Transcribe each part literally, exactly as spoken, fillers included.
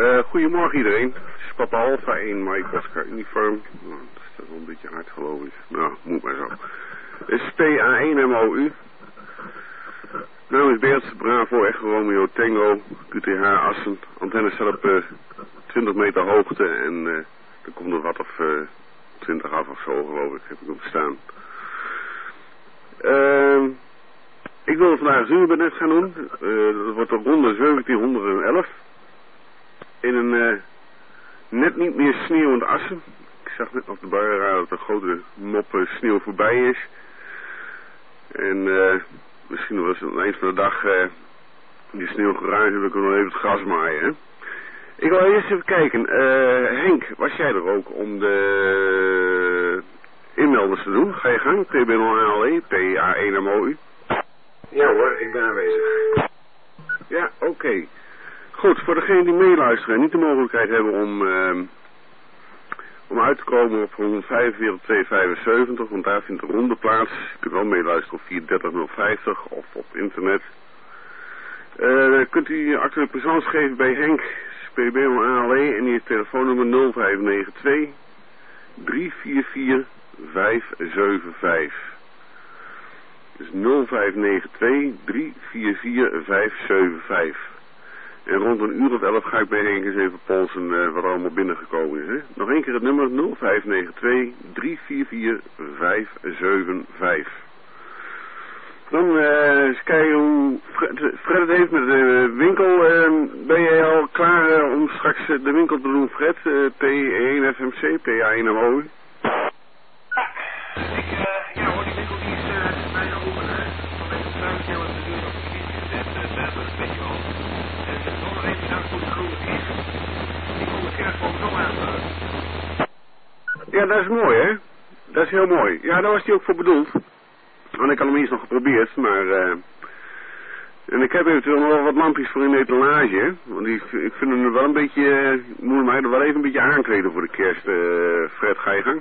Uh, goedemorgen iedereen. Het is Papa Alpha één, Mike Oscar uniform. Nou, dat is toch wel een beetje hard geloof ik. Nou, moet maar zo. Het is P A één M O U. Naam is Beert, Bravo, Echo Romeo, Tango, Q T H, Assen. Antenne staat op uh, twintig meter hoogte en uh, er komt er wat of uh, twintig af of zo geloof ik, heb ik op staan. Uh, ik wilde vandaag zuurbenet gaan doen. Uh, dat wordt de ronde zeventienhonderdelf. In een uh, net niet meer sneeuwend Assen. Ik zag net op de buienraad dat er een grote mop uh, sneeuw voorbij is. En uh, misschien was het aan het eind van de dag uh, die sneeuw geruimd, heb ik nog even het gras maaien. Hè? Ik wil eerst even kijken. Uh, Henk, was jij er ook om de inmelders te doen? Ga je gang? T B N O N L E, P A één M O U. Ja hoor, ik ben aanwezig. Ja, oké. Okay. Goed, voor degenen die meeluisteren en niet de mogelijkheid hebben om, uh, om uit te komen op honderdvijfenveertig tweehonderdvijfenzeventig, want daar vindt de ronde plaats. Je kunt wel meeluisteren op vier dertig nul vijftig of op internet. Uh, kunt u actuele persoonsgegevens bij Henk, P B N O N L E, en die telefoonnummer nul vijf negen twee drie vier vier vijf zeven vijf. Dus nul vijf negen twee drie vier vier vijf zeven vijf. En rond een uur of elf ga ik bij Henk eens even polsen uh, wat er allemaal binnengekomen is. Hè? Nog één keer het nummer nul vijf negen twee drie vier vier vijf zeven vijf. Dan uh, eens kijken hoe Fred, Fred het heeft met de winkel. Uh, ben jij al klaar uh, om straks uh, de winkel te doen, Fred? Uh, P één F M C, P A één M O U? Ik, uh, ja hoor, die winkel die is uh, bijna open. Hè. Van deze vijf keer de deur op de kist gezet, uh, dat weet je wel. En uh, nog even dank voor de groene kist. Die komt de kerk ook nog aan. Uh. Ja, dat is mooi, hè? Dat is heel mooi. Ja, daar was hij ook voor bedoeld. Want ik had hem eens nog geprobeerd, maar... Uh, en ik heb eventueel nog wel wat lampjes voor in de etalage, hè? Want die, ik vind hem wel een beetje... Uh, moet mij er wel even een beetje aankleden voor de kerst. Uh, Fred, ga je gang?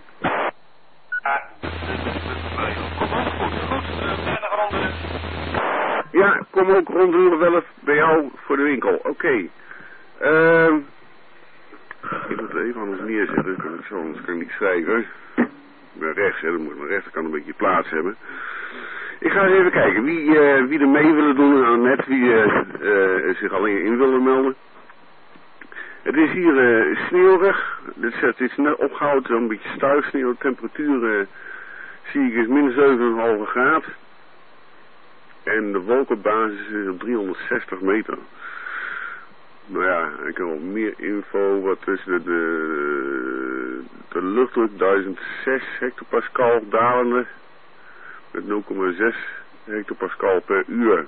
Kom ook goed, goed. Uh, bijna ronde. Ja, kom ook rond uur of elf bij jou voor de winkel. Oké. Okay. Uh, ik moet het even anders neerzetten. Kan ik zo, anders kan ik niet schrijven. Ik ben rechts, hè. Dan moet ik mijn rechterkant een beetje plaats hebben. Ik ga eens even kijken wie, uh, wie er mee willen doen aan net, wie uh, uh, zich alleen in willen melden. Het is hier uh, sneeuwig. Het is net opgehouden, een beetje stuifsneeuw. De temperatuur uh, zie ik is min zeven komma vijf graden. En de wolkenbasis is op driehonderdzestig meter. Nou ja, ik heb wel meer info. Wat tussen de, de, de luchtdruk duizend zes hectopascal dalende. Met nul komma zes hectopascal per uur.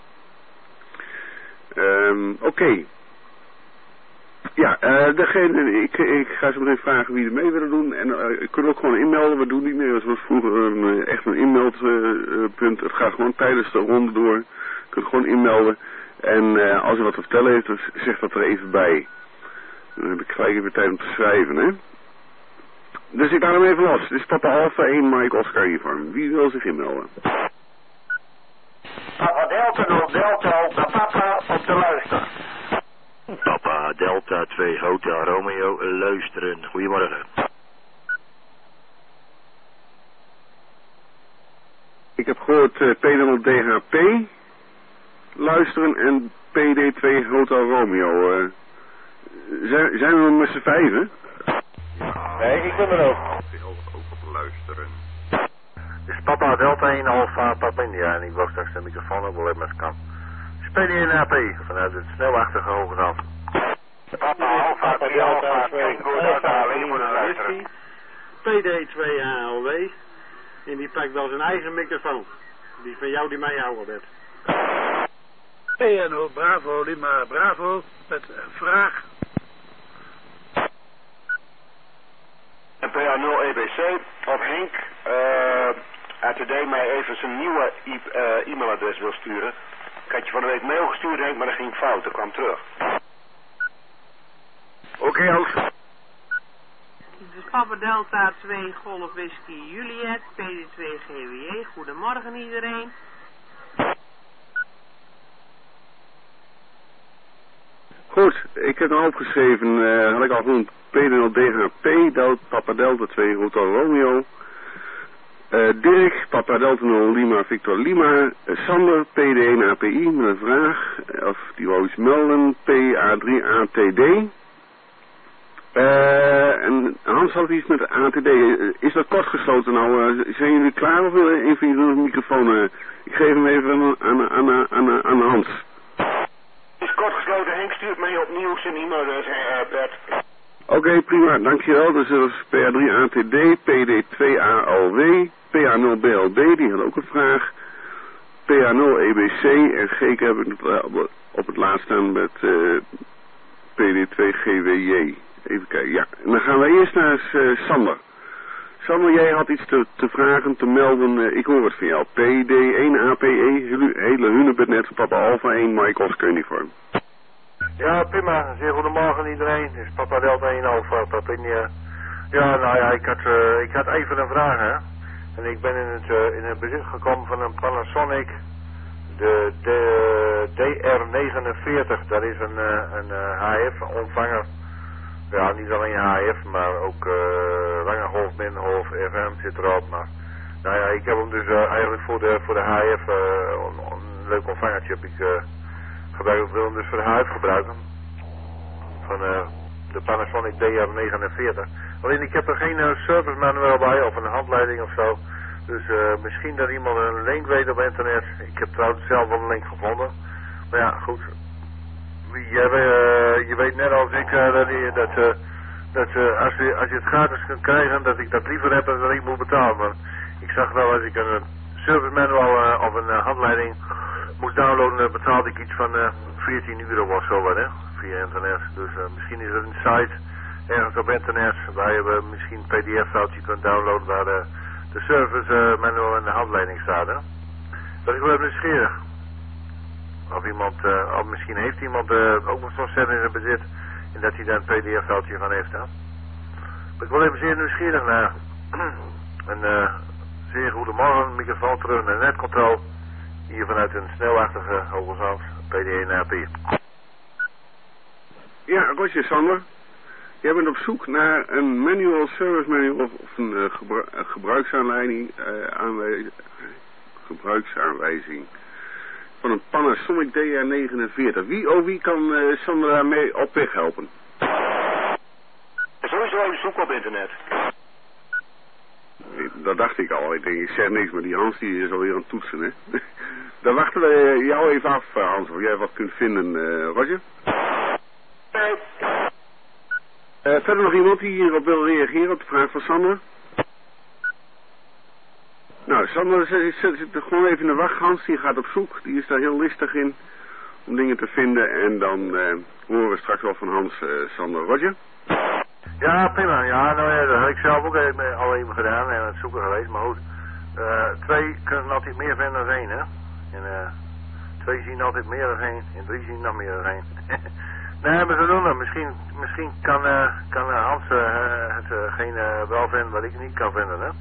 Um, Oké. Okay. Ja, uh, degene, ik, ik ga zo meteen vragen wie er mee willen doen. En uh, ik kan ook gewoon inmelden. We doen niet meer zoals vroeger een, echt een inmeldpunt. Uh, het gaat gewoon tijdens de ronde door. Je kunt gewoon inmelden. En uh, als u wat te vertellen heeft, dus zeg dat er even bij. Dan heb ik gelijk even tijd om te schrijven, hè. Dus ik laat hem even los. Dit is Papa Alpha één, Mike Oscar hiervan. Wie wil zich inmelden? Papa Delta nul Delta op de papa op de luister. Papa Delta twee Hotel Romeo, luisteren. Goedemorgen. Ik heb gehoord uh, P nul D H P, luisteren en P D twee Hotel Romeo. Uh, zijn, zijn we met z'n vijven? Nee, ik ben er ook. Ook op luisteren. Dus Papa Delta één Alpha Papa India. En ik wil straks de microfoon op, wel even als het kan. P D N A P vanuit het snelachtige hoge af. Papa Alpha drie Alpha Tango Delta alleen voor de luisteren. P D twee H L W. En die pakt wel zijn eigen microfoon. Die van jou die mij houden werd. P N O Bravo Lima Bravo met een vraag. P A nul E B C of Henk uh, R T D mij even zijn nieuwe e uh, e-mailadres wil sturen. Ik had je van de week mail gestuurd, Henk, maar dat ging fout. Dat kwam terug. Oké, okay, Hans. Dus Papa Delta twee Golf Whisky Juliet, P D twee G W J. Goedemorgen iedereen. Goed, ik heb nog opgeschreven, uh, had ik al genoemd, P D nul D H P, Delta, Papa Delta twee, Hotel Romeo. Uh, Dirk, Papa Delta nul, Lima, Victor Lima. Uh, Sander, P D één A P I, met een vraag, uh, of die wou iets melden, P A drie A T D. Uh, en Hans had iets met A T D. Uh, is dat kort gesloten nou? Uh, zijn jullie klaar of wil een van jullie een microfoon? Uh, ik geef hem even aan, aan, aan, aan, aan Hans. Het is kort gesloten. Henk stuurt mij opnieuw zijn e-mail, uh, Bert. Oké, okay, prima, dankjewel. Dus dat is P A drie A T D, P D twee A L W, P A nul B L B, die had ook een vraag. P A nul E B C en G K heb ik op het laatst staan met uh, P D twee G W J. Even kijken, ja. En dan gaan we eerst naar uh, Sander. Sander, jij had iets te, te vragen, te melden. Uh, ik hoor het van jou. P D één A P E, hele Hunebednet, Papa Alpha één, Mike Oscar Uniform. Ja, prima. Zeer goedemorgen iedereen. Dit is Papa Delta één Alpha, Papinia. Ja, nou ja, ik had, uh, ik had even een vraag, hè. En ik ben in het, uh, in het bezit gekomen van een Panasonic, de, de D R negenenveertig. Dat is een, uh, een uh, H F-ontvanger. Ja, niet alleen H F, maar ook uh, lange golf, middenholf, F M zit erop. Maar, nou ja, ik heb hem dus uh, eigenlijk voor de, voor de H F, uh, een, een leuk ontvangertje heb ik uh, gebruikt. Ik wil hem dus voor de H F gebruiken. Van uh, de Panasonic D R negenenveertig. Alleen ik heb er geen uh, service manual bij of een handleiding of zo. Dus uh, misschien dat iemand een link weet op internet. Ik heb trouwens zelf wel een link gevonden. Maar ja, goed. Je, uh, je weet net als ik uh, dat, je, dat, uh, dat uh, als, je, als je het gratis kunt krijgen, dat ik dat liever heb dan dat ik moet betalen. Maar ik zag wel, als ik een service manual uh, of een uh, handleiding moest downloaden, uh, betaalde ik iets van uh, veertien euro of zo wat, hè, via internet. Dus uh, misschien is er een site ergens op internet waar je uh, misschien een P D F-foutje kunt downloaden waar uh, de service uh, manual en de handleiding staat, hè. Dat ik wel even nieuwsgierig. Of iemand, uh, of misschien heeft iemand uh, ook nog zo'n set in zijn bezit en dat hij daar een P D F-foutje van heeft, hè. Maar ik wil even zeer nieuwsgierig naar. Een uh, zeer goedemorgen, microfoon terug naar netcontrole. Hier vanuit een sneeuwachtige Hoogezand, P D één A P I. Ja, Roger Sander. Jij bent op zoek naar een manual service manual of een uh, gebru uh, gebruiksaanleiding, uh, aanwij gebruiksaanwijzing van een Panasonic D R negenenveertig. Wie, oh wie kan uh, Sander daarmee op weg helpen? Sowieso even zoeken op internet. Dat dacht ik al. Ik denk, ik zeg niks, maar die Hans die is alweer aan het toetsen, hè. Dan wachten we jou even af, Hans, of jij wat kunt vinden, uh, Roger. Nee. Uh, verder nog iemand die hierop wil reageren op de vraag van Sander? Nou, Sander zit, zit, zit er gewoon even in de wacht. Hans die gaat op zoek. Die is daar heel listig in om dingen te vinden. En dan uh, horen we straks wel van Hans, uh, Sander. Roger? Ja, prima. Ja, nou ja, dat heb ik zelf ook even, al even gedaan en aan het zoeken geweest. Maar goed, uh, twee kunnen altijd meer vinden dan één, hè. En uh, twee zien altijd meer dan één. En drie zien nog meer dan één. Nee, maar zo doen we. Misschien, misschien kan, uh, kan uh, Hans uh, hetgeen uh, wel vinden wat ik niet kan vinden, hè.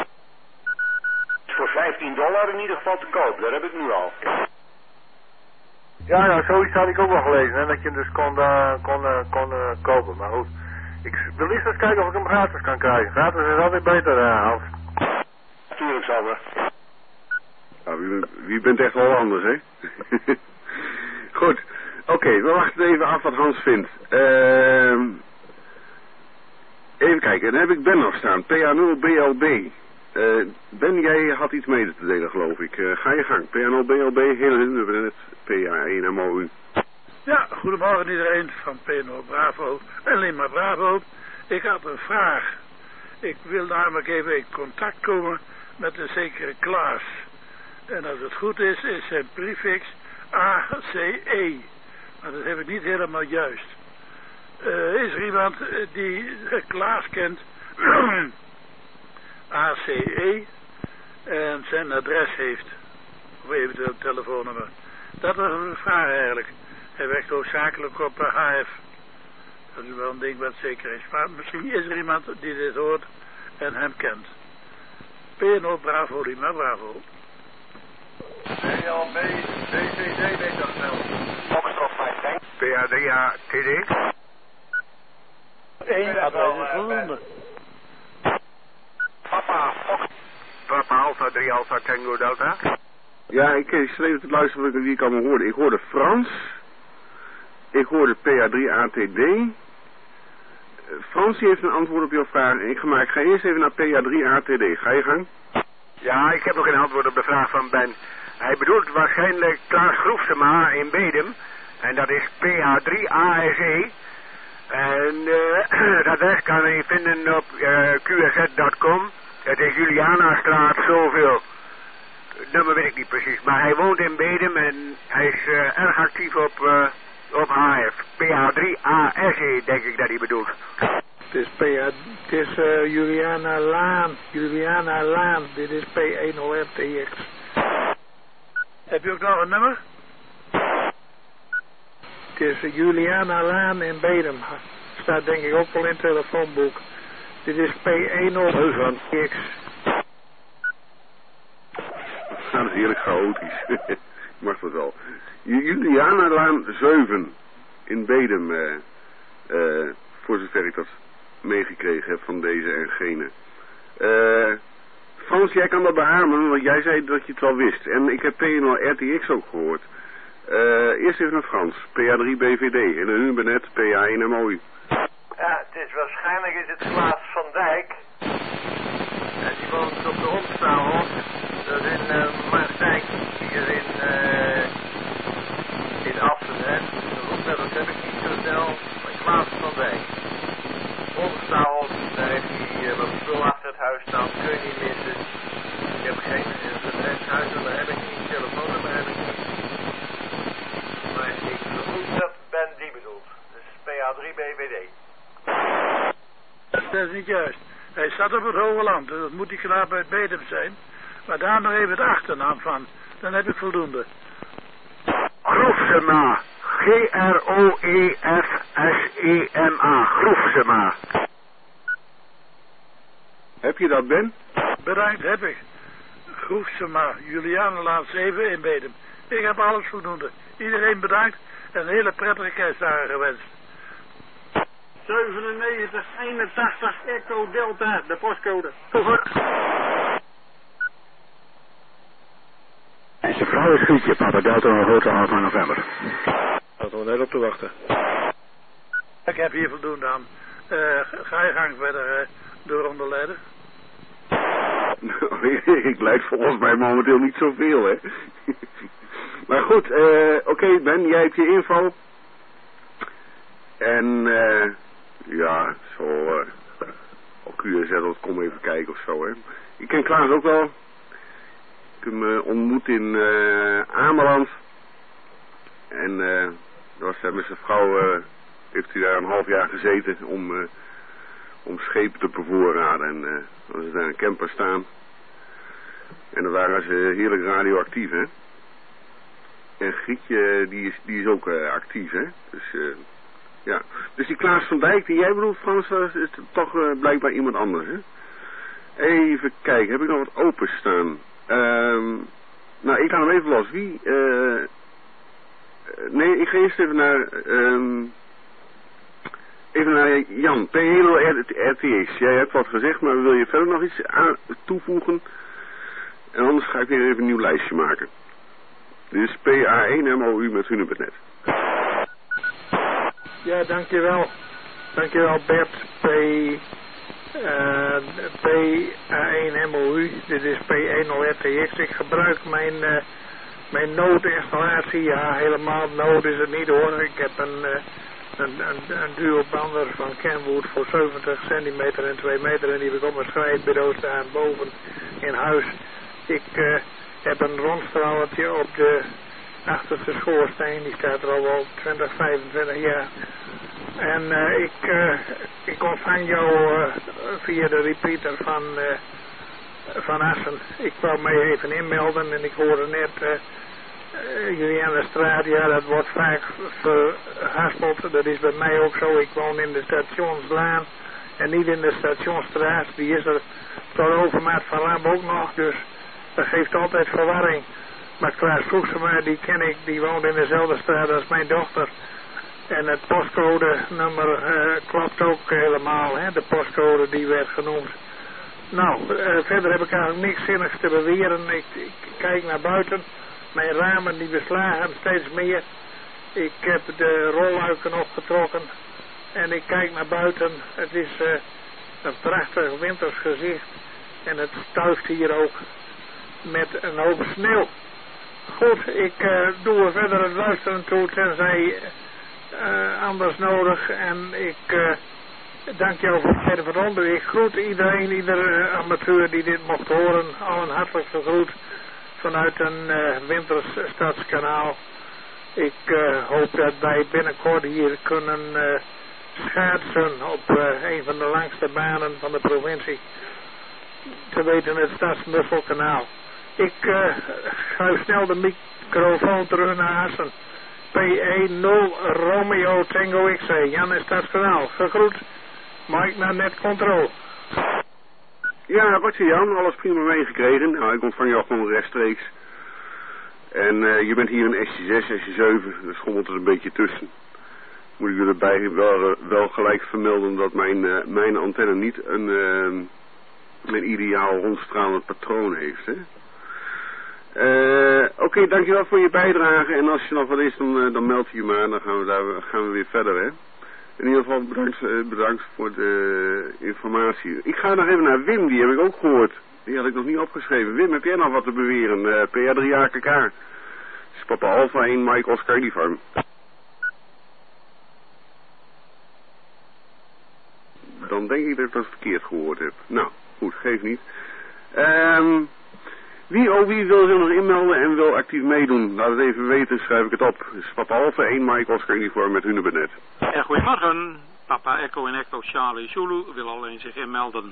Voor vijftien dollar in ieder geval te koop. Dat heb ik nu al. Ja, ja, zoiets had ik ook wel gelezen. Hè, dat je hem dus kon, uh, kon, uh, kon uh, kopen. Maar goed, ik wil liefst eens kijken of ik hem gratis kan krijgen. Gratis is altijd beter, uh, Hans. Tuurlijk, Sander. Nou, wie, wie bent echt wel anders, hè? Goed. Oké, okay, we wachten even af wat Hans vindt. Uh, even kijken, dan heb ik Ben nog staan. P A nul B L B. Uh, Ben, jij had iets mede te delen, geloof ik. Uh, ga je gang. P A nul B L B, heel we hebben net P A één M O U. Ja, goedemorgen iedereen van P N O Bravo en Lima Bravo. Ik had een vraag. Ik wil namelijk even in contact komen met een zekere Klaas. En als het goed is, is zijn prefix A C E. Maar dat heb ik niet helemaal juist. Uh, is er iemand die uh, Klaas kent? A C E en zijn adres heeft, of eventueel een telefoonnummer. Dat was een vraag eigenlijk. Hij werkt hoofdzakelijk op H F. Dat is wel een ding wat zeker is. Maar misschien is er iemand die dit hoort en hem kent. P N O Bravo, Lima Bravo. B L B, D C D weet dat snel. Foxtrot vijf, denk. P A drie A T D. Eén adres is voldoende. Papa, Papa Alpha drie Alpha Tango Delta. Ja, ik schreef het luisteren wie ik allemaal hoorde. Ik hoorde Frans. Ik hoorde P A drie A T D. Frans heeft een antwoord op jouw vraag. Ik ga, maar ik ga eerst even naar P A drie A T D. Ga je gang? Ja, ik heb nog een antwoord op de vraag van Ben. Hij bedoelt waarschijnlijk Klaas Groefsema in Bedum. En dat is P A drie A S E. En uh, dat adres kan je vinden op uh, Q S Z punt com. Het is Julianastraat zoveel. Het nummer weet ik niet precies. Maar hij woont in Bedum en hij is uh, erg actief op, uh, op H F. P A drie A S E denk ik dat hij bedoelt. Het is, P A, het is uh, Juliana Laan. Juliana Laan. Dit is P honderd R T X. Heb je ook nog een nummer? Het is uh, Juliana Laan in Bedum. Staat denk ik ook wel in het telefoonboek. Dit is P honderd R T X. Nou, dat is heerlijk chaotisch. Mag dat wel. Juliana Laan zeven in Bedum. Uh, uh, voor zover ik dat meegekregen heb van deze en gene. Uh, Frans, jij kan dat behamen, want jij zei dat je het wel wist. En ik heb P honderd R T X ook gehoord. Uh, eerst even naar Frans. P A drie B V D. En een Ubernet P A één M O U. Ja, het is waarschijnlijk is het Klaas van Dijk. En die woont op de Hofstaalhof. Dat is in uh, Maartijk. Hier in, uh, in Assen, hè. Dat heb ik niet zo snel. Maar Klaas van Dijk. Hofstaalhof, daar heeft hij uh, wat spul achter het huis staan. Kun je niet missen. Ik heb geen adreshuisnummer, heb ik niet. Telefoonnummer heb ik niet. Maar ik vermoed dat Ben die bedoelt. Dus P A drie B V D. Dat is niet juist. Hij staat op het Hoge Land, dus dat moet die knaap uit Bedum zijn. Maar daar nog even de achternaam van. Dan heb ik voldoende. Groefsema. G R O E F S E M A. Groefsema. Heb je dat, Ben? Bedankt, heb ik. Groefsema, Julianalaan zeven in Bedum. Ik heb alles voldoende. Iedereen bedankt en een hele prettige kerstdagen gewenst. zevenennegentig eenentachtig Echo Delta, de postcode. Over. En zijn vrouw is Grietje, Papa Delta en Hotel Alpha November. Laten we net op te wachten. Ik heb hier voldoende aan. Uh, ga je gang verder uh, door onder leider. Ik leid volgens mij momenteel niet zoveel, hè. Maar goed, uh, oké okay, Ben, jij hebt je info. En uh, ja, zo uh, op Q S Z punt com even kijken of zo, hè. Ik ken Klaas ook wel. Ik heb hem uh, ontmoet in uh, Ameland. En uh, was hij met zijn vrouw, uh, heeft hij daar een half jaar gezeten om, uh, om schepen te bevoorraden. En uh, dan was er daar een camper staan. En dan waren ze heerlijk radioactief, hè. En Grietje, die is, die is ook uh, actief, hè. Dus, uh, ja. Dus die Klaas van Dijk, die jij bedoelt, Frans, is het toch uh, blijkbaar iemand anders, hè. Even kijken, heb ik nog wat openstaan? Um, nou, ik ga hem even los. Wie? Uh, nee, ik ga eerst even naar... Um, even naar Jan. P honderd R T X. Jij hebt wat gezegd, maar wil je verder nog iets aan toevoegen? En anders ga ik weer even een nieuw lijstje maken. Dit is P A één M O U met Hunebednet. Ja, dankjewel. Dankjewel Bert. P, uh, P A één M O U. Dit is P honderd R T X. Ik gebruik mijn, uh, mijn noodinstallatie. Ja, helemaal nood is het niet hoor. Ik heb een, uh, een, een, een duobander van Kenwood voor zeventig centimeter en twee meter. En die heb ik op mijn schrijfbureau staan boven in huis. Ik uh, heb een rondstraaltje op de achterste schoorsteen. Die staat er al wel twintig, vijfentwintig jaar. En uh, ik, uh, ik ontvang jou uh, via de repeater van, uh, van Assen. Ik wou mij even inmelden en ik hoorde net uh, uh, jullie aan de straat. Ja, dat wordt vaak verhaspeld. Dat is bij mij ook zo. Ik woon in de Stationslaan en niet in de Stationsstraat. Die is er tot overmaat van Lam ook nog. Dus dat geeft altijd verwarring. Maar Klaas Vroegsema, die ken ik, die woont in dezelfde straat als mijn dochter. En het postcode nummer uh, klopt ook helemaal, hè? De postcode die werd genoemd. Nou, uh, verder heb ik eigenlijk niks zinnigs te beweren. Ik, ik kijk naar buiten. Mijn ramen die beslagen steeds meer. Ik heb de rolluiken opgetrokken. En ik kijk naar buiten. Het is uh, een prachtig winters gezicht. En het stuift hier ook met een hoop sneeuw. Goed, ik uh, doe er verder het luisteren toe, tenzij uh, anders nodig. En ik uh, dank jou voor het verder veronder. Ik groet iedereen, iedere uh, amateur die dit mocht horen. Al een hartelijk groet vanuit een uh, winters stadskanaal. Ik uh, hoop dat wij binnenkort hier kunnen uh, schaatsen op uh, een van de langste banen van de provincie. Te weten het Stadsmusselkanaal. Ik uh, schuif snel de microfoon terug naar Assen. P één nul Romeo Tango X C. Jan is Stadskanaal. Gegroet. Mike naar Net Control. Ja, wat je Jan, alles prima meegekregen. Nou, ik ontvang jou gewoon rechtstreeks. En uh, je bent hier in S J zes, S J zeven, daar schommelt het een beetje tussen. Moet ik erbij wel, wel gelijk vermelden dat mijn, uh, mijn antenne niet een, uh, een ideaal rondstralend patroon heeft, hè. Uh, Oké, okay, dankjewel voor je bijdrage. En als je nog wat is, dan, uh, dan meld je maar. Dan gaan we, daar, gaan we weer verder, hè. In ieder geval bedankt, uh, bedankt voor de informatie. Ik ga nog even naar Wim, die heb ik ook gehoord. Die had ik nog niet opgeschreven. Wim, heb jij nog wat te beweren? Uh, P R drie A K K. Dat is Papa Alpha één, Mike Oscar Uniform. Dan denk ik dat ik dat verkeerd gehoord heb. Nou, goed, geeft niet. Um, wie ook wie wil zich nog inmelden en wil actief meedoen? Laat het even weten, schrijf ik het op. Dus Papa Alpha één, Mike Oscar Uniform met Hunebednet. Ja, goedemorgen. Papa Echo en Echo Charlie Zulu wil alleen zich inmelden.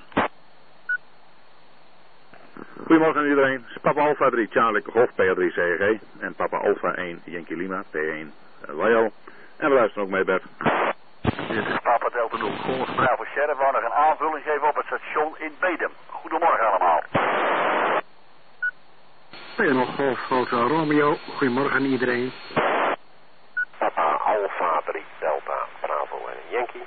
Goedemorgen iedereen. Papa Alpha drie Charlie Golf P R drie C G en Papa Alpha één Yankee Lima P één Royal. En we luisteren ook mee, Bert. Dit is Papa Delta nul Golf Bravo Sheriff. We nog een aanvulling geven op het station in Bedum. Goedemorgen allemaal. En nog Golf Hotel Romeo. Goedemorgen iedereen. Papa Alpha drie Delta Bravo en Yankee.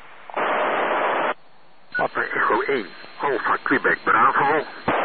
Papa Echo één Alpha Quebec Bravo.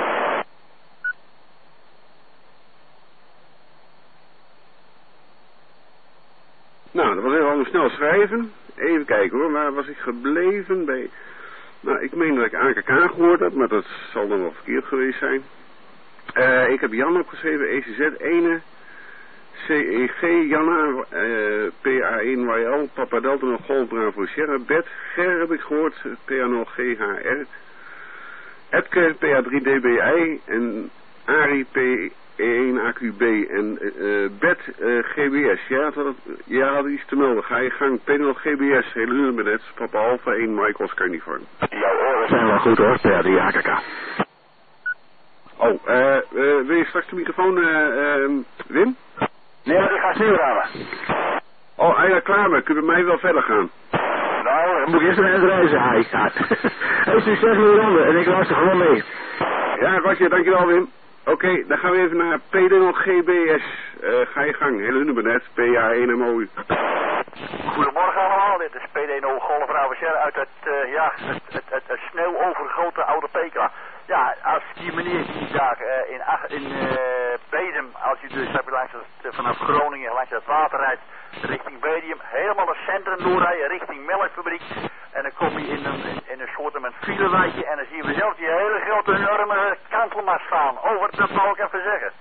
Nou, dat was even allemaal snel schrijven. Even kijken hoor, waar was ik gebleven bij... Nou, ik meen dat ik A K K gehoord heb, maar dat zal dan wel verkeerd geweest zijn. Uh, ik heb Jan opgeschreven, E C Z één, C E G, Janna, uh, P A één Y L, Papa Delta nul Golf Bravo Sierra, Bet, Ger heb ik gehoord, P A nul G H R, Edke, P A drie D B I en Ari, P één A Q B en uh, Bet, uh, G B S. Ja, had, ja, had iets te melden. Ga je gang, P nul G B S, hele uur met het, Papa Alpha één, Mike Oscar Uniform. Jouw oren zijn wel goed hoor, P R drie A K K. Oh, uh, uh, wil je straks de microfoon, uh, uh, Wim? Nee, maar ik ga stuurramen. Oh, ah, ja, klaar maar. Kun je bij mij wel verder gaan? Nou, dan moet ik eerst naar het reizen. Hij gaat. Hij is succes met Ronde en ik luister gewoon mee. Ja, Rotje, dankjewel Wim. Oké, okay, dan gaan we even naar P nul G B S. Uh, ga je gang, hele nummernet, P A één M O U. Goedemorgen allemaal, dit is P D nul Golf Bravo Sierra uit het, uh, ja, het, het, het, het sneeuwovergrote oude Pekela. Ja, als die meneer die daar uh, in, in uh, Bedum, als je dus langs het, vanaf Groningen langs het water rijdt, richting Bedum, helemaal het centrum doorrijden, richting melkfabriek. En dan kom je in een, in, in een soort van filewijtje en dan zien we zelf die hele grote enorme kantelmast staan. Oh, wat dat zal ik even zeggen.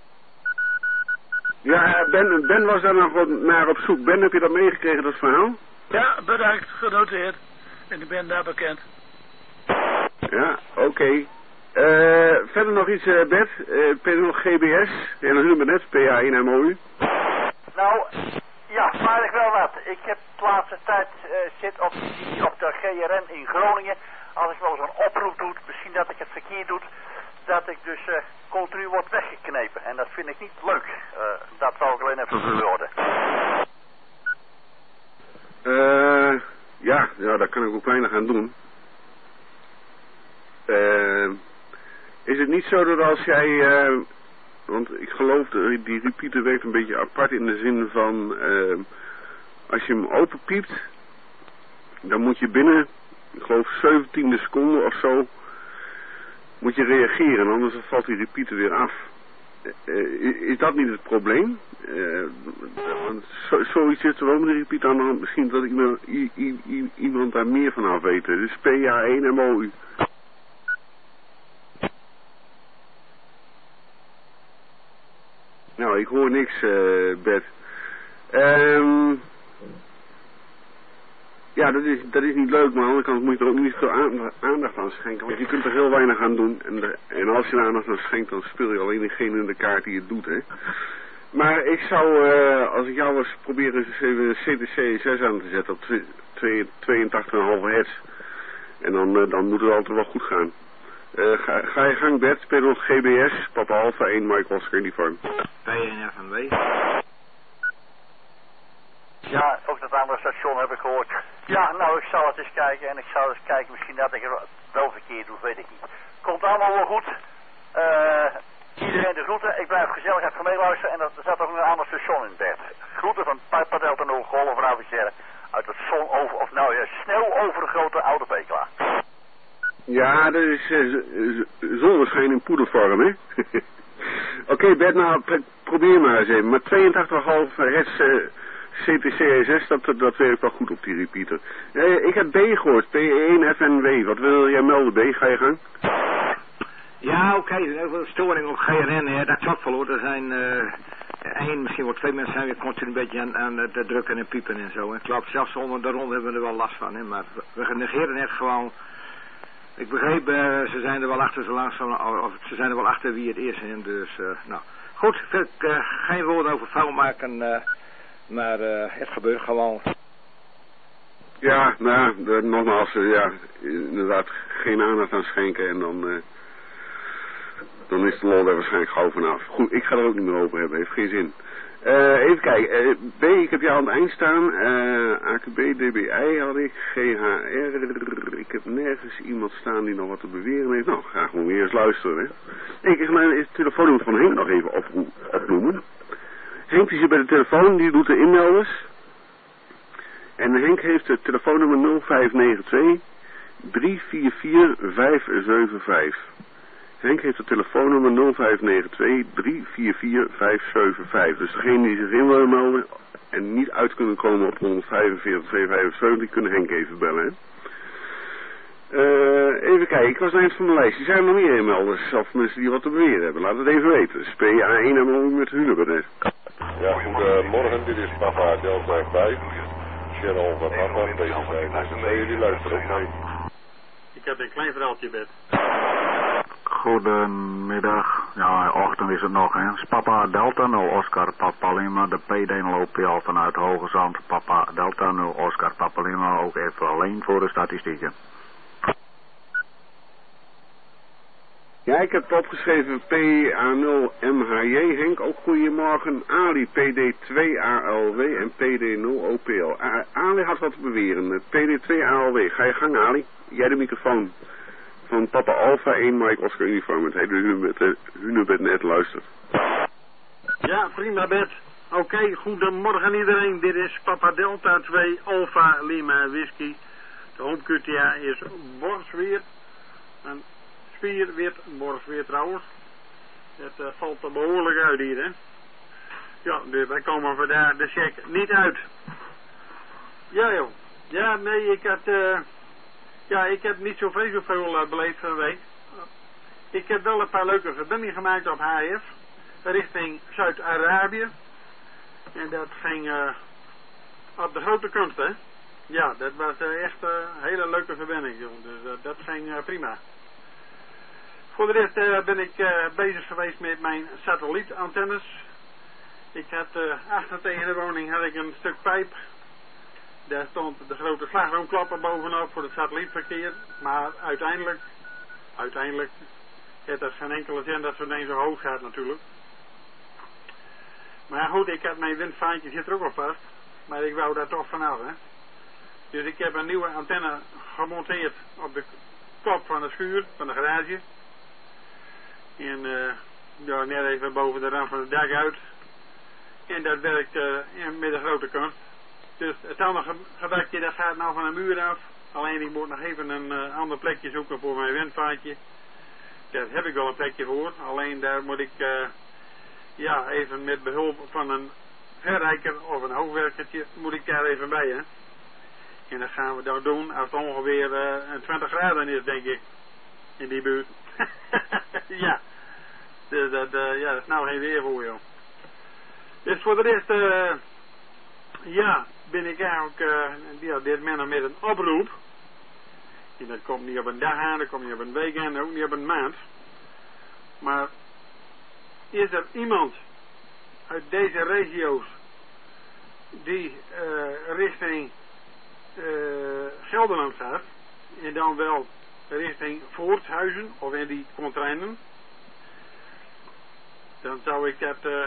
Ja, Ben, Ben was daar nog wat naar op zoek. Ben, heb je dat meegekregen, dat verhaal? Ja, bedankt, genoteerd. En ik ben daar bekend. Ja, oké. Okay. Uh, verder nog iets, uh, Bert, uh, P nul G B S, en dan met net, P A één M O U. Nou, ja, maar ik wel wat. Ik heb de laatste tijd uh, zit op, die, op de G R N in Groningen. Als ik wel zo'n oproep doe, misschien dat ik het verkeerd doe, dat ik dus uh, continu word weggeknepen. En dat vind ik niet leuk. Uh, dat zou ik alleen even verwoorden. Uh, ja, ja, daar kan ik ook weinig aan doen. Uh, is het niet zo dat als jij, uh, want ik geloof dat die repeater werkt een beetje apart in de zin van, uh, als je hem openpiept, dan moet je binnen, ik geloof zeventiende seconden of zo, moet je reageren, anders valt die repeater weer af. Uh, is dat niet het probleem? Uh, zo, zoiets zit er wel met de repeater aan de hand. Misschien dat iemand, i, i, i, iemand daar meer van af weet. Dus P A één M O U. Nou, ik hoor niks, uh, Bert. Um, ja, dat is, dat is niet leuk, maar aan de andere kant moet je er ook niet veel aandacht aan schenken. Want je kunt er heel weinig aan doen. En, de, en als je er aandacht aan schenkt, dan speel je alleen degene in de kaart die het doet, hè. Maar ik zou, uh, als ik jou was, proberen eens even een C T C zes aan te zetten op tweeëntachtig komma vijf hertz. En dan, uh, dan moet het altijd wel goed gaan. Uh, ga, ga je gang, Bert, speel op G B S, Papa Alpha één, Mike Oscar Uniform. P één F M W. Ja, ook dat andere station heb ik gehoord. Ja, nou, ik zal het eens kijken en ik zal eens kijken, misschien dat ik het wel verkeerd doe, weet ik niet. Komt allemaal wel goed. Uh, iedereen de groeten. Ik blijf gezellig even meeluisteren en er zat ook een ander station in bed. Groeten van Papa Delta nul Golf Ravisser uit het zon over, of nou ja, snel overgrote oude Pekela. Ja, dat is uh, zonneschijn in poedervorm, hè. Oké, okay, Bert, nou, probeer maar eens even. Maar tweeëntachtig komma vijf hertz... Uh, C T C S, dat, dat werkt wel goed op die repeater. Eh, ik heb B gehoord, P één F N W. Wat wil jij melden, B? Ga je gang? Ja, oké, okay. Storing op G R N, hè. Dat is ook verloren. Er zijn uh, één, misschien wel twee mensen zijn weer continu een beetje aan, aan het drukken en piepen en zo. Ik geloof zelfs onder de ronde hebben we er wel last van, hè. Maar we negeren het gewoon. Ik begreep, uh, ze zijn er wel achter, zo langzaam, of ze zijn er wel achter wie het is, hè. Dus, uh, nou. Goed, ik, uh, geen woorden over vuil maken, uh, maar uh, het gebeurt gewoon. Ja, nou, de, nogmaals, uh, ja, inderdaad geen aandacht aan schenken en dan, uh, dan is de lol er waarschijnlijk gauw vanaf. Goed, ik ga er ook niet meer over hebben, heeft geen zin. Uh, even kijken, uh, B, ik heb jou aan het eind staan, uh, A K B, D B I had ik, G H R, ik heb nergens iemand staan die nog wat te beweren heeft. Nou, graag moet weer eens luisteren, hè. Nee, ik ga mijn het telefoonnummer van Henk nog even op, opnoemen. Henk die zit bij de telefoon, die doet de inmelders. En Henk heeft het telefoonnummer nul vijf negen twee drie vier vier vijf zeven vijf. Henk heeft het telefoonnummer nul vijf negen twee drie vier vier vijf zeven vijf. Dus degene die zich in willen melden en niet uit kunnen komen op honderdvijfenveertig tweehonderdvijfenzeventig, die kunnen Henk even bellen, hè. Uh, even kijken, ik was eind van mijn lijst. Zijn er nog meer inmelders of mensen die wat te beweren hebben? Laat het even weten. P A één en dan met Hunebed. Ja, goedemorgen, dit is Papa Delta vijf. Cheryl van Papa, deze zijn jullie luisteren ook mee. Ik heb een klein verhaaltje, Bert. Goedemiddag, ja, ochtend is het nog, hè. Papa Delta nul Oscar Papa Lima, de P D nul O P L vanuit Hoge Zand. Papa Delta nul Oscar Papa Lima, ook even alleen voor de statistieken. Ja, ik heb het opgeschreven P A nul M H J, Henk, ook goedemorgen. Ali, P D twee A L W en P D nul O P L. A Ali had wat te beweren. P D twee A L W, ga je gang, Ali. Jij de microfoon. Van Papa Alpha één, Mike Oscar Uniform. Het hele Hunebed, Hunebed net luistert. Ja, prima, Bert. Oké, okay, goedemorgen iedereen. Dit is Papa Delta twee Alpha Lima Whisky. De home Q T A is Borsweer. En Spierweert, Borsweer trouwens. Het uh, valt er behoorlijk uit hier, hè. Ja, dus wij komen vandaag de check niet uit. Ja, joh. Ja, nee, ik had... Uh, ja, ik heb niet zo vreselijk veel uh, beleefd van de week. Ik heb wel een paar leuke verbindingen gemaakt op H F. Richting Zuid-Arabië. En dat ging uh, op de grote kunst, hè. Ja, dat was uh, echt een uh, hele leuke verbinding, joh. Dus uh, dat ging uh, prima. Voor de rest uh, ben ik uh, bezig geweest met mijn satellietantennes. Ik had uh, achter tegen de woning had ik een stuk pijp. Daar stond de grote slagroomklapper bovenop voor het satellietverkeer. Maar uiteindelijk, uiteindelijk, heeft dat geen enkele zin dat zo'n ding zo hoog gaat natuurlijk. Maar goed, ik had mijn windvaantje zit er ook op vast. Maar ik wou daar toch vanaf, hè. Dus ik heb een nieuwe antenne gemonteerd op de kop van de schuur, van de garage. En uh, ja, net even boven de rand van het dak uit. En dat werkt uh, met de grote kunst. Dus het andere gebakje, dat gaat nou van de muur af. Alleen ik moet nog even een uh, ander plekje zoeken voor mijn windvaartje. Daar heb ik wel een plekje voor. Alleen daar moet ik uh, ja, even met behulp van een verrijker of een hoogwerkertje moet ik daar even bij, hè. En dat gaan we dan doen als het ongeveer uh, een twintig graden is, denk ik. In die buurt. Ja. Dus dat, uh, ja, dat is nou geen weer voor, joh. Dus voor de rest, uh, ja, ben ik eigenlijk, uh, ja, dit men met een oproep. En dat komt niet op een dag aan, dat komt niet op een week aan, ook niet op een maand. Maar is er iemand uit deze regio's die uh, richting uh, Gelderland gaat en dan wel richting Voorthuizen of in die contrainen, dan zou ik dat, uh,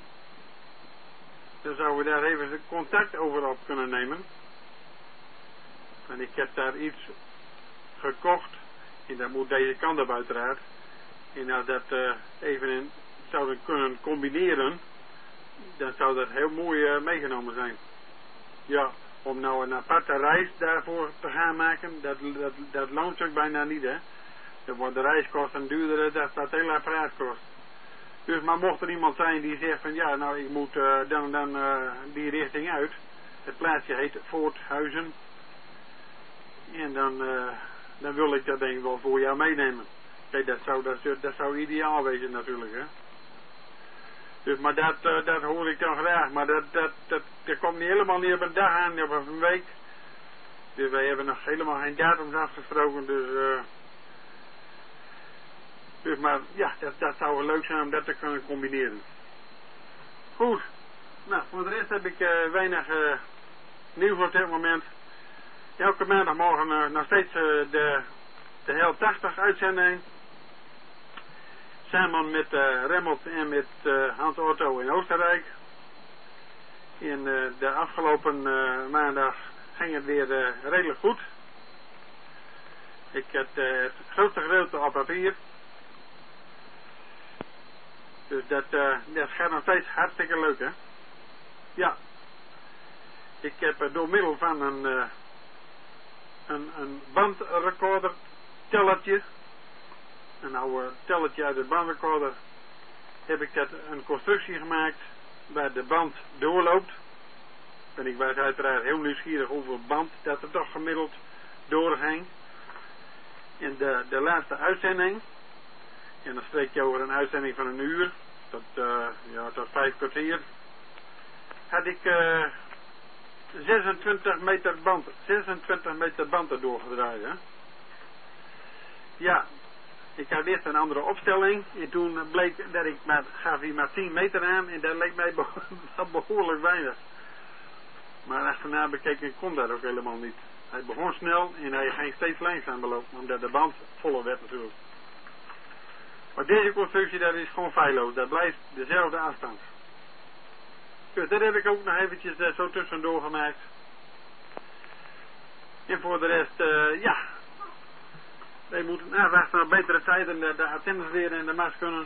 dan zouden we daar even contact over op kunnen nemen. En ik heb daar iets gekocht en dat moet deze kant op uiteraard. En als dat uh, even in, zouden kunnen combineren, dan zou dat heel mooi uh, meegenomen zijn. Ja, om nou een aparte reis daarvoor te gaan maken, dat, dat, dat loont zich bijna niet, hè. Dan wordt de reiskosten duurder dan dat hele apparaat kost. Dus maar mocht er iemand zijn die zegt van ja, nou ik moet uh, dan dan uh, die richting uit. Het plaatsje heet Voorthuizen. En dan, uh, dan wil ik dat denk ik wel voor jou meenemen. Kijk, dat zou, dat, dat zou ideaal wezen natuurlijk, hè. Dus, maar dat, uh, dat hoor ik dan graag. Maar dat, dat, dat, dat komt niet helemaal niet op een dag aan, of op een week. Dus wij hebben nog helemaal geen datums afgesproken, dus... Uh, dus maar ja, dat, dat zou wel leuk zijn om dat te kunnen combineren. Goed. Nou, voor de rest heb ik uh, weinig uh, nieuws op dit moment. Elke maandagmorgen uh, nog steeds uh, de, de heel tachtig uitzending. Samen met uh, Remmelt en met uh, Hans Otto in Oostenrijk. En uh, de afgelopen uh, maandag ging het weer uh, redelijk goed. Ik heb uh, het grootste gedeelte op papier. Dus dat, uh, dat gaat nog steeds hartstikke leuk, hè. Ja. Ik heb uh, door middel van een, uh, een, een bandrecorder tellertje, een oude tellertje uit de bandrecorder, heb ik dat een constructie gemaakt waar de band doorloopt. En ik was uiteraard heel nieuwsgierig hoeveel band dat er toch gemiddeld doorging. In de, de laatste uitzending, en dan spreek je over een uitzending van een uur, tot, uh, ja, tot vijf kwartier, had ik uh, zesentwintig meter band, zesentwintig meter band erdoor gedraaid, hè. Ja, ik had eerst een andere opstelling en toen bleek dat ik maar, gaf hij maar tien meter aan en dat leek mij beho- behoorlijk weinig. Maar achterna bekeken kon dat ook helemaal niet. Hij begon snel en hij ging steeds langzaam belopen, omdat de band voller werd natuurlijk. Maar deze constructie, dat is gewoon feilloos. Dat blijft dezelfde afstand. Dus dat heb ik ook nog eventjes uh, zo tussendoor gemaakt. En voor de rest, uh, ja. Wij moeten afwachten op betere tijden. De, de antennes weer in de mast kunnen.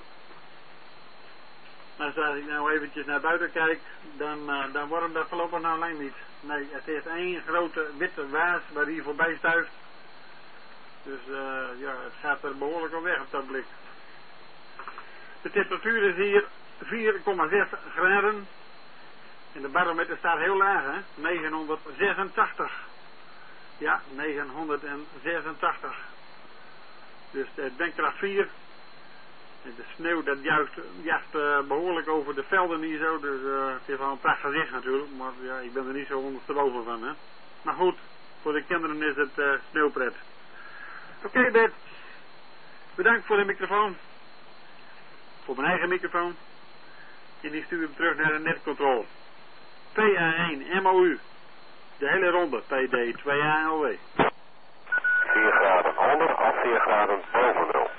Maar als ik nou eventjes naar buiten kijk, dan, uh, dan wordt dat voorlopig nou lang niet. Nee, het is één grote witte waas waar hij voorbij stuift. Dus uh, ja, het gaat er behoorlijk op weg op dat blik. De temperatuur is hier vier komma zes graden. En de barometer staat heel laag, hè? negenhonderdzesentachtig. Ja, negenhonderdzesentachtig. Dus de windkracht vier. En de sneeuw dat juist jacht uh, behoorlijk over de velden hier zo. Dus uh, het is wel een prachtig gezicht natuurlijk. Maar ja, ik ben er niet zo ondersteboven van, hè. Maar goed, voor de kinderen is het uh, sneeuwpret. Oké, okay, Bert. Bedankt voor de microfoon. Voor mijn eigen microfoon. En die stuur hem terug naar de netcontrole. P A één M O U. De hele ronde. P D twee A L W. vier graden onder of vier graden boven nul.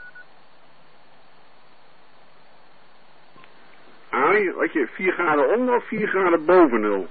Arie, wat je, vier graden onder of vier graden boven nul?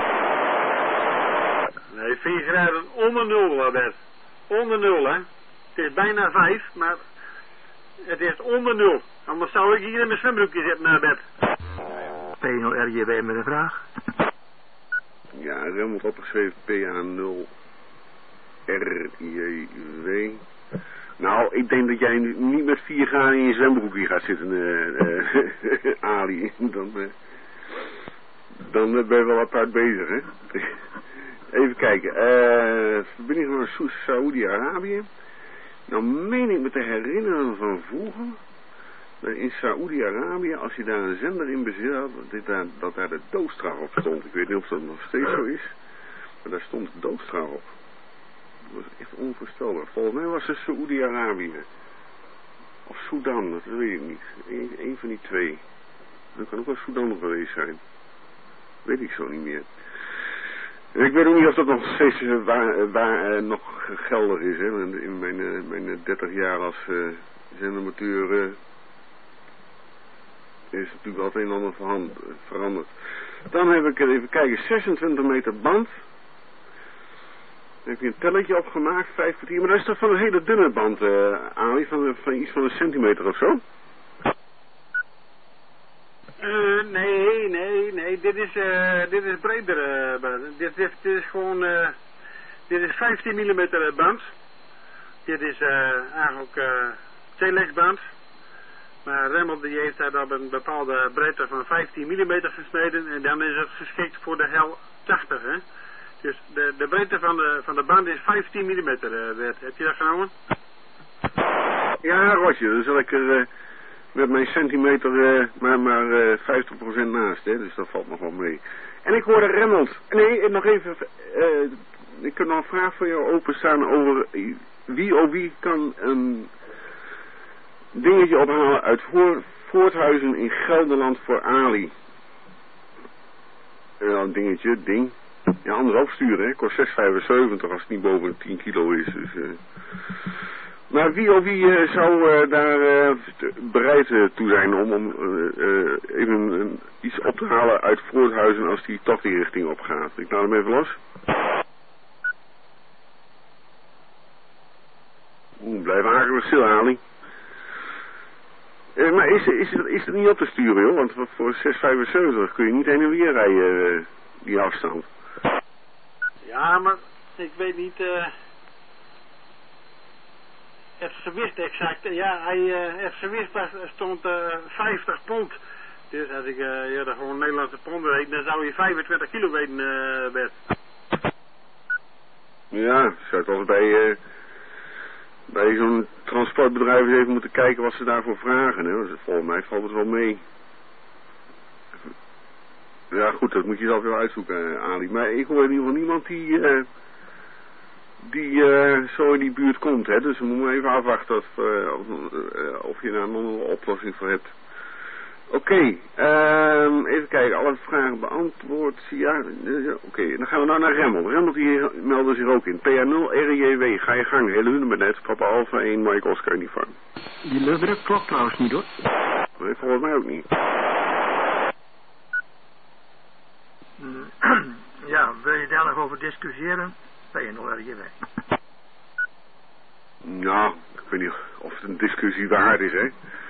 Nee, vier graden onder nul, Bert. Onder nul, hè. Het is bijna vijf, maar het is onder nul. Anders zou ik hier in mijn zwembroekje zitten naar bed. P nul R J W met een vraag. Ja, Remmelt opgeschreven P A nul R J W. Nou, ik denk dat jij nu niet met vier graden in je zwembroekje gaat zitten, uh, uh, Ali. Dan, uh, dan ben je wel apart bezig, hè. Even kijken. Uh, verbinding naar Saoedi-Arabië. Nou, meen ik me te herinneren van vroeger. Dat in Saoedi-Arabië, als je daar een zender in bezit had, dat daar, dat daar de doodstraf op stond. Ik weet niet of dat nog steeds zo is. Maar daar stond de doodstraf op. Dat was echt onvoorstelbaar. Volgens mij was het Saoedi-Arabië. Of Sudan, dat weet ik niet. Eén, één van die twee. Dat kan ook wel Sudan geweest zijn. Weet ik zo niet meer. En ik weet ook niet of dat nog steeds uh, waar, waar uh, nog geldig is. Hè. In mijn, uh, mijn dertig jaar als uh, zendermateur uh, is natuurlijk altijd een en ander verhand, uh, veranderd. Dan heb ik even kijken, zesentwintig meter band. Dan heb je een telletje opgemaakt, vijf kwartier. Maar dat is toch van een hele dunne band, uh, Ali, van, van iets van een centimeter of zo? Uh, nee, nee, nee, dit is, uh, dit is breder, uh, dit, dit, dit is gewoon, uh, dit is vijftien millimeter band. Dit is uh, eigenlijk uh, telex-band. Maar Remmelt die heeft daar op een bepaalde breedte van vijftien millimeter gesneden en dan is het geschikt voor de hel tachtig, hè. Dus de, de breedte van de, van de band is vijftien millimeter, uh, heb je dat genomen? Ja, Rosje, dan zal ik er uh, met mijn centimeter uh, maar, maar uh, vijftig procent naast, hè, dus dat valt nog wel mee. En ik hoorde Remmelt, nee, nog even, uh, ik kan nog een vraag voor jou openstaan over wie of wie kan een dingetje ophalen uit voor, Voorthuizen in Gelderland voor Ali. Ja, een dingetje, ding. Ja, anders opsturen, hè. Kost zes vijfenzeventig als het niet boven tien kilo is. Dus, uh. Maar wie of wie uh, zou uh, daar uh, bereid uh, toe zijn om, om uh, uh, even uh, iets op te halen uit Voorthuizen als die toch die richting op gaat? Ik laat hem even los. Oeh, blijf akelig stil, Ali. Uh, maar is, is, is, is het niet op te sturen, joh? Want voor zes vijfenzeventig kun je niet heen en weer rijden, uh, die afstand. Ja, maar ik weet niet, uh, het gewicht exact. Ja, hij, uh, het gewicht stond uh, vijftig pond. Dus als ik uh, ja, gewoon Nederlandse ponden weet, dan zou je vijfentwintig kilo weten, uh, Bert. Ja, zou toch bij, uh, bij zo'n transportbedrijf eens even moeten kijken wat ze daarvoor vragen. Hè? Dus volgens mij valt het wel mee. Ja goed, dat moet je zelf wel uitzoeken, Ali. Maar ik hoor in ieder geval niemand die, uh, die uh, zo in die buurt komt. Hè? Dus we moeten even afwachten of, uh, of, uh, of je daar een andere oplossing voor hebt. Oké, okay, um, even kijken, alle vragen beantwoord. Ja, uh, oké, okay. Dan gaan we nou naar Remmelt. Remmelt die meldde zich ook in. P A nul R J W, ga je gang. Hele hunebedrijf, Papa Alpha één, Mike Oscar Uniform. Die luchtdruk klopt trouwens niet, hoor. Nee, volgens mij ook niet. Ja, wil je daar nog over discussiëren? P A nul R J W. Nou, ik weet niet of het een discussie waard is, hè.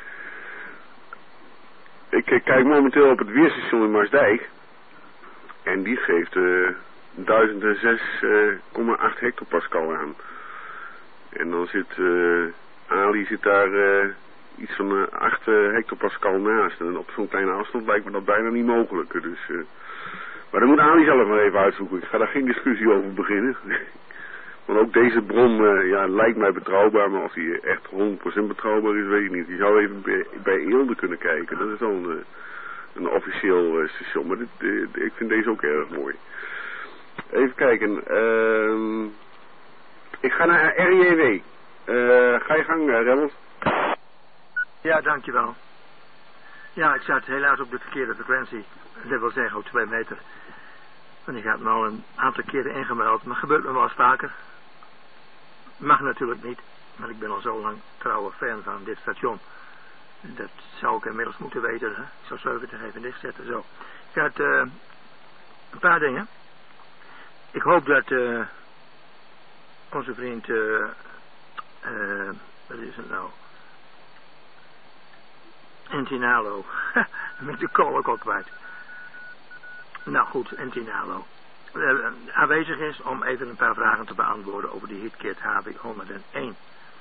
Ik, ik kijk momenteel op het weerstation in Maasdijk. En die geeft uh, duizend zes komma acht hectopascal aan. En dan zit uh, Ali zit daar uh, iets van uh, acht uh, hectopascal naast. En op zo'n kleine afstand lijkt me dat bijna niet mogelijk. Dus, uh, maar dan moet Ali zelf maar even uitzoeken. Ik ga daar geen discussie over beginnen. Want ook deze bron uh, ja, lijkt mij betrouwbaar, maar of die echt honderd procent betrouwbaar is, weet ik niet. Je zou even bij, bij Eelde kunnen kijken. Dat is dan een, een officieel uh, station. Maar dit, uh, ik vind deze ook erg mooi. Even kijken. Uh, ik ga naar R J W. Uh, ga je gang, uh, Remmelt? Ja, dankjewel. Ja, ik zat helaas op de verkeerde frequentie. Dat wil zeggen op twee meter. En ik heb me al een aantal keren ingemeld, maar gebeurt me wel eens vaker. Mag natuurlijk niet, maar ik ben al zo lang trouwe fan van dit station. Dat zou ik inmiddels moeten weten, hè. Ik zal zeventig even dichtzetten, zo. Ik had uh, een paar dingen. Ik hoop dat uh, onze vriend, uh, uh, wat is het nou? Entinalo. Met de kool ook al kwijt. Nou goed, Entinalo. uh, aanwezig is om even een paar vragen te beantwoorden over die hitkit H B honderdéén.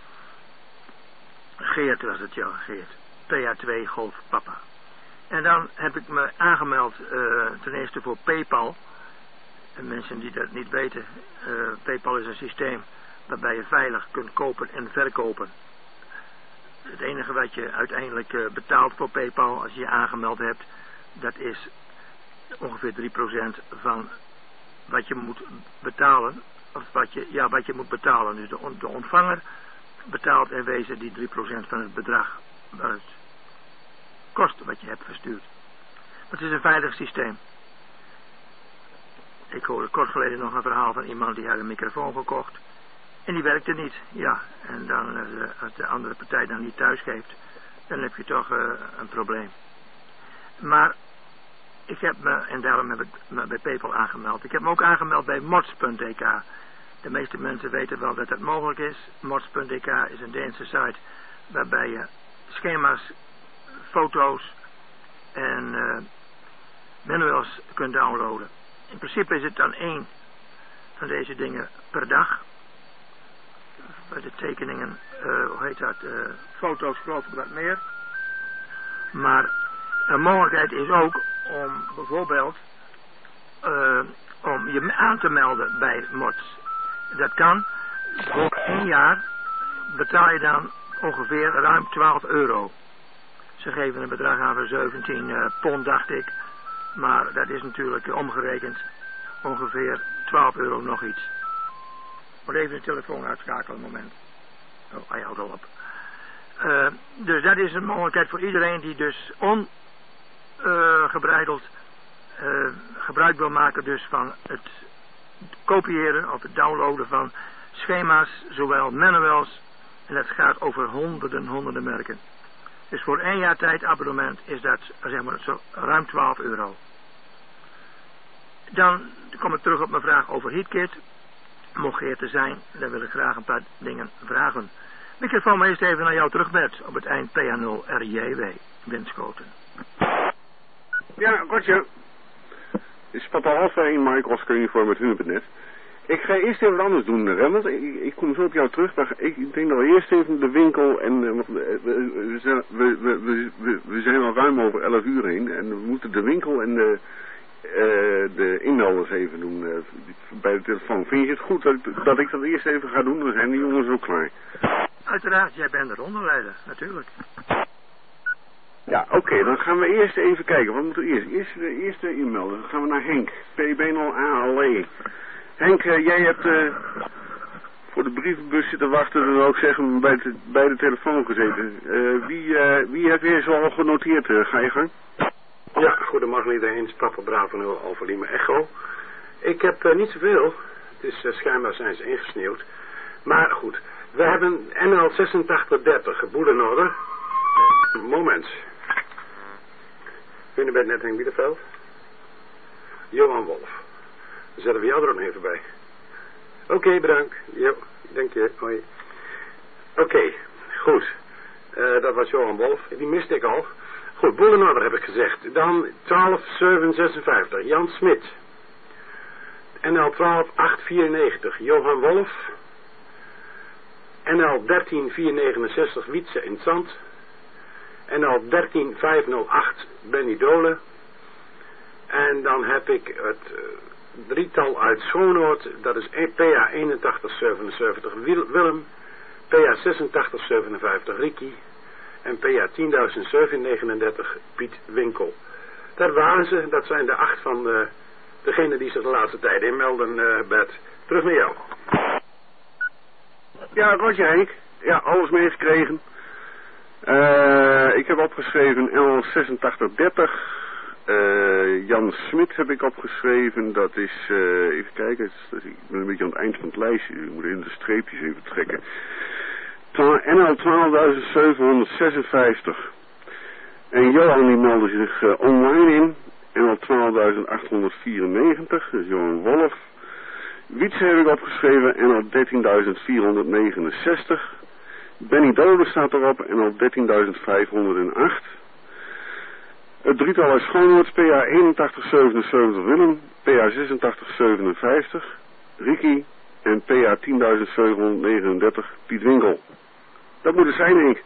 Geert was het, ja, Geert. P A twee Golf Papa. En dan heb ik me aangemeld uh, ten eerste voor PayPal. En mensen die dat niet weten, uh, PayPal is een systeem waarbij je veilig kunt kopen en verkopen. Het enige wat je uiteindelijk uh, betaalt voor PayPal als je je aangemeld hebt, dat is ongeveer drie procent van wat je moet betalen. Of wat je, ja, wat je moet betalen. Dus de, on, de ontvanger betaalt in wezen die drie procent van het bedrag wat het kost wat je hebt verstuurd. Het is een veilig systeem. Ik hoorde kort geleden nog een verhaal van iemand die had een microfoon gekocht. En die werkte niet. Ja, en dan als de andere partij dan niet thuis geeft, dan heb je toch uh, een probleem. Maar ik heb me, en daarom heb ik me bij PayPal aangemeld. Ik heb me ook aangemeld bij mods punt d k. De meeste mensen weten wel dat dat mogelijk is. mods punt d k is een Deense site waarbij je schema's, foto's en uh, manuals kunt downloaden. In principe is het dan één van deze dingen per dag. Bij de tekeningen, uh, hoe heet dat, uh, foto's geloof ik wat meer. Maar een mogelijkheid is ook om bijvoorbeeld uh, om je aan te melden bij mods. Dat kan. Voor één jaar betaal je dan ongeveer ruim twaalf euro. Ze geven een bedrag aan van zeventien uh, pond, dacht ik. Maar dat is natuurlijk omgerekend ongeveer twaalf euro nog iets. Ik moet even de telefoon uitschakelen, een moment. Oh, hij houdt al op. Uh, dus dat is een mogelijkheid voor iedereen die dus ongebreideld uh, uh, gebruik wil maken dus van het kopiëren of het downloaden van schema's, zowel manuals, en dat gaat over honderden, honderden merken. Dus voor één jaar tijd abonnement is dat, zeg maar, zo ruim twaalf euro. Dan kom ik terug op mijn vraag over HeatKit. Mocht Geert er zijn, dan wil ik graag een paar dingen vragen. Microfoon maar eerst even naar jou terug, Bert, op het eind P A nul R J W, Winschoten. Ja, Roger. Dit is Papa Alpha één, Mike Oscar Uniform met Hunebednet. Ik ga eerst even wat anders doen, Remmert. Ik, ik kom zo op jou terug, maar ik denk dat we eerst even de winkel en uh, we, we, zijn, we, we, we, we zijn al ruim over elf uur heen en we moeten de winkel en de, uh, de inmelders even doen uh, bij de telefoon. Vind je het goed dat ik, dat ik dat eerst even ga doen? Dan zijn die jongens ook klaar. Uiteraard, jij bent de rondeleider, natuurlijk. Ja, oké, okay, dan gaan we eerst even kijken. Wat moeten we eerst? Eerst de eerste inmelden. Dan gaan we naar Henk. P B nul A L E. Henk, uh, jij hebt uh, voor de brievenbus zitten wachten en ook zeggen bij de, bij de telefoon gezeten. Uh, wie, uh, wie heeft weer zo al genoteerd? Uh, ga je gang? Ja, goedemorgen iedereen. Papa Bravo nul Alpha Lima Echo. Ik heb uh, niet zoveel. Het is uh, schijnbaar zijn ze ingesneeuwd. Maar goed, we hebben N L zesentachtig dertig, Boedenorde. Moment. Hunebed net in Bielefeld. Johan Wolf. Dan zetten we jou er nog even bij. Oké, okay, bedankt. Jo, dank je. Hoi. Oké, okay, goed. Uh, dat was Johan Wolf. Die miste ik al. Goed, Boelenorder heb ik gezegd. Dan twaalf zeven zesenvijftig. Jan Smit. N L twaalf acht vierennegentig. Johan Wolf. N L dertien vier negenenzestig. Wietse in Zand. N L dertien vijf nul acht. Benny Dolen. En dan heb ik het... Uh, drietal uit Schoonoord, dat is P A eenentachtig zevenenzeventig Willem, P A zesentachtig zevenenvijftig Ricky en P A tienduizend zevenhonderdnegenendertig Piet Winkel. Dat waren ze, dat zijn de acht van uh, degenen die zich de laatste tijd inmelden, uh, Bert. Terug naar jou. Ja, Roger Henk. Ja, alles meegekregen. Uh, ik heb opgeschreven N L zesentachtig dertig. Uh, Jan Smit heb ik opgeschreven, dat is, uh, even kijken, ik ben een beetje aan het eind van het lijstje, ik moet in de streepjes even trekken. N L twaalfduizend zevenhonderdzesenvijftig. En Johan die meldde zich uh, online in, N L twaalfduizend achthonderdvierennegentig, dat is Johan Wolf. Wietse heb ik opgeschreven, N L dertienduizend vierhonderdnegenenzestig. Benny Doden staat erop, N L dertienduizend vijfhonderdacht. Het drietal uit Schoonoord, P A eenentachtig zevenenzeventig Willem, P A zesentachtig zevenenvijftig, Ricky en P A tien zevenhonderdnegenendertig, Piet Winkel. Dat moet het zijn, Henk.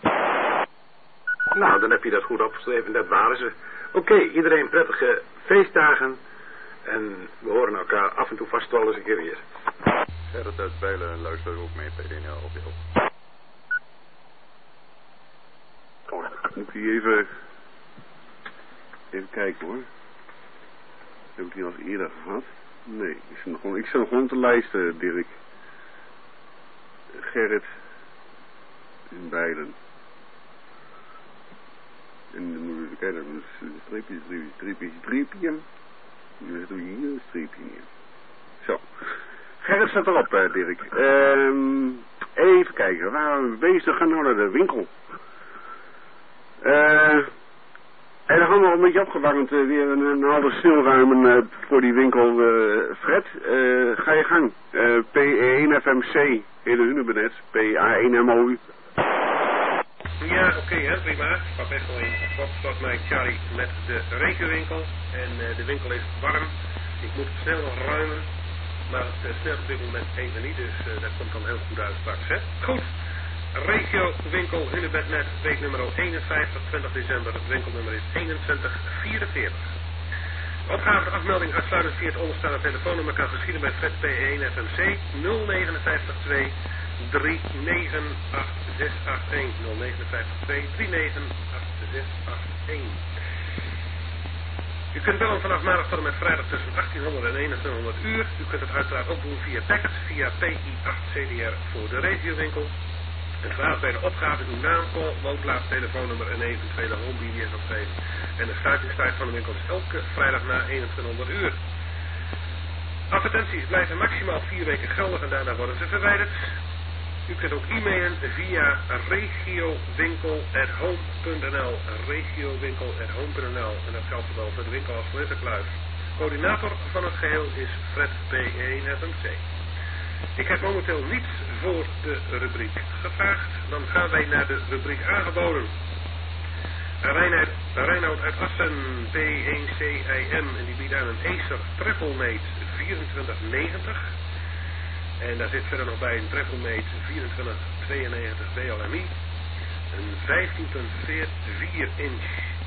Nou, dan heb je dat goed opgeschreven, dat waren ze. Oké, okay, iedereen prettige feestdagen. En we horen elkaar af en toe vast wel eens een keer weer. Gerrit uit Bijlen luistert ook mee, P D N L op je. Moet ik even... Even kijken hoor. Heb ik die al eens eerder gehad? Nee, ik zit nog gewoon, ik zit nog gewoon te lijsten, Dirk. Gerrit in Bijlen. En dan moeten we kijken, dat is een streepje, streepje, streepje, streepje. Dan doe je hier een streepje neer. Zo. Gerrit staat erop, uh, Dirk. Um, even kijken, waar waren we bezig? Gaan we naar de winkel. Eh... Uh, En dan gaan we al een beetje opgewarmd, uh, weer een, een halve stilruimen uh, voor die winkel. Uh, Fred, uh, ga je gang. Uh, P E één F M C, hele Hunebed, P A één M O U. Ja, oké, okay, hè, prima. Pap Echo één, Foxtrot Mike Charlie met de rekenwinkel. En uh, de winkel is warm. Ik moet snel nog ruimen. Maar het uh, snelt op dit moment even niet, dus uh, dat komt dan heel goed uit straks, hè. Goed. Regio winkel Hunebednet, week nummer eenenvijftig, twintig december. Het winkelnummer is eenentwintig vierenveertig. Opgave de afmelding uitsluitend via het onderstaande telefoonnummer kan geschieden bij Fred P één F M C nul negen vijf twee drie negen acht zes acht een nul negen vijf twee drie negen acht zes acht een. U kunt bellen vanaf maandag tot en met vrijdag tussen achttienhonderd en eenentwintighonderd uur. U kunt het uiteraard ook doen via Packet, via P I acht C D R voor de regiowinkel. En vraag bij de opgave uw naam, call, woonplaats, telefoonnummer en eventuele home B D S opgeven. En de sluitingstijd van de winkel is elke vrijdag na eenentwintighonderd uur. Advertenties blijven maximaal vier weken geldig en daarna worden ze verwijderd. U kunt ook e-mailen via regiowinkel at home punt n l regiowinkel at home punt n l en dat geldt zowel voor de winkel als voor de kluis. Coördinator van het geheel is Fred P één F M C. Ik heb momenteel niets voor de rubriek gevraagd. Dan gaan wij naar de rubriek aangeboden. Reinoud, Reinoud uit Assen, P één C I M, en die biedt aan een Acer Travelmate vierentwintig negentig. En daar zit verder nog bij een Travelmate vierentwintig tweeënnegentig B L M I. Een vijftien komma vier inch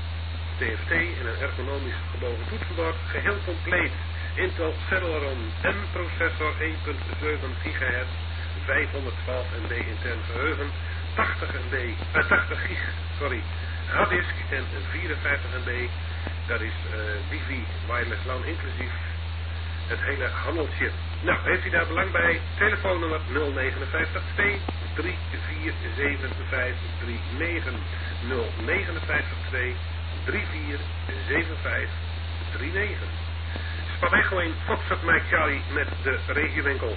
T F T en een ergonomisch gebogen toetsenbord. Geheel compleet. Intel Celeron M processor één komma zeven gigahertz, vijfhonderdtwaalf megabyte intern geheugen, tachtig megabyte, uh, tachtig gig, sorry, harddisk en vierenvijftig megabyte, dat is uh, wifi, wireless LAN inclusief, het hele handeltje. Nou, heeft u daar belang bij? Telefoonnummer nul negen vijf twee drie vier zeven vijf drie negen nul negen vijf twee drie vier zeven vijf drie negen. Pap Echo één, Foxtrot Mike Charlie met de regiowinkel.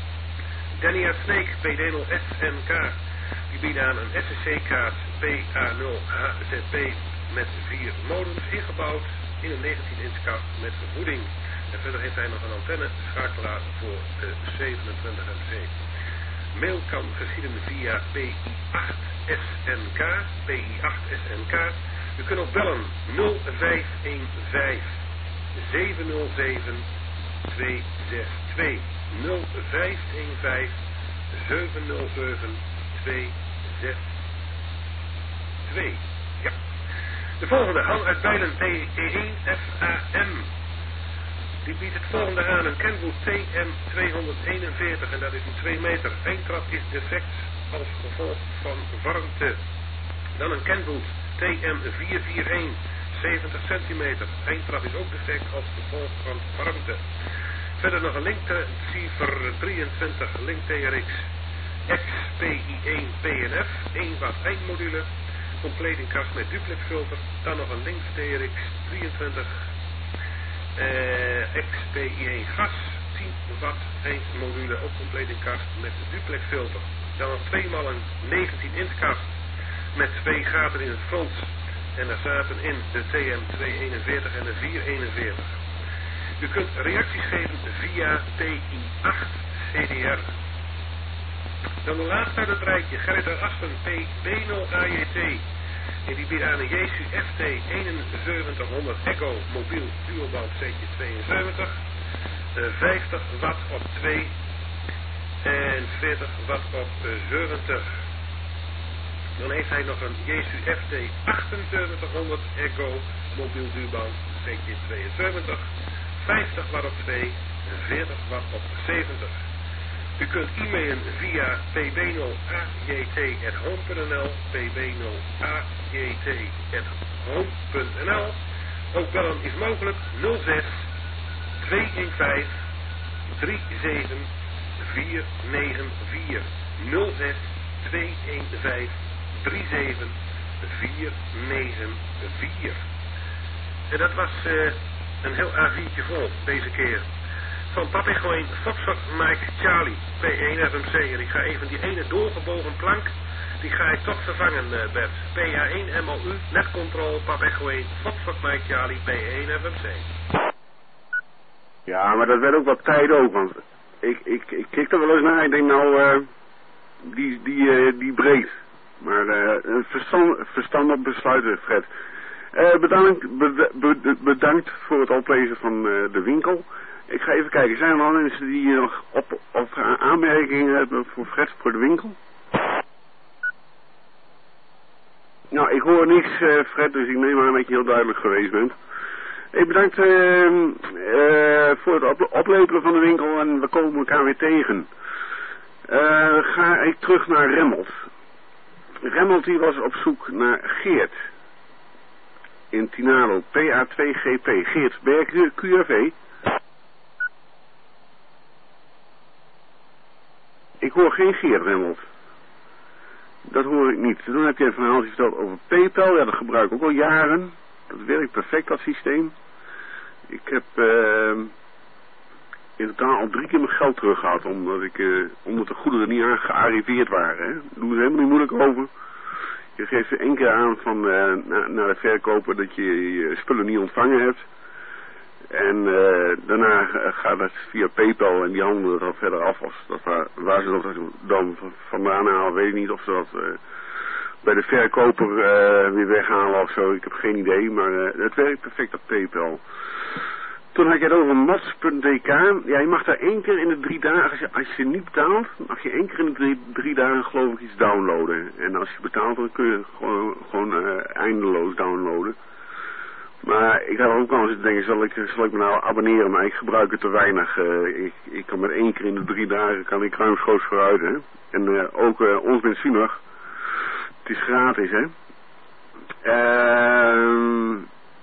Danny uit Sneek, P D nul S N K. Die biedt aan een S S C-kaart P A nul H Z P met vier modems ingebouwd in een negentien inch kast met vervoeding. En verder heeft hij nog een antenne schakelaar voor de zevenentwintig M C. Mail kan geschieden via P I acht S N K, P I acht S N K. U kunt ook bellen nul vijf een vijf zeven nul zeven twee zes twee nul vijf een vijf zeven nul zeven twee zes twee. Ja. De volgende, Han uit Bijlen P E één F A M. Die biedt het volgende aan, een Kenwood T M tweehonderdeenenveertig en dat is een twee meter. Eindtrap is defect als gevolg van warmte. Dan een Kenwood T M vierhonderdeenenveertig. zeventig centimeter. Eindtrap is ook defect als gevolg van warmte. Verder nog een Linkceiver drieëntwintig Link T R X X P I één P N F één watt eindmodule. Compleet in kast met duplex filter. Dan nog een Link T R X drieëntwintig uh, X P I één gas tien watt eindmodule. Ook compleet in kast met duplex filter. Dan nog tweemaal een negentien inch kast met twee gaten in het front. En daar zaten in de T M tweehonderdeenenveertig en de vierhonderdeenenveertig. U kunt reacties geven via P I acht C D R. Dan de laatste uit het rijtje, Gerrit uit Asten, P B nul A J T. En die biedt aan een Jesu F T eenenzeventighonderd Echo mobiel duoband setje tweeënzeventig. Uh, vijftig watt op twee en veertig watt op uh, zeventig. Dan heeft hij nog een Jesu F T achtenzeventighonderd Echo mobiel duoband setje tweeënzeventig. vijftig watt op twee en veertig watt op zeventig. U kunt e-mailen via p b nul a j t at home punt n l, p b nul a j t at home punt n l. Ook bellen is mogelijk nul zes twee een vijf drie zeven vier negen vier, nul zes twee een vijf drie zeven vier negen vier. En dat was uh, een heel A viertje vol deze keer. Van Papa Echo één, Foxtrot Mike Charlie, P één F M C. En ik ga even die ene doorgebogen plank, die ga ik toch vervangen, uh, Bert. P A één M O U, netcontrol, Papa Echo één, Foxtrot Mike Charlie, P één F M C. Ja, maar dat werd ook wat tijd ook, want ik, ik, ik kijk er wel eens naar. Ik denk nou, uh, die, die, uh, die breed. Maar uh, verstand, verstandig besluiten, Fred. Uh, bedankt, bed, bed, bedankt voor het oplezen van uh, de winkel. Ik ga even kijken, zijn er nog mensen die nog op, op aanmerkingen hebben voor Fred voor de winkel? Nou, ik hoor niks, uh, Fred, dus ik neem aan dat je heel duidelijk geweest bent. Ik bedankt uh, uh, voor het op oplepelen van de winkel en we komen elkaar weer tegen. Uh, ga ik terug naar Remmelt. Remmelt die was op zoek naar Geert. In Tinalo, P A twee G P. Geert, ben je Q R V? Ik hoor geen Geert, Remmelt. Dat hoor ik niet. Toen heb je een verhaaltje verteld over PayPal. Ja, dat gebruik ik ook al jaren. Dat werkt perfect, dat systeem. Ik heb uh, in totaal al drie keer mijn geld teruggehaald. Omdat, ik, uh, omdat de goederen niet aan gearriveerd waren. Hè. Daar doen ze helemaal niet moeilijk over. Je geeft er één keer aan van, uh, na, naar de verkoper dat je je spullen niet ontvangen hebt. En uh, daarna gaat het via PayPal en die handelen het al verder af. Als dat waar, waar ze dat dan vandaan halen, weet ik niet of ze dat uh, bij de verkoper uh, weer weghalen of zo. Ik heb geen idee, maar uh, het werkt perfect op PayPal. Toen had je het over mats punt d k. Ja, je mag daar één keer in de drie dagen, als je, als je niet betaalt, mag je één keer in de drie, drie dagen geloof ik iets downloaden. En als je betaalt, dan kun je gewoon, gewoon uh, eindeloos downloaden. Maar ik had ook al eens denken, zal ik, zal ik me nou abonneren, maar ik gebruik het te weinig. Uh, ik, ik kan met één keer in de drie dagen, kan ik ruimschoots vooruit, hè. En uh, ook uh, ons benzine nog. Het is gratis, hè. Uh,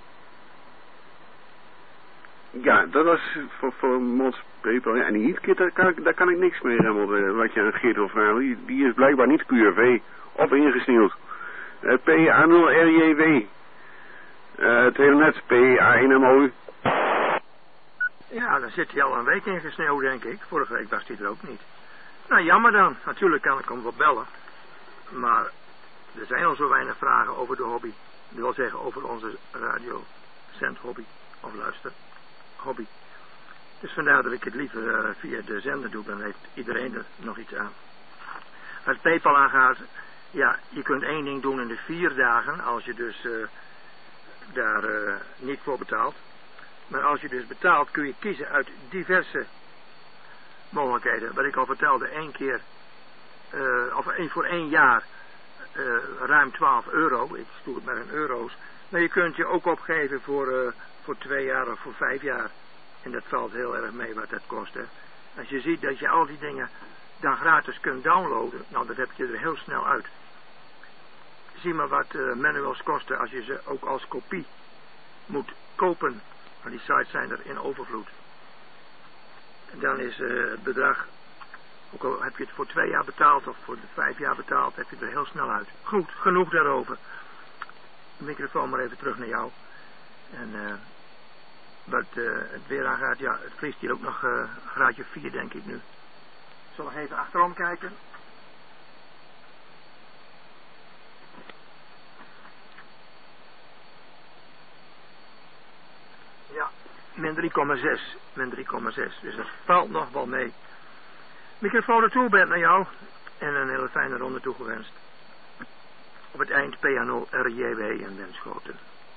ja, dat was voor, voor mods PayPal. Ja, en die heatkit, daar kan, ik, daar kan ik niks mee, Remmel, uh, wat je aan Geert wil vragen. Die, die is blijkbaar niet Q R V of ingesneeuwd. Uh, P A nul R J W. Uh, het hele net, P A één M O U. Ja, dan zit hij al een week in gesneeuwd, denk ik. Vorige week was hij er ook niet. Nou, jammer dan. Natuurlijk kan ik hem wel bellen. Maar er zijn al zo weinig vragen over de hobby. Dat wil zeggen over onze radiozendhobby. Of luister, hobby. Dus vandaar dat ik het liever uh, via de zender doe. Dan heeft iedereen er nog iets aan. Als PayPal aangaat, ja, je kunt één ding doen in de vier dagen. Als je dus... Uh, daar uh, niet voor betaalt. Maar als je dus betaalt kun je kiezen uit diverse mogelijkheden. Wat ik al vertelde, één keer, uh, of één voor één jaar, uh, ruim twaalf euro. Ik doe het maar in euro's. Maar je kunt je ook opgeven voor, uh, voor twee jaar of voor vijf jaar. En dat valt heel erg mee wat dat kost. Hè. Als je ziet dat je al die dingen dan gratis kunt downloaden, nou dat heb je er heel snel uit. Zie maar wat uh, manuals kosten als je ze ook als kopie moet kopen. Maar die sites zijn er in overvloed. En dan is uh, het bedrag, ook al heb je het voor twee jaar betaald of voor vijf jaar betaald, heb je er heel snel uit. Goed, genoeg daarover. De microfoon maar even terug naar jou. En uh, wat uh, het weer aangaat, ja, het vriest hier ook nog uh, graadje vier denk ik nu. Ik zal nog even achterom kijken. Ja, min drie komma zes. Min drie komma zes. Dus dat valt nog wel mee. Microfoon ertoe, Bert, naar jou. En een hele fijne ronde toegewenst. op het eind P A nul R J W in Wenschoten.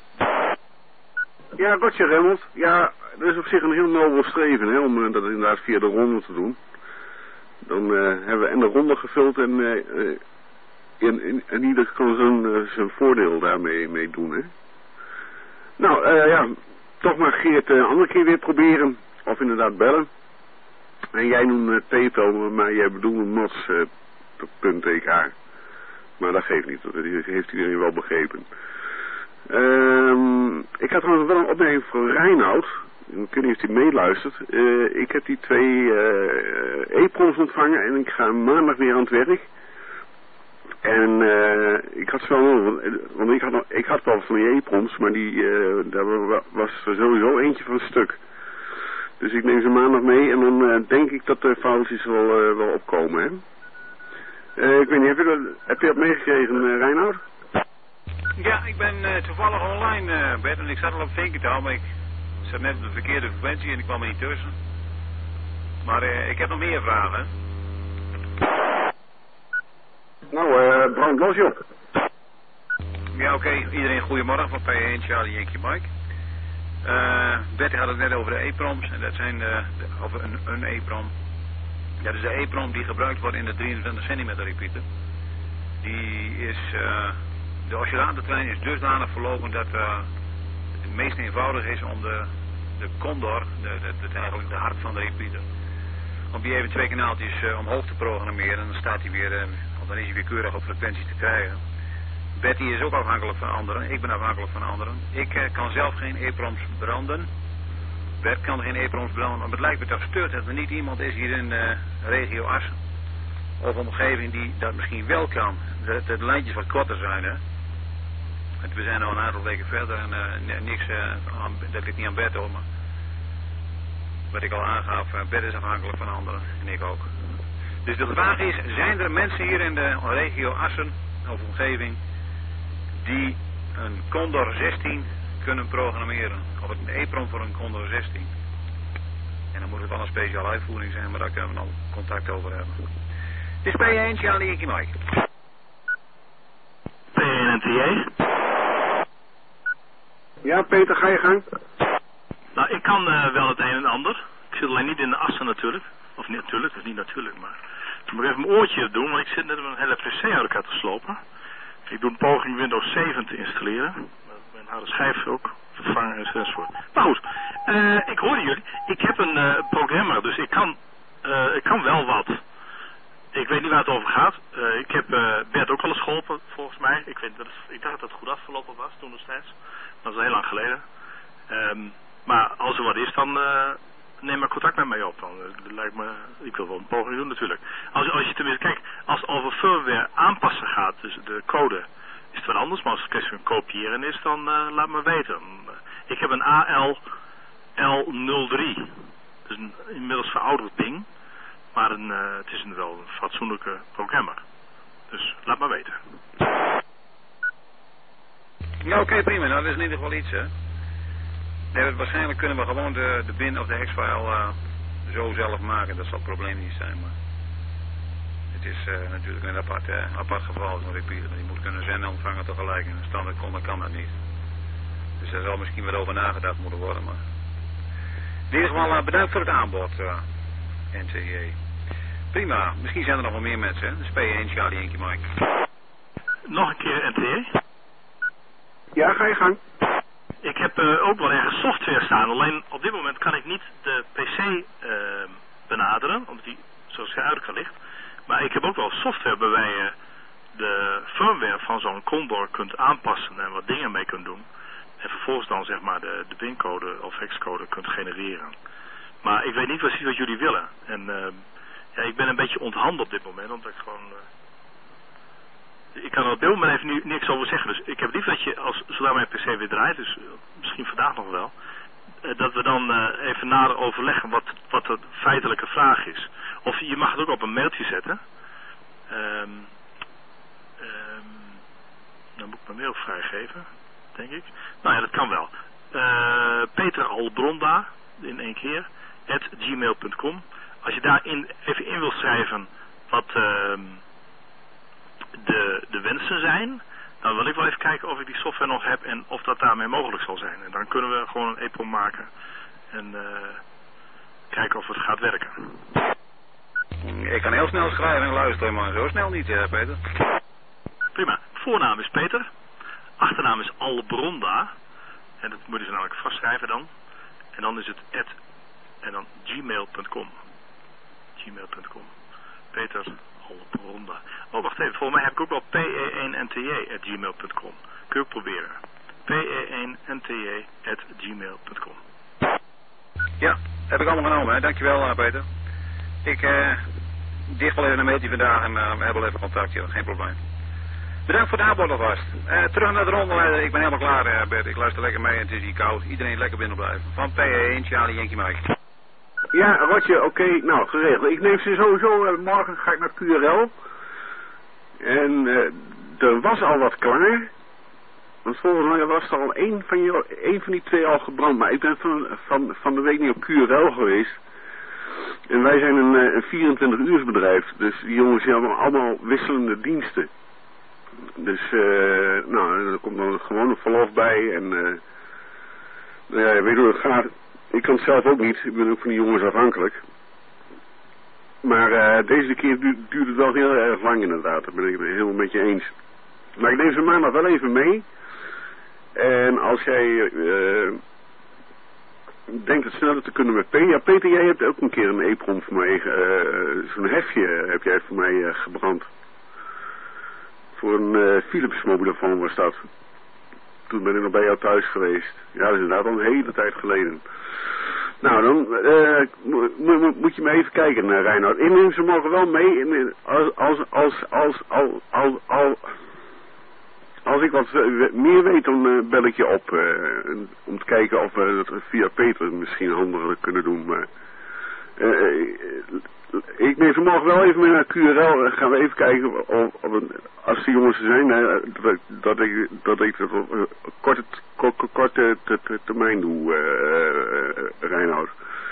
Ja, Roger Remmelt. Ja, dat is op zich een heel nobel streven, hè, om uh, dat inderdaad via de ronde te doen. Dan uh, hebben we en de ronde gevuld en uh, uh, in, in, in ieder kan zijn, uh, zijn voordeel daarmee mee doen, hè. Nou, uh, ja, toch maar Geert een uh, andere keer weer proberen. Of inderdaad bellen. En jij noemt uh, PayPal, maar jij bedoelde mods punt t k. Maar dat geeft niet, dat heeft iedereen wel begrepen. Um, ik had trouwens wel een opmerking voor Reinoud. Ik weet niet of hij meeluistert. Uh, ik heb die twee uh, e-proms ontvangen en ik ga maandag weer aan het werk. En uh, ik had wel, want ik had, nog, ik had wel van die e-proms, maar die, uh, daar was er sowieso eentje van stuk. Dus ik neem ze maandag mee en dan uh, denk ik dat de foutjes wel, uh, wel opkomen, hè. Uh, ik weet niet, heb je dat, heb je dat meegekregen, uh, Reinoud? Ja, ik ben uh, toevallig online, uh, Bert, en ik zat al op Vinkertaal, maar ik zat net op de verkeerde frequentie en ik kwam er niet tussen. Maar uh, ik heb nog meer vragen. Nou, uh, brand los, joh. Ja, oké. Okay. Iedereen goedemorgen van P één, Charlie, Yankee, Mike. Uh, Betty had het net over de e-proms. En dat zijn de, de, over een, een e-prom. Dat is de e-prom die gebruikt wordt in de drieëntwintig centimeter repeater. Die is, uh, de oscillatortrein is dusdanig verlopen dat uh, het meest eenvoudig is om de, de condor, de, de, de, eigenlijk de hart van de repeater, om die even twee kanaaltjes uh, omhoog te programmeren. En dan staat hij weer, uh, of dan is hij weer keurig op frequentie te krijgen. Betty is ook afhankelijk van anderen. Ik ben afhankelijk van anderen. Ik uh, kan zelf geen e-proms branden. Bert kan geen e-proms branden. Maar het lijkt me toch gestuurd dat er niet iemand is hier in de uh, regio Assen of omgeving die dat misschien wel kan. Dat de lijntjes wat korter zijn, hè. Want we zijn al een aantal weken verder en uh, niks, uh, aan, dat ligt niet aan Bert hoor, maar wat ik al aangaf, uh, Bert is afhankelijk van anderen en ik ook. Dus de vraag is, zijn er mensen hier in de regio Assen of omgeving die een Condor zestien kunnen programmeren? Of een e-prom voor een Condor zestien. En dan moet het wel een speciale uitvoering zijn, maar daar kunnen we al contact over hebben. Dit is P één, Charlie, Yankee, Mike. P één en T J. Ja, Peter, ga je gang. Nou, ik kan uh, wel het een en ander. Ik zit alleen niet in de Assen natuurlijk. Of niet natuurlijk, dat is niet natuurlijk, maar... Ik moet even mijn oortje doen, want ik zit net met een hele pc uit elkaar te slopen. Ik doe een poging Windows zeven te installeren. Mijn harde schijf ook vervangen enzovoort. Maar goed, uh, ik hoorde jullie. Ik heb een uh, programma, dus ik kan, uh, ik kan wel wat. Ik weet niet waar het over gaat. Uh, ik heb uh, Bert ook al eens geholpen, volgens mij. Ik, weet dat het, ik dacht dat het goed afgelopen was toen destijds. Dat is heel lang geleden. Um, maar als er wat is, dan... Uh, neem maar contact met mij op. Dan uh, lijkt me, ik wil wel een poging doen natuurlijk. Als, als je tenminste, kijk, als het over firmware aanpassen gaat, dus de code, is het wat anders. Maar als het kwestie van kopiëren is, dan uh, laat me weten. Uh, ik heb een A L L nul drie. Dus een inmiddels verouderd ding. Maar een, uh, het is een wel een fatsoenlijke programma. Dus laat me weten. Ja, oké, okay, prima. Nou, dat is in ieder geval iets, hè. Nee, waarschijnlijk kunnen we gewoon de, de bin of de hexfile uh, zo zelf maken. Dat zal het probleem niet zijn, maar het is uh, natuurlijk een apart, uh, apart geval. Zo'n repeater. Je moet kunnen zenden en ontvangen tegelijk. En een standaard kon, kan dat niet. Dus daar zal misschien wat over nagedacht moeten worden. Maar in ieder geval uh, bedankt voor het aanbod, uh, N T J. Prima, misschien zijn er nog wel meer mensen. Hè? Dus P één, Charlie, Yankee, Mike. Nog een keer N T J? Ja, ga je gang. Ik heb uh, ook wel ergens software staan, alleen op dit moment kan ik niet de P C uh, benaderen, omdat die zoals hij uit kan ligt. Maar ik heb ook wel software waarbij je de firmware van zo'n Condor kunt aanpassen en wat dingen mee kunt doen. En vervolgens dan zeg maar de, de pincode of hexcode kunt genereren. Maar ik weet niet precies wat jullie willen. En uh, ja, ik ben een beetje onthand op dit moment, omdat ik gewoon... Uh, Ik kan er op dit moment even nu niks over zeggen. Dus ik heb liever dat je, als, zodra mijn P C weer draait, dus misschien vandaag nog wel, uh, dat we dan uh, even nader overleggen wat, wat de feitelijke vraag is. Of je mag het ook op een mailtje zetten. Um, um, dan moet ik mijn mail vrijgeven, denk ik. Nou ja, dat kan wel. Uh, Peter Albronda, in één keer, at gmail punt com. Als je daarin even in wil schrijven wat... Uh, De, de wensen zijn, Dan wil ik wel even kijken of ik die software nog heb en of dat daarmee mogelijk zal zijn. En dan kunnen we gewoon een EEPROM maken en uh, kijken of het gaat werken. Ik kan heel snel schrijven en luisteren, maar zo snel niet, uh, Peter. Prima. Voornaam is Peter. Achternaam is Albronda. En dat moeten ze namelijk vastschrijven dan. En dan is het at en dan gmail punt com. gmail punt com. Peter Albronda. Oh, wacht even. Volgens mij heb ik ook wel p e één n t j at gmail punt com. Kun je ook proberen. p e één n t j at gmail punt com. Ja, heb ik allemaal genomen, hè. Dankjewel, uh, Peter. Ik uh, dicht wel even een meeting vandaag en uh, we hebben wel even contact, joh. Geen probleem. Bedankt voor de aanbod alvast. Uh, terug naar de ronde, uh, ik ben helemaal klaar, uh, Bert. Ik luister lekker mee en het is hier koud. Iedereen lekker binnen blijven. Van P E één, Charlie, Yankee Mike. Ja, Rotje, oké, okay, nou, geregeld. Ik neem ze sowieso, uh, morgen ga ik naar Q R L. En uh, er was al wat klaar. Want volgens mij was er al één van, je, één van die twee al gebrand. Maar ik ben van, van, van de week niet op Q R L geweest. En wij zijn een, een vierentwintig uursbedrijf. Dus die jongens hebben allemaal wisselende diensten. Dus, uh, nou, er komt dan gewoon een verlof bij. En, uh, nou ja, je weet hoe het gaat. Ik kan het zelf ook niet. Ik ben ook van die jongens afhankelijk. Maar uh, deze keer du duurt het wel heel erg lang inderdaad. Dat ben ik het helemaal met je eens. Maar ik neem ze maandag wel even mee. En als jij uh, denkt het sneller te kunnen met P. Ja, Peter, jij hebt ook een keer een EEPROM voor mij. Uh, Zo'n hefje heb jij voor mij uh, gebrand. Voor een uh, Philips mobielefoon was dat. Toen ben ik nog bij jou thuis geweest. Ja, dat is inderdaad al een hele tijd geleden. Nou, dan uh, mo moet je me even kijken, uh, Reinoud. Ik neem ze morgen wel mee. In, als, als, als, als, als, als, als, als ik wat uh, meer weet, dan uh, bel ik je op. Uh, om te kijken of we dat via Peter misschien handiger kunnen doen. Maar, uh, uh, ik neem ze morgen wel even mee naar Q R L. Gaan we even kijken of, of als die jongens er zijn, uh, dat, dat ik dat ik het op uh, korte, korte, korte termijn doe, uh, uh, Reinoud.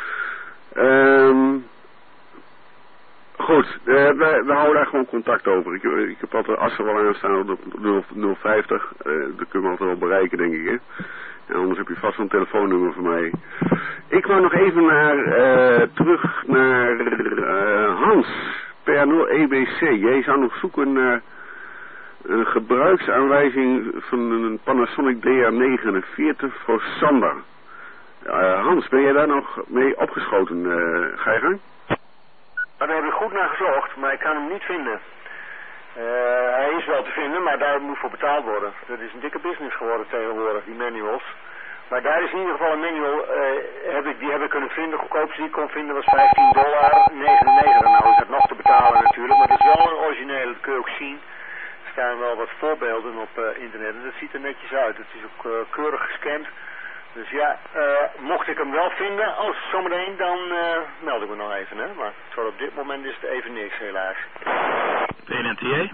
Um, goed, uh, we, we houden daar gewoon contact over. Ik, ik heb altijd Assen wel aanstaan op nul vijftig. Uh, dat kunnen we altijd wel bereiken, denk ik, hè. En anders heb je vast een telefoonnummer voor mij. Ik wou nog even naar, uh, terug naar uh, Hans, P A nul E B C. Jij zou nog zoeken naar een gebruiksaanwijzing van een Panasonic D A negenenveertig voor Sander. Uh, Hans, ben jij daar nog mee opgeschoten? Uh, ga je gang? Daar heb ik goed naar gezocht, maar ik kan hem niet vinden. Uh, hij is wel te vinden, maar daar moet voor betaald worden. Dat is een dikke business geworden tegenwoordig, die manuals. Maar daar is in ieder geval een manual, uh, heb ik, die heb ik kunnen vinden. De goedkoopste die ik kon vinden was vijftien dollar negenennegentig. Nou is dat nog te betalen natuurlijk, maar dat is wel een origineel, dat kun je ook zien. Er staan wel wat voorbeelden op uh, internet en dat ziet er netjes uit. Het is ook uh, keurig gescand. Dus ja, uh, mocht ik hem wel vinden, als zometeen, dan uh, meld ik me nog even, hè. Maar voor op dit moment is het even niks, helaas. P N N T J?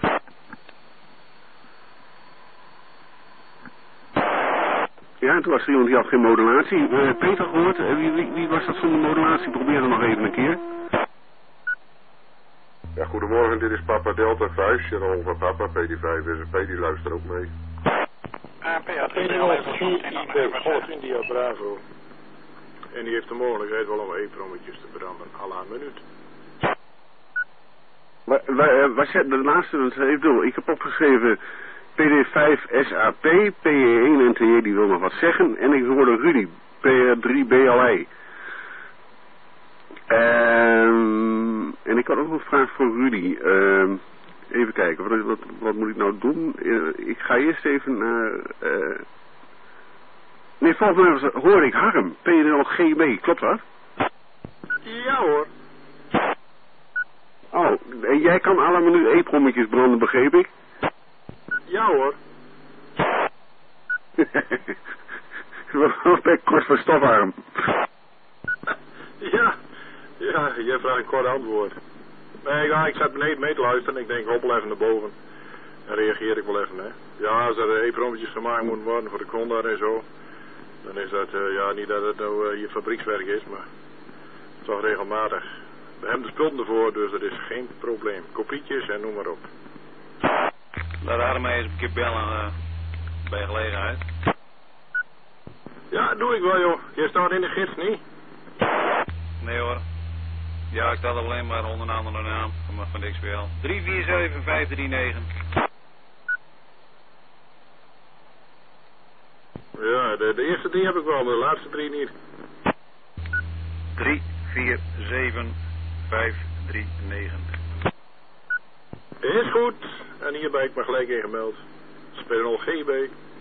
Ja, en toen was er iemand die had geen modulatie. Uh, Peter gehoord, uh, wie, wie, wie was dat zonder modulatie? Probeer het nog even een keer. Ja, goedemorgen, dit is Papa Delta vijf, Sharon van Papa, P D vijf S P, die luistert ook mee. P A T Golf India Bravo. En die heeft de mogelijkheid wel om EEPROMmetjes te branden, à la minuut. Wat je de laatste, dat heeft wel. Ik heb opgeschreven P D vijf S A P, P E één N T J, die wil nog wat zeggen. En ik hoorde Rudy, P R drie B L I. Um, en ik had ook nog een vraag voor Rudy. Um, even kijken, wat, wat, wat moet ik nou doen? Uh, ik ga eerst even naar... Uh, nee, volgens mij was, hoorde ik Harm, P N L G B, klopt dat? Ja hoor. Oh, en jij kan alle minuut EEPROMmetjes branden, begreep ik? Ja hoor. Wat ben ik kort van stofarm? Ja, ja, jij vraagt een kort antwoord. Nee, ja, ik zat beneden mee te luisteren en ik denk, hoppel even naar boven. Dan reageer ik wel even, hè. Ja, als er EEPROMmetjes gemaakt moeten worden voor de Kondar en zo, dan is dat, uh, ja, niet dat het nou uh, je fabriekswerk is, maar toch regelmatig. We hebben de spullen ervoor, dus dat is geen probleem. Kopietjes en noem maar op. Laat haar maar eens een keer bellen uh, bij gelegenheid. Ja, doe ik wel, joh. Je staat in de gids, niet? Nee hoor. Ja, ik sta alleen maar onder een andere naam van, van de X B L. drie vier zeven vijf drie negen. Ja, de, de eerste drie heb ik wel, maar de laatste drie niet. drie vier zeven vijf drie negen. Is goed. En hier ben ik maar gelijk ingemeld. Spelen G B.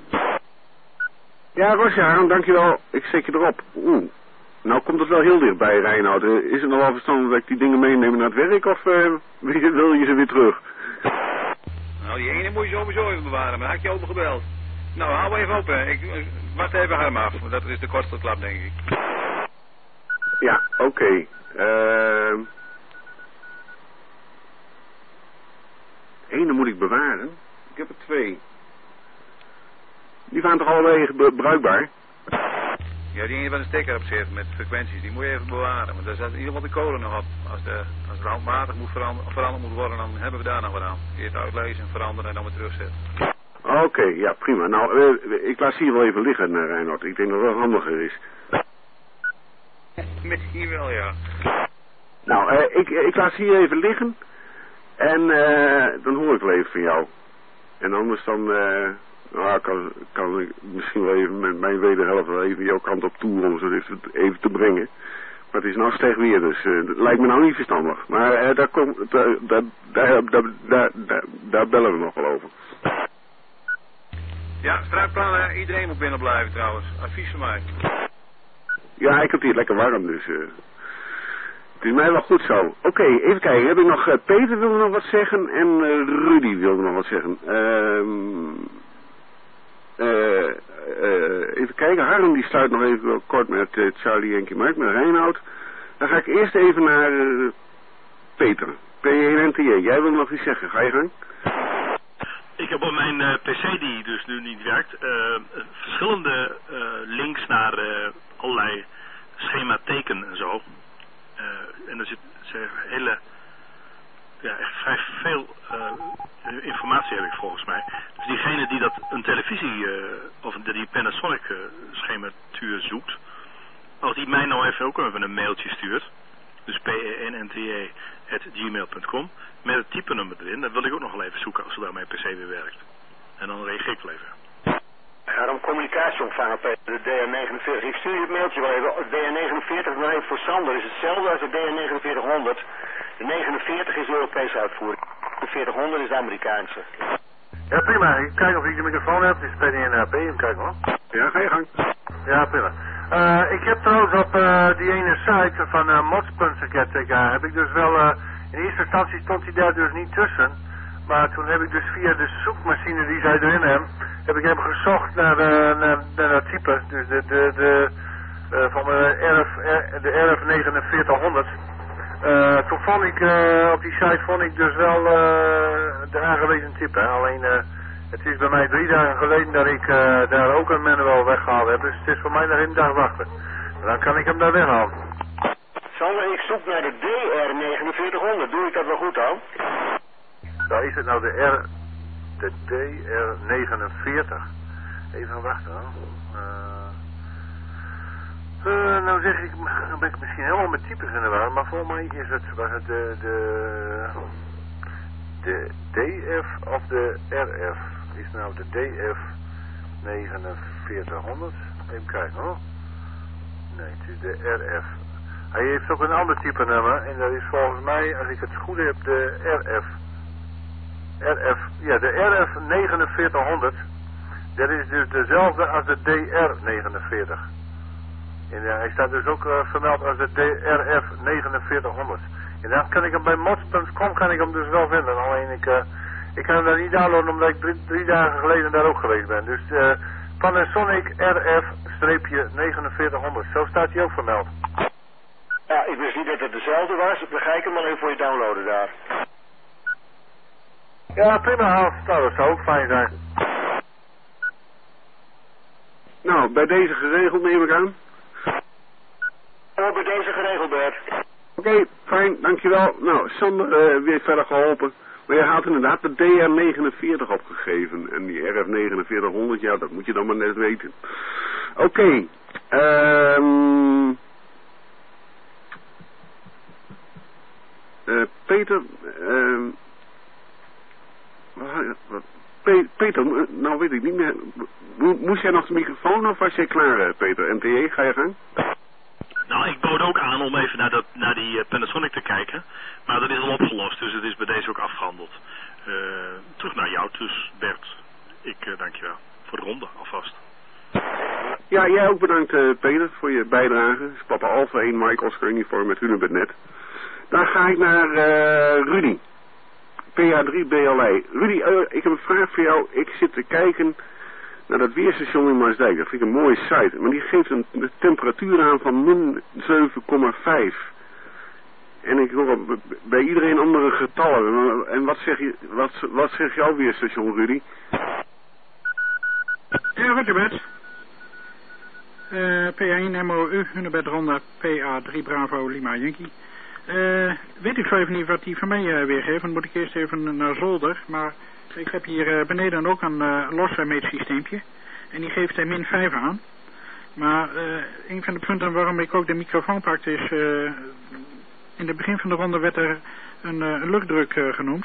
Ja, Rosja, dankjewel. Ik zet je erop. Oeh. Nou komt het wel heel dichtbij, Reinoud. Is het nog wel verstandig dat ik die dingen meeneem naar het werk of uh, wil je ze weer terug? Nou, die ene moet je sowieso even bewaren, maar dan had je opengebeld. Nou, hou even op, hè. Ik uh, wacht even Harm af, want dat is de kortste klap, denk ik. Ja, oké. Okay. Uh... Ene moet ik bewaren. Ik heb er twee. Die waren toch allebei bruikbaar? Ja, die ene waar een stekker op zit met frequenties, die moet je even bewaren. Want daar zit in ieder geval de code nog op. Als, de, als het handmatig moet verander, veranderd moet worden, dan hebben we daar nog wat aan. Eerst uitlezen, veranderen en dan weer terugzetten. Oké, okay, ja prima. Nou, uh, ik laat ze hier wel even liggen, uh, Reinoud. Ik denk dat het wel handiger is. Misschien wel, ja. Nou, uh, ik, ik laat ze hier even liggen. En uh, dan hoor ik wel even van jou. En anders dan... Uh, Nou, kan, kan ik misschien wel even met mijn wederhelft wel even jouw kant op toeren om ze even te brengen. Maar het is nou slecht weer, dus uh, dat lijkt me nou niet verstandig. Maar uh, daar, kom, daar, daar, daar, daar, daar, daar, daar bellen we nog wel over. Ja, strijdplannen, iedereen moet binnen blijven trouwens. Advies van mij. Ja, ik heb hier lekker warm, dus uh, het is mij wel goed zo. Oké, okay, even kijken. Heb ik nog, uh, Peter wilde nog wat zeggen en uh, Rudy wilde nog wat zeggen. Ehm... Uh, Uh, uh, even kijken, Harm die sluit nog even kort met uh, Charlie Yankee Mike, met Reinoud. Dan ga ik eerst even naar uh, Peter, P één N T J. Jij wil nog iets zeggen, ga je gang? Ik heb op mijn uh, P C, die dus nu niet werkt, uh, verschillende uh, links naar uh, allerlei schematekenen en zo. Uh, en er zit zeg, hele... Ja, echt vrij veel uh, informatie heb ik volgens mij. Dus diegene die dat een televisie uh, of die Panasonic uh, schematuur zoekt, als die mij nou even ook even een mailtje stuurt, dus p e n n t j at gmail punt com, met het type nummer erin, dan wil ik ook nog wel even zoeken als zodra mijn P C weer werkt. En dan reageer ik wel even. Ja, om communicatie ontvangen, Peter, de D R negenenveertig. Ik stuur je het mailtje wel even. D R negenenveertig, nog even voor Sander, is hetzelfde als de D R negenenveertig honderd. De negenenveertig is de Europese uitvoering. De veertighonderd is de Amerikaanse. Ja, prima. Ik kijk of ik de microfoon heb. Het is P D N P. Even kijken hoor. Ja, ga je gang. Ja, prima. Uh, ik heb trouwens op uh, die ene site van uh, mods.ct heb ik dus wel... Uh, in eerste instantie stond hij daar dus niet tussen. Maar toen heb ik dus via de zoekmachine die zij erin hebben, heb ik hem gezocht naar, uh, naar, naar dat type. Dus de, de, de, uh, van de R F, de R F negenenveertighonderd. Uh, toen vond ik, uh, op die site vond ik dus wel uh, de aangewezen type. Hè. Alleen, uh, het is bij mij drie dagen geleden dat ik uh, daar ook een manual weggehaald heb. Dus het is voor mij nog een dag wachten. Dan kan ik hem daar weghalen. Sander, ik zoek naar de D R negenenveertighonderd. Doe ik dat wel goed dan? Daar is het nou de R, de D R negenenveertig. Even wachten hoor. Uh, uh, nou zeg ik, dan ben ik misschien helemaal met types in de war, maar voor mij is het, was het de, de, de D F of de R F. Is het nou de D F negenenveertighonderd? Even kijken hoor. Nee, het is de R F. Hij heeft ook een ander type nummer en dat is volgens mij, als ik het goed heb, de R F. R F, ja, de R F negenenveertighonderd, dat is dus dezelfde als de D R negenenveertig. En ja, hij staat dus ook uh, vermeld als de D R F negenenveertighonderd. En dan kan ik hem bij mods punt com kan ik hem dus wel vinden, alleen ik, uh, ik kan hem daar niet downloaden omdat ik drie, drie dagen geleden daar ook geweest ben. Dus uh, Panasonic R F negenenveertighonderd, zo staat hij ook vermeld. Ja, ik wist niet dat het dezelfde was, dan ga ik hem wel even voor je downloaden daar. Ja, prima, Hans. Nou, dat zou ook fijn zijn. Nou, bij deze geregeld neem ik aan. Oh, bij deze geregeld, Bert. Oké, okay, fijn, dankjewel. Nou, Sander uh, weer verder geholpen. Maar je had inderdaad de D R negenenveertig opgegeven. En die R F negenenveertighonderd, ja, dat moet je dan maar net weten. Oké. Okay. Um, uh, Peter... Um, wat, Pe Peter, nou weet ik niet meer. Moest jij nog de microfoon of was jij klaar, Peter? N T E, ga je gang? Nou, ik bood ook aan om even naar, dat, naar die uh, Panasonic te kijken. Maar dat is al opgelost, dus het is bij deze ook afgehandeld. Uh, terug naar jou dus, Bert. Ik uh, dank je wel voor de ronde alvast. Ja, jij ook bedankt, uh, Peter, voor je bijdrage. Papa Alpha één, Mike Oscar Uniform met Hunebed net. Dan ga ik naar uh, Rudy. P A drie B L I. Rudy, uh, ik heb een vraag voor jou. Ik zit te kijken naar dat weerstation in Maasdijk. Dat vind ik een mooie site. Maar die geeft een, een temperatuur aan van min zeven komma vijf. En ik hoor bij iedereen andere getallen. En wat zeg je, wat, wat zegt jouw weerstation, Rudy? Ja, wat je bent. Uh, P A één M O U, Hunebed Ronda, P A drie Bravo, Lima Yankee. Uh, weet ik zo even niet wat die van mij uh, weergeeft. Dan moet ik eerst even naar zolder. Maar ik heb hier uh, beneden ook een uh, los meetsysteempje. En die geeft uh, min vijf aan. Maar uh, een van de punten waarom ik ook de microfoon pakte is... Uh, in het begin van de ronde werd er een, uh, een luchtdruk uh, genoemd.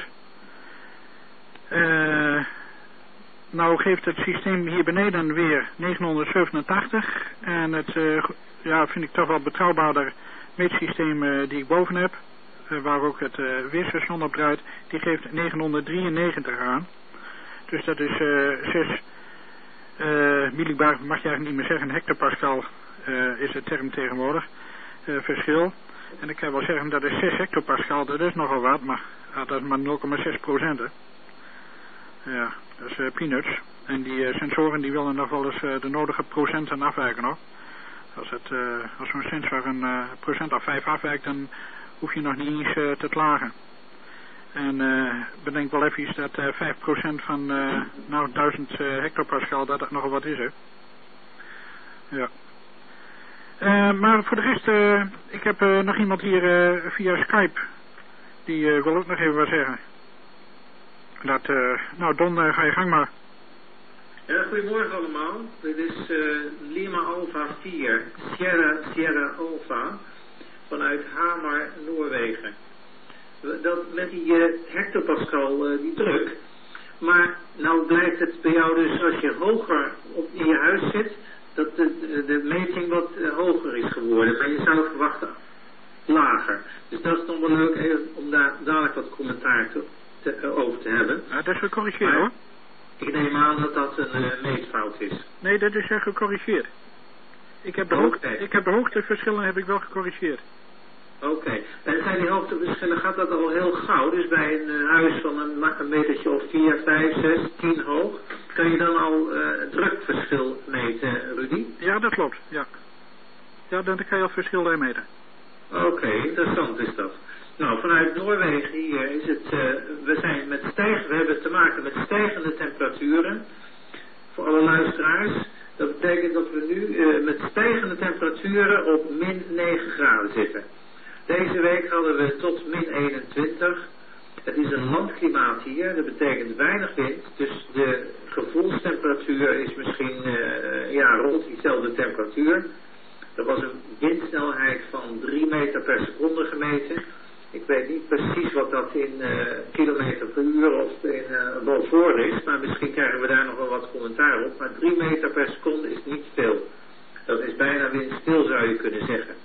Uh, nou geeft het systeem hier beneden weer negenhonderdzevenentachtig. En het uh, ja, vind ik toch wel betrouwbaarder meetsysteem uh, die ik boven heb. Uh, waar ook het uh, weerstation op draait. Die geeft negenhonderddrieënnegentig aan. Dus dat is uh, zes uh, millibar, mag je eigenlijk niet meer zeggen, hectopascal uh, is het term tegenwoordig. Uh, verschil. En ik kan wel zeggen dat is zes hectopascal, dat is nogal wat, maar uh, dat is maar nul komma zes procent. Ja, dat is uh, peanuts. En die uh, sensoren die willen nog wel eens uh, de nodige procenten afwijken nog. Als, het, uh, als zo'n sensor een uh, procent of vijf afwijkt, dan hoef je nog niet eens uh, te klagen. En uh, bedenk wel even dat uh, vijf procent van uh, nou, duizend uh, hectopascal, dat dat nogal wat is, hè. Ja. Uh, maar voor de rest, uh, ik heb uh, nog iemand hier uh, via Skype. Die uh, wil ook nog even wat zeggen. Dat, uh, nou Don, uh, ga je gang maar. Ja, goedemorgen allemaal. Dit is uh, Lima Alpha vier, Sierra Sierra Alpha, vanuit Hamar, Noorwegen. Dat met die uh, hectopascal, uh, die druk. Maar nou blijkt het bij jou dus als je hoger op in je huis zit, dat de, de, de meting wat uh, hoger is geworden. Maar je zou verwachten lager. Dus dat is nog wel leuk even om daar dadelijk wat commentaar te, te, uh, over te hebben. Ja, dat is gecorrigeerd hoor. Ik neem aan dat dat een uh, meetfout is. Nee, dat is uh, gecorrigeerd. Ik heb de, okay. hoogte, ik heb de hoogteverschillen heb ik wel gecorrigeerd. Oké. Okay. En zijn die hoogteverschillen, gaat dat al heel gauw? Dus bij een uh, huis van een, een metertje of vier, vijf, zes, tien hoog, kan je dan al uh, drukverschil meten, Rudy? Ja, dat klopt. Ja, ja dan kan je al verschil meten. Oké, okay, interessant is dat. Nou, vanuit Noorwegen hier is het, uh, we zijn met stijgen, we hebben te maken met stijgende temperaturen voor alle luisteraars. Dat betekent dat we nu uh, met stijgende temperaturen op min negen graden zitten. Deze week hadden we tot min eenentwintig. Het is een landklimaat hier, dat betekent weinig wind. Dus de gevoelstemperatuur is misschien uh, ja, rond diezelfde temperatuur. Er was een windsnelheid van drie meter per seconde gemeten. Ik weet niet precies wat dat in uh, kilometer per uur of in uh, Beaufort is, maar misschien krijgen we daar nog wel wat commentaar op. Maar drie meter per seconde is niet veel. Dat is bijna windstil, zou je kunnen zeggen.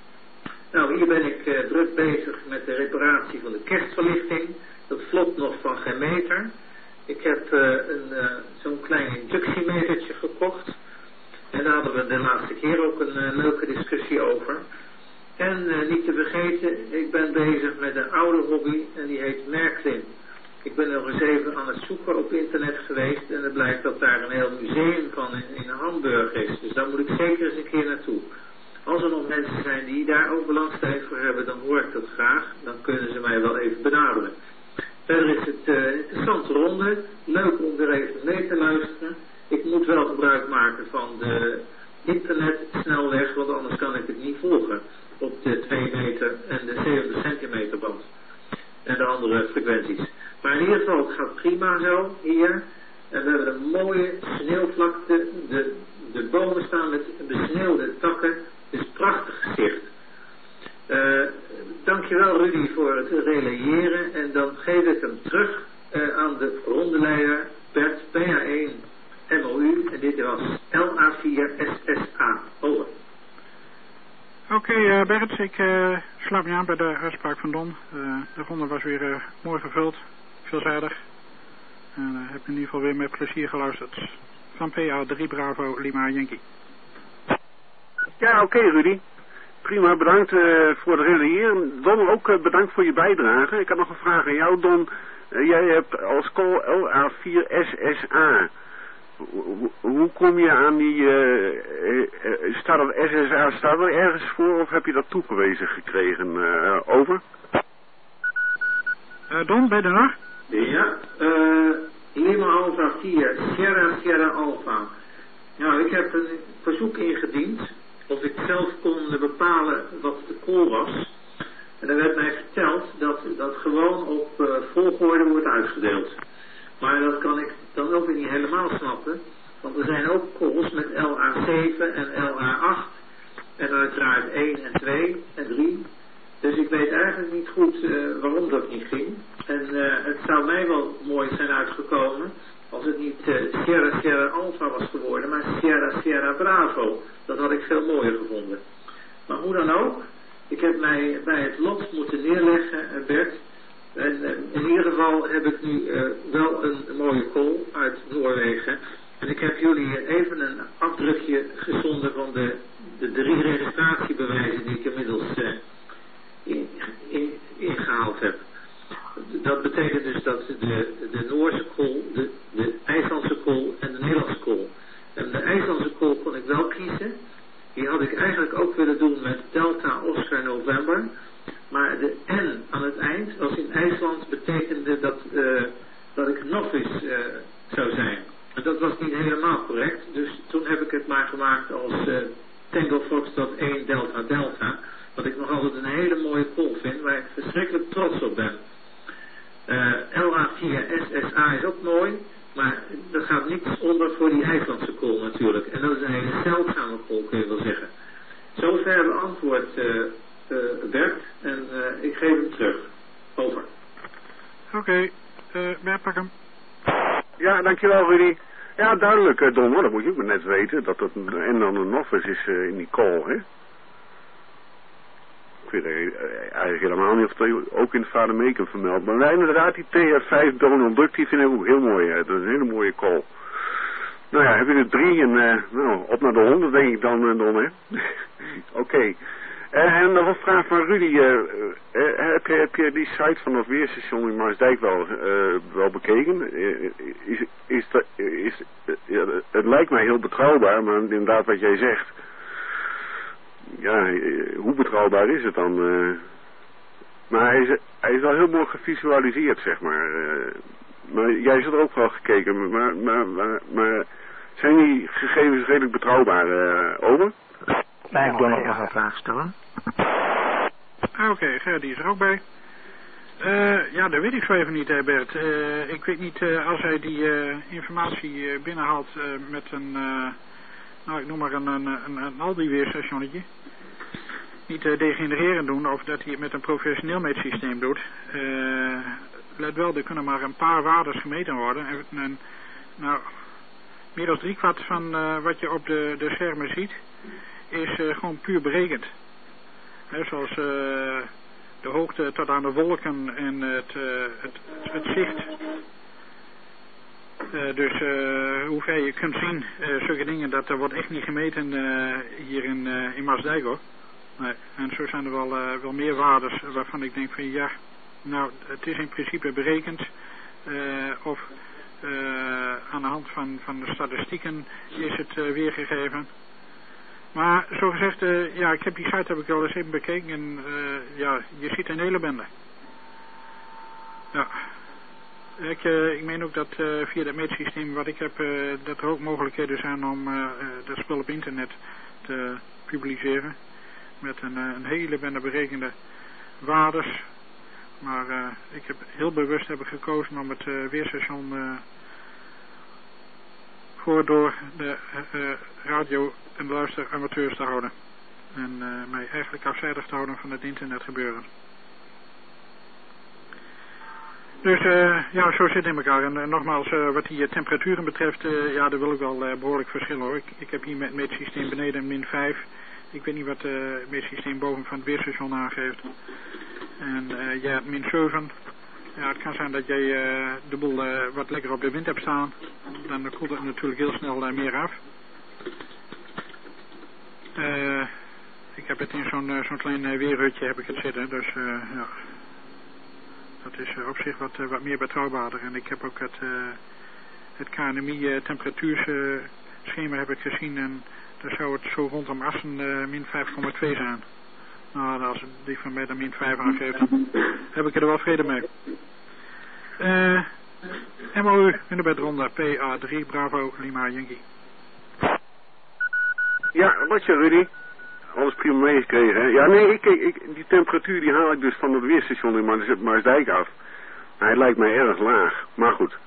Nou, hier ben ik uh, druk bezig met de reparatie van de kerstverlichting. Dat vlopt nog van geen meter. Ik heb uh, een uh, zo'n klein inductiemetertje gekocht. En daar hadden we de laatste keer ook een uh, leuke discussie over. En uh, niet te vergeten, ik ben bezig met een oude hobby en die heet Merklin. Ik ben nog eens even aan het zoeken op internet geweest en het blijkt dat daar een heel museum van in, in Hamburg is. Dus daar moet ik zeker eens een keer naartoe. Als er nog mensen zijn die daar ook belangstelling voor hebben, dan hoor ik dat graag. Dan kunnen ze mij wel even benaderen. Verder is het uh, interessante ronde. Leuk om er even mee te luisteren. Ik moet wel gebruik maken van de internetsnelweg, want anders kan ik het niet volgen op de twee meter en de zeventig centimeter band. en de andere frequenties. Maar in ieder geval, het gaat prima zo hier. En we hebben een mooie sneeuwvlakte. De, de bomen staan met besneeuwde takken. Het is een prachtig gezicht. Uh, dankjewel Rudy voor het relayeren. En dan geef ik hem terug uh, aan de rondeleider Bert P A één M O U. En dit was L A vier S S A. Over. Oké okay, uh, Bert, ik uh, sluit me aan bij de uitspraak van Don. Uh, de ronde was weer uh, mooi gevuld. Veelzijdig. En uh, heb in ieder geval weer met plezier geluisterd. Van P A drie Bravo Lima Yankee. Ja, oké okay, Rudy. Prima, bedankt uh, voor het reageren. Don, ook uh, bedankt voor je bijdrage. Ik had nog een vraag aan jou, Don. Uh, jij hebt als call L A vier S S A. Hoe, hoe kom je aan die... Uh, uh, uh, staat dat S S A, staat er ergens voor of heb je dat toegewezen gekregen? Uh, over? Uh, Don, ben je er nog? Ja, uh, Lima Alpha vier, Sierra Sierra Alpha. Nou, ik heb een verzoek ingediend of ik zelf kon bepalen wat de call was. En er werd mij verteld dat dat gewoon op uh, volgorde wordt uitgedeeld. Maar dat kan ik dan ook weer niet helemaal snappen. Want er zijn ook calls met L A zeven en L A acht. En uiteraard één en twee en drie. Dus ik weet eigenlijk niet goed uh, waarom dat niet ging. En uh, het zou mij wel mooi zijn uitgekomen als het niet uh, Sierra Sierra Alpha was geworden, maar Sierra Sierra Bravo. Dat had ik veel mooier gevonden. Maar hoe dan ook, ik heb mij bij het lot moeten neerleggen, uh, Bert. En uh, in ieder geval heb ik nu uh, wel een, een mooie call uit Noorwegen. En ik heb jullie even een afdrukje gezonden van de, de drie registratiebewijzen die ik inmiddels uh, in, in, ingehaald heb. Dat betekent dus dat de, de Noorse call, de, de IJslandse call en de Nederlandse call. En de IJslandse call kon ik wel kiezen. Die had ik eigenlijk ook willen doen met Delta Oscar November. Maar de N aan het eind was in IJsland betekende dat, uh, dat ik novice uh, zou zijn. En dat was niet helemaal correct. Dus toen heb ik het maar gemaakt als uh, Tango Foxtrot één Delta Delta. Wat ik nog altijd een hele mooie call vind, waar ik verschrikkelijk trots op ben. Uh, L A vier S S A is ook mooi, maar er gaat niets onder voor die IJslandse call natuurlijk. En dat is een hele zeldzame call, kun je wel zeggen. Zover beantwoord uh, uh, Bert, en uh, ik geef hem terug. Over. Oké, okay. uh, Bert, pak hem. Ja, dankjewel Rudy. Ja, duidelijk, uh, Don, dat moet je ook maar net weten, dat het een en dan een novice is uh, in die call, hè. Ik weet eigenlijk helemaal niet of dat ook in het Vader Meeken vermeld. Maar wij inderdaad, die T F vijf Donald Duck, die vind ik ook heel mooi uit. Dat is een hele mooie call. Nou ja, heb je er drie en uh, nou, op naar de honderd denk ik dan, uh, Don, hè. Oké. Okay. Uh, en nog een vraag van Rudy. Uh, uh, heb, je, heb je die site van het weerstation in Maasdijk wel, uh, wel bekeken? Uh, is, is dat, is, uh, het lijkt mij heel betrouwbaar, maar inderdaad wat jij zegt... Ja, hoe betrouwbaar is het dan? Uh, maar hij is, hij is wel heel mooi gevisualiseerd, zeg maar. Uh, maar jij zit er ook wel gekeken. Maar, maar, maar, maar zijn die gegevens redelijk betrouwbaar? Uh, over? Nee, ik wil nog nog een vraag stellen. Oké, okay, Gerdy is er ook bij. Uh, ja, dat weet ik zo even niet, hè, Bert. Uh, ik weet niet uh, als hij die uh, informatie uh, binnenhaalt uh, met een... Uh, Nou, ik noem maar een, een, een, een Aldi-weerstationnetje. Niet uh, degenereren doen, of dat hij het met een professioneel meetsysteem doet. Uh, let wel, er kunnen maar een paar waardes gemeten worden. En, en, nou, meer dan driekwart van uh, wat je op de, de schermen ziet, is uh, gewoon puur berekend. He, zoals uh, de hoogte tot aan de wolken en het, uh, het, het, het zicht. Uh, dus uh, hoe ver je kunt zien, uh, zulke dingen, dat er wordt echt niet gemeten uh, hier in, uh, in Maasdijk hoor. Nee. En zo zijn er wel, uh, wel meer waardes waarvan ik denk van ja, nou het is in principe berekend uh, of uh, aan de hand van, van de statistieken is het uh, weergegeven. Maar zo gezegd, uh, ja ik heb die site heb ik wel eens even bekeken en uh, ja, je ziet een hele bende. Ja. Ik, uh, ik meen ook dat uh, via dat meetsysteem wat ik heb, uh, dat er ook mogelijkheden zijn om uh, uh, dat spul op internet te publiceren. Met een, uh, een hele bende berekende waardes Maar uh, ik heb heel bewust heb ik gekozen om het uh, weerstation uh, voor door de uh, radio- en luisteramateurs te houden. En uh, mij eigenlijk afzijdig te houden van het internet gebeuren. Dus uh, ja, zo zit het in elkaar. En uh, nogmaals, uh, wat die uh, temperaturen betreft, uh, ja, daar wil ik wel uh, behoorlijk verschillen hoor. Ik, ik heb hier met het meetsysteem beneden min vijf. Ik weet niet wat uh, het meetsysteem boven van het weerstation aangeeft. En uh, jij hebt min zeven. Ja, het kan zijn dat jij uh, de boel uh, wat lekker op de wind hebt staan. Dan koelt het natuurlijk heel snel uh, meer af. Uh, ik heb het in zo'n uh, zo'n klein uh, weerhutje heb ik het zitten. Dus uh, ja, dat is uh, op zich wat, uh, wat meer betrouwbaarder. En ik heb ook het, uh, het K N M I uh, temperatuurschema heb ik gezien. En dan zou het zo rondom Assen uh, min vijf komma twee zijn. Nou, als die van mij dan min vijf aangeeft, dan heb ik er wel vrede mee. Uh, M O U, in de bedronde, P A drie, Bravo, Lima, Yankee. Ja, wat je Rudy? Alles prima meegekregen, hè? Ja, nee, ik, ik, die temperatuur die haal ik dus van het weerstation in Maars, Maarsdijk af. Hij lijkt mij erg laag, maar goed.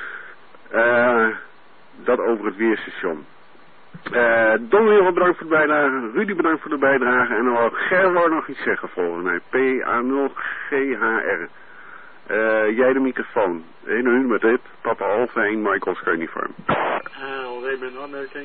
Uh, dat over het weerstation. Uh, Don heel veel bedankt voor de bijdrage, Rudy bedankt voor de bijdrage en dan wou Ger wou nog iets zeggen volgens mij. P A nul G H R. Uh, jij de microfoon. één uur met dit. Papa Alfa één Michael Uniform. Alweer met een aanmerking.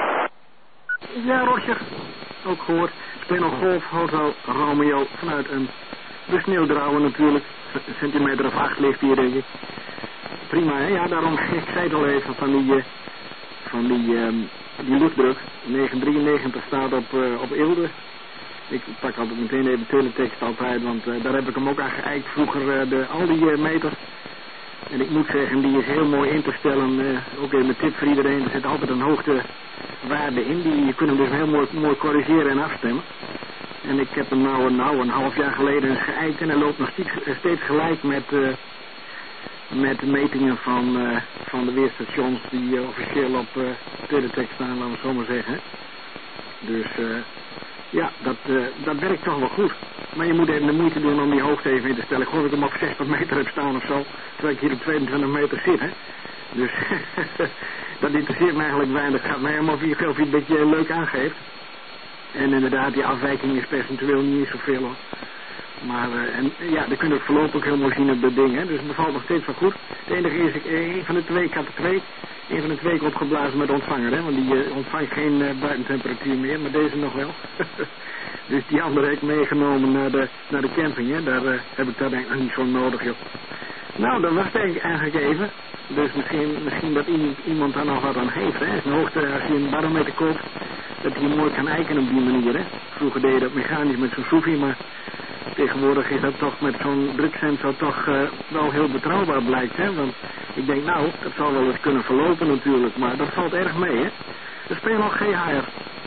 Ja, Roger. Ook gehoord. Speel Golf Hotel Romeo vanuit een besneeuwdrouwen natuurlijk. Een centimeter of acht ligt hier denk ik. Prima hè. Ja, daarom, ik zei het al even van die, uh, van die, um, die luchtdruk. negen drieënnegentig staat op, uh, op Eelde. Ik pak altijd meteen even teletext altijd, want uh, daar heb ik hem ook aan geëikt vroeger, uh, de, al die uh, meters. En ik moet zeggen, die is heel mooi in te stellen. Uh, ook even een tip voor iedereen, er zit altijd een hoogtewaarde in. Die, je kunt hem dus heel mooi, mooi corrigeren en afstemmen. En ik heb hem nou, nou een half jaar geleden eens geëikt en hij loopt nog steeds, steeds gelijk met, uh, met de metingen van, uh, van de weerstations die uh, officieel op uh, teletext staan, laten we zo maar zeggen. Dus... Uh, Ja, dat, uh, dat werkt toch wel goed. Maar je moet even de moeite doen om die hoogte even in te stellen. Ik geloof dat ik hem op zestig meter heb staan of zo. Terwijl ik hier op tweeëntwintig meter zit, hè. Dus dat interesseert me eigenlijk weinig. Het gaat mij helemaal of je, of je het een beetje leuk aangeeft. En inderdaad, die afwijking is percentueel niet eens zoveel, hoor. Maar, uh, en, ja, dan kun je het voorlopig ook heel mooi zien op dat ding, hè. Dus het bevalt nog steeds wel goed. Het enige is, ik, een van de twee, ik had er twee. Een van de twee ik opgeblazen met de ontvanger, hè. Want die uh, ontvangt geen uh, buitentemperatuur meer, maar deze nog wel. Dus die andere heb ik meegenomen naar de, naar de camping, hè. Daar uh, heb ik dat denk ik nog niet zo nodig, joh. Nou, dan wacht ik eigenlijk even. Dus misschien, misschien dat iemand, iemand daar nog wat aan heeft, hè. Is een hoogte, als je een barometer koopt, dat hij mooi kan eiken op die manier, hè. Vroeger deed je dat mechanisch met zo'n soefie, maar tegenwoordig is dat toch met zo'n druksensor toch uh, wel heel betrouwbaar blijkt, hè. Want ik denk, nou, dat zal wel eens kunnen verlopen natuurlijk, maar dat valt erg mee, hè. We spelen nog G H R.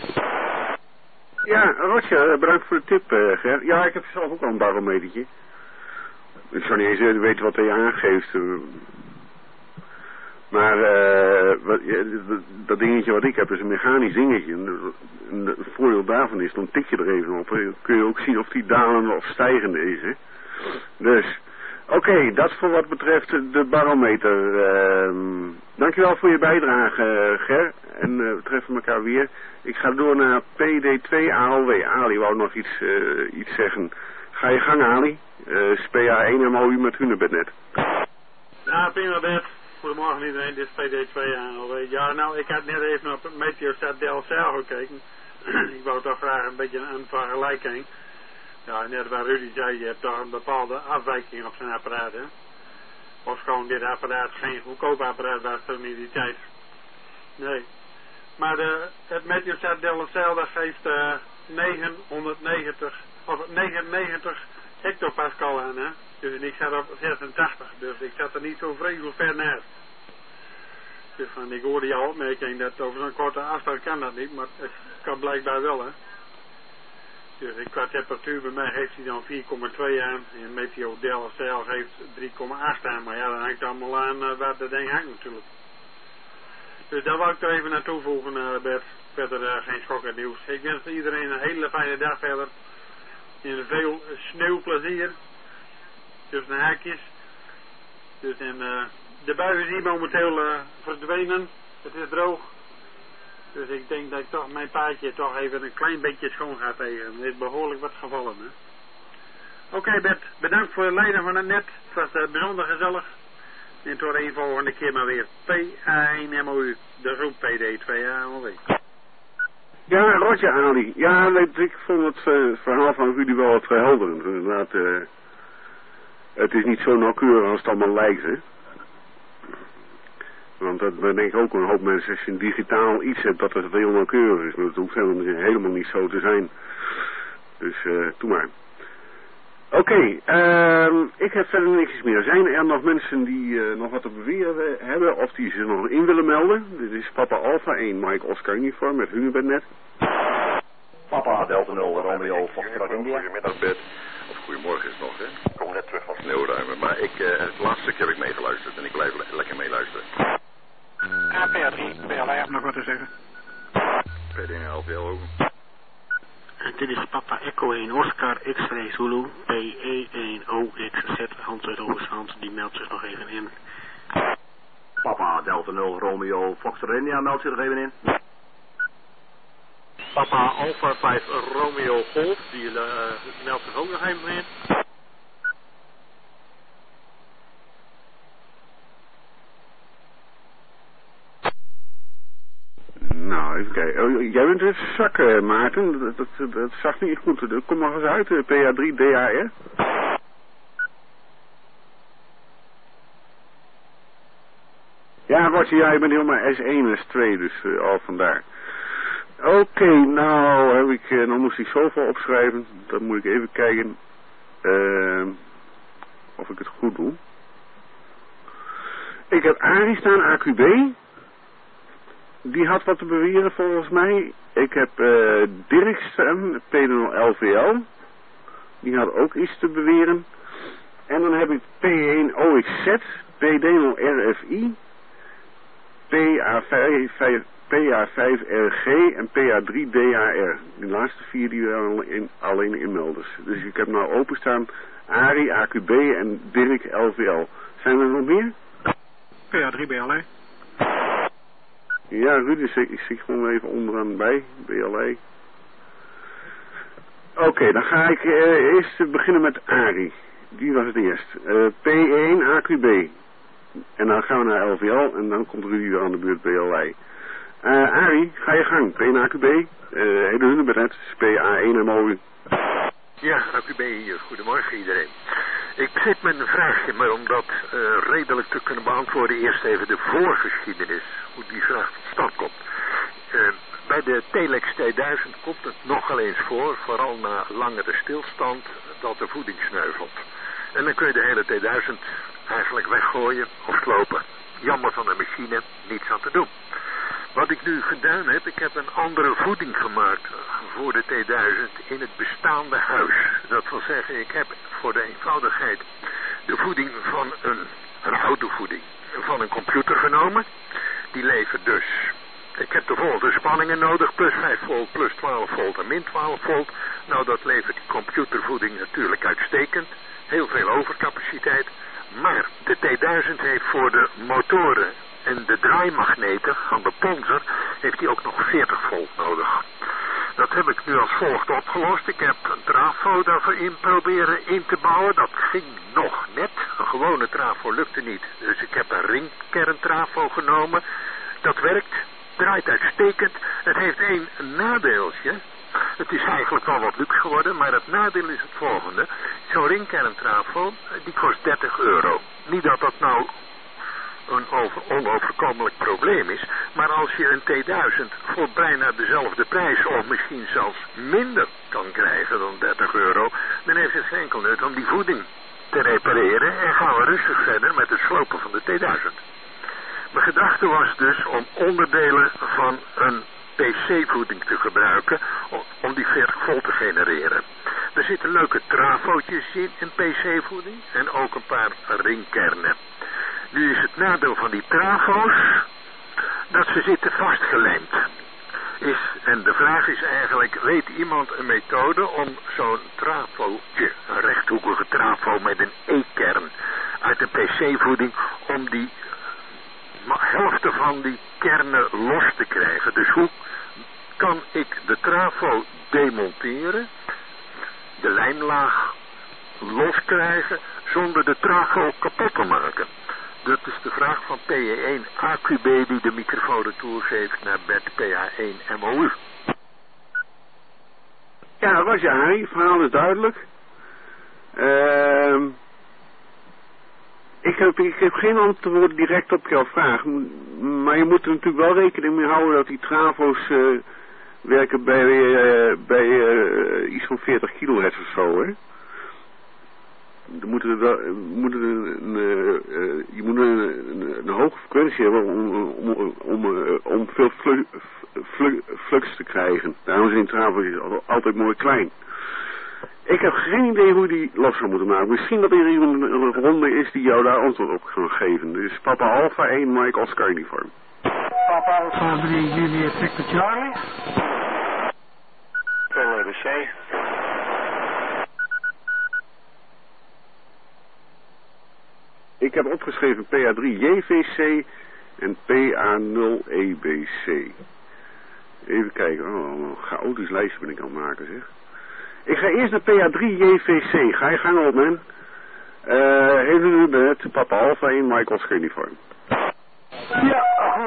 Ja, Roger, bedankt voor de tip, uh, Ger. Ja, ik heb zelf ook al een barometertje. Ik zou niet eens uh, weten wat hij aangeeft. Uh. Maar uh, wat, ja, dat, dat dingetje wat ik heb is een mechanisch dingetje. En het voordeel daarvan is, dan tik je er even op. Dan kun je ook zien of die dalende of stijgende is. Hè? Dus, oké, okay, dat voor wat betreft de barometer. Uh, dankjewel voor je bijdrage, Ger. En uh, we treffen elkaar weer. Ik ga door naar P D twee A O W. Ali wou nog iets, uh, iets zeggen. Ga je gang, Ali. Uh, P A één M O U met Hunebed net. Ja, prima, Bert. Goedemorgen iedereen, dit is P D twee A O W. Ja, nou, ik had net even op Meteosat D L C gekeken. Ik wou toch graag een beetje een vergelijking. Ja, net waar Rudy zei, je hebt toch een bepaalde afwijking op zijn apparaat, hè. Of gewoon dit apparaat geen goedkoop apparaat was toen in die tijd. Nee. Maar de, het Meteosat D L C dat geeft uh, negenhonderdnegentig, of negenennegentig hectopascal aan, hè. Dus ik zat op zesentachtig, dus ik zat er niet zo vreselijk ver naast. Dus van, ik hoorde jouw opmerking dat over zo'n korte afstand kan dat niet, maar het kan blijkbaar wel, hè. Dus qua temperatuur bij mij geeft hij dan vier komma twee aan en Meteo D L C geeft drie komma acht aan, maar ja, dat hangt allemaal aan uh, waar dat ding hangt natuurlijk. Dus daar wou ik er even naartoe voegen, uh, Bert. Verder uh, geen schokkend nieuws. Ik wens iedereen een hele fijne dag verder. En veel sneeuwplezier. tussen de haakjes. Dus en, uh, de bui is hier momenteel uh, verdwenen. Het is droog. Dus ik denk dat ik toch mijn paardje toch even een klein beetje schoon ga tegen. Er is behoorlijk wat gevallen. Oké okay, Bert, bedankt voor het leiden van het net. Het was uh, bijzonder gezellig. En tot een volgende keer maar weer. P A één M O U. De groep P D twee A M O W. Ja, Roger Ali. Ja, ik vond het uh, verhaal van Rudy wel wat verhelderend. Inderdaad, uh, het is niet zo nauwkeurig als het allemaal lijkt, hè. Want dat denk ik ook een hoop mensen, als je digitaal iets hebt, dat het heel nauwkeurig is. Maar dat hoeft helemaal, helemaal niet zo te zijn. Dus, uh, doe maar. Oké, okay, uh, ik heb verder niks meer. Zijn er nog mensen die uh, nog wat te beweren hebben of die zich nog in willen melden? Dit is Papa Alpha één, Mike Oscar uniform met Hunebed net. Papa Delta nul, Romeo, Foxtrot India. Goedemiddag Bert. Of goedemorgen is het nog, hè? Ik kom net terug van sneeuwruimen. Maar ik, uh, het laatste stukje heb ik meegeluisterd en ik blijf le lekker meeluisteren. A P A drie, B L I, heb nog wat te zeggen. P D N L V L ook. En dit is Papa Echo één, Oscar, X-Ray Zulu, P E één O X Z, Hans uit Overzand, die meldt zich nog even in. Papa Delta nul, Romeo, Foxtrot India, meldt zich nog even in. Papa Alpha vijf, Romeo Golf, die uh, meldt zich ook nog even in. Nou, even kijken. Oh, jij bent het zakken, Maarten. Dat, dat, dat zag niet goed. Kom nog eens uit, P A drie D A R. Ja, Roger, jij bent helemaal S één, S twee, dus uh, al vandaar. Oké, okay, nou heb ik, uh, nou moest ik zoveel opschrijven. Dan moet ik even kijken uh, of ik het goed doe. Ik heb Arie staan, A Q B. Die had wat te beweren volgens mij. Ik heb uh, Dirk staan, P nul L V L. Die had ook iets te beweren. En dan heb ik P één O X Z, P D nul R F I, P A vijf R G en P A drie D A R. Die laatste vier die waren in, alleen inmelders. Dus ik heb nou openstaan Arie, A Q B en Dirk L V L. Zijn er nog meer? P A drie B L E. Ja, Ruud, ik, ik zie gewoon even onderaan bij, B L E. Oké, okay, dan ga ik uh, eerst beginnen met Arie. Die was het eerst. Uh, P één A Q B. En dan gaan we naar L V L en dan komt Rudy weer aan de beurt B L E. Uh, Arie, ga je gang. P één A Q B. Uh, hele Hunebed, P A één M O U. Ja, A Q B hier. Goedemorgen iedereen. Ik zit met een vraagje, maar om dat uh, redelijk te kunnen beantwoorden, eerst even de voorgeschiedenis, hoe die vraag tot stand komt. Uh, bij de Telex tweeduizend komt het nogal eens voor, vooral na langere stilstand, dat de voeding sneuvelt. En dan kun je de hele tweeduizend eigenlijk weggooien of slopen. Jammer van de machine, niets aan te doen. Wat ik nu gedaan heb, ik heb een andere voeding gemaakt voor de tweeduizend in het bestaande huis. Dat wil zeggen, ik heb voor de eenvoudigheid de voeding van een, een oude voeding van een computer genomen. Die levert dus, ik heb de volgende spanningen nodig, plus vijf volt, plus twaalf volt en min twaalf volt. Nou, dat levert die computervoeding natuurlijk uitstekend. Heel veel overcapaciteit. Maar de tweeduizend heeft voor de motoren en de draaimagneten van de Ponzer heeft hij ook nog veertig volt nodig. Dat heb ik nu als volgt opgelost. Ik heb een trafo daarvoor proberen in te bouwen. Dat ging nog net. Een gewone trafo lukte niet. Dus ik heb een ringkerntrafo genomen. Dat werkt. Draait uitstekend. Het heeft één nadeeltje. Het is eigenlijk wel wat luxe geworden, maar het nadeel is het volgende. Zo'n ringkerntrafo, die kost dertig euro. Niet dat dat nou een over, onoverkomelijk probleem is, maar als je een tweeduizend voor bijna dezelfde prijs, of misschien zelfs minder kan krijgen dan dertig euro, dan heeft het geen enkel nut om die voeding te repareren en gaan we rustig verder met het slopen van de tweeduizend. Mijn gedachte was dus om onderdelen van een P C-voeding te gebruiken om die veertig volt te genereren. Er zitten leuke trafootjes in, in P C-voeding en ook een paar ringkernen. Nu is het nadeel van die trafo's dat ze zitten vastgelijmd. is, en de vraag is eigenlijk, weet iemand een methode om zo'n trafootje, een rechthoekige trafo met een E-kern uit de P C-voeding, om die helft van die kernen los te krijgen? Dus hoe kan ik de trafo demonteren, de lijnlaag loskrijgen, zonder de trafo kapot te maken? Dat is de vraag van P E één A Q B die de microfoonretour geeft naar bed P A één M O U. Ja, dat was je Harry. Het verhaal is duidelijk. Uh, ik, heb, ik heb geen antwoord direct op jouw vraag. Maar je moet er natuurlijk wel rekening mee houden dat die travo's uh, werken bij, uh, bij uh, iets van veertig kilohertz of zo, hè. Er moet er wel, moet er een, een, uh, je moet een, een, een hoge frequentie hebben om, om, om, om, om veel flu, flu, flux te krijgen. Daarom zijn travo's altijd mooi klein. Ik heb geen idee hoe die los zou moeten maken. Misschien dat er iemand een ronde is die jou daar antwoord op kan geven. Dus Papa Alpha één, Mike Oscar Uniform. Papa Alpha drie, Juliet Victor Charlie. P O B C. Ik heb opgeschreven P A drie J V C en P A nul E B C. Even kijken. Oh, een chaotisch lijstje ben ik aan het maken, zeg. Ik ga eerst naar P A drie J V C. Ga je gang op, man. Uh, even nu met Papa Alpha één, Mike Oscar Uniform. Ja,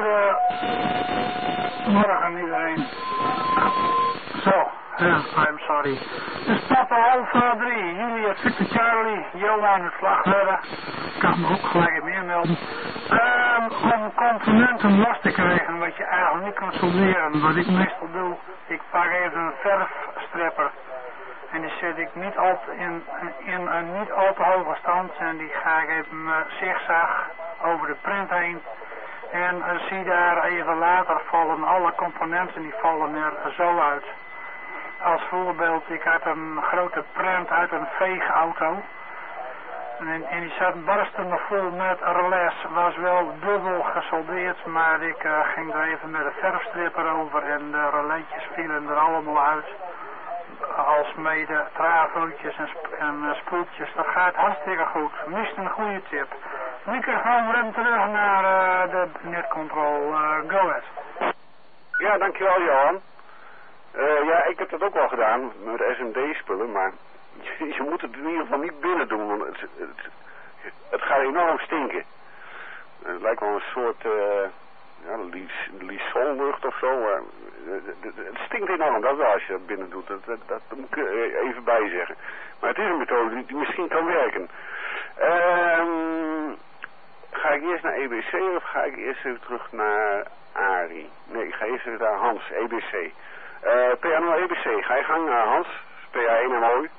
goedemorgen iedereen. Zo, ja, I'm sorry. Dus Papa Alpha drie, Juliet Victor Charlie, Johan het Slagwerder. Ik kan me ook gelijk meer melden. Um, om componenten los te krijgen, wat je eigenlijk niet kan solderen. Wat ik meestal doe, ik pak even een verfstripper. En die zet ik niet al te in, in een niet al te hoge stand. En die ga ik even uh, zigzag over de print heen. En uh, zie daar even later vallen alle componenten, die vallen er zo uit. Als voorbeeld, ik had een grote print uit een veegauto. En, en die zat barstende vol met relais. Was wel dubbel gesoldeerd, maar ik uh, ging er even met een verfstripper over en de relaisjes vielen er allemaal uit. Als mede trafootjes en, sp en uh, spoeltjes. Dat gaat hartstikke goed. Mist een goede tip. Microfoon rem terug naar uh, de netcontrol. Uh, go ahead. Ja, dankjewel Johan. Uh, ja, ik heb dat ook wel gedaan met S M D-spullen, maar je, je moet het in ieder geval niet binnen doen, want het, het, het gaat enorm stinken. Het lijkt wel een soort uh, ja, lisollucht of zo, maar het, het stinkt enorm, dat wel als je dat binnen doet, dat, dat, dat moet ik even bij zeggen. Maar het is een methode die, die misschien kan werken. Um, ga ik eerst naar E B C of ga ik eerst even terug naar Ari? Nee, ik ga eerst even naar Hans, E B C. Uh, P A nul E B C, ga je gang uh, Hans, P A één M O U.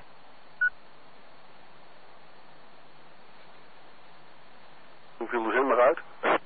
Hoe viel de zender uit?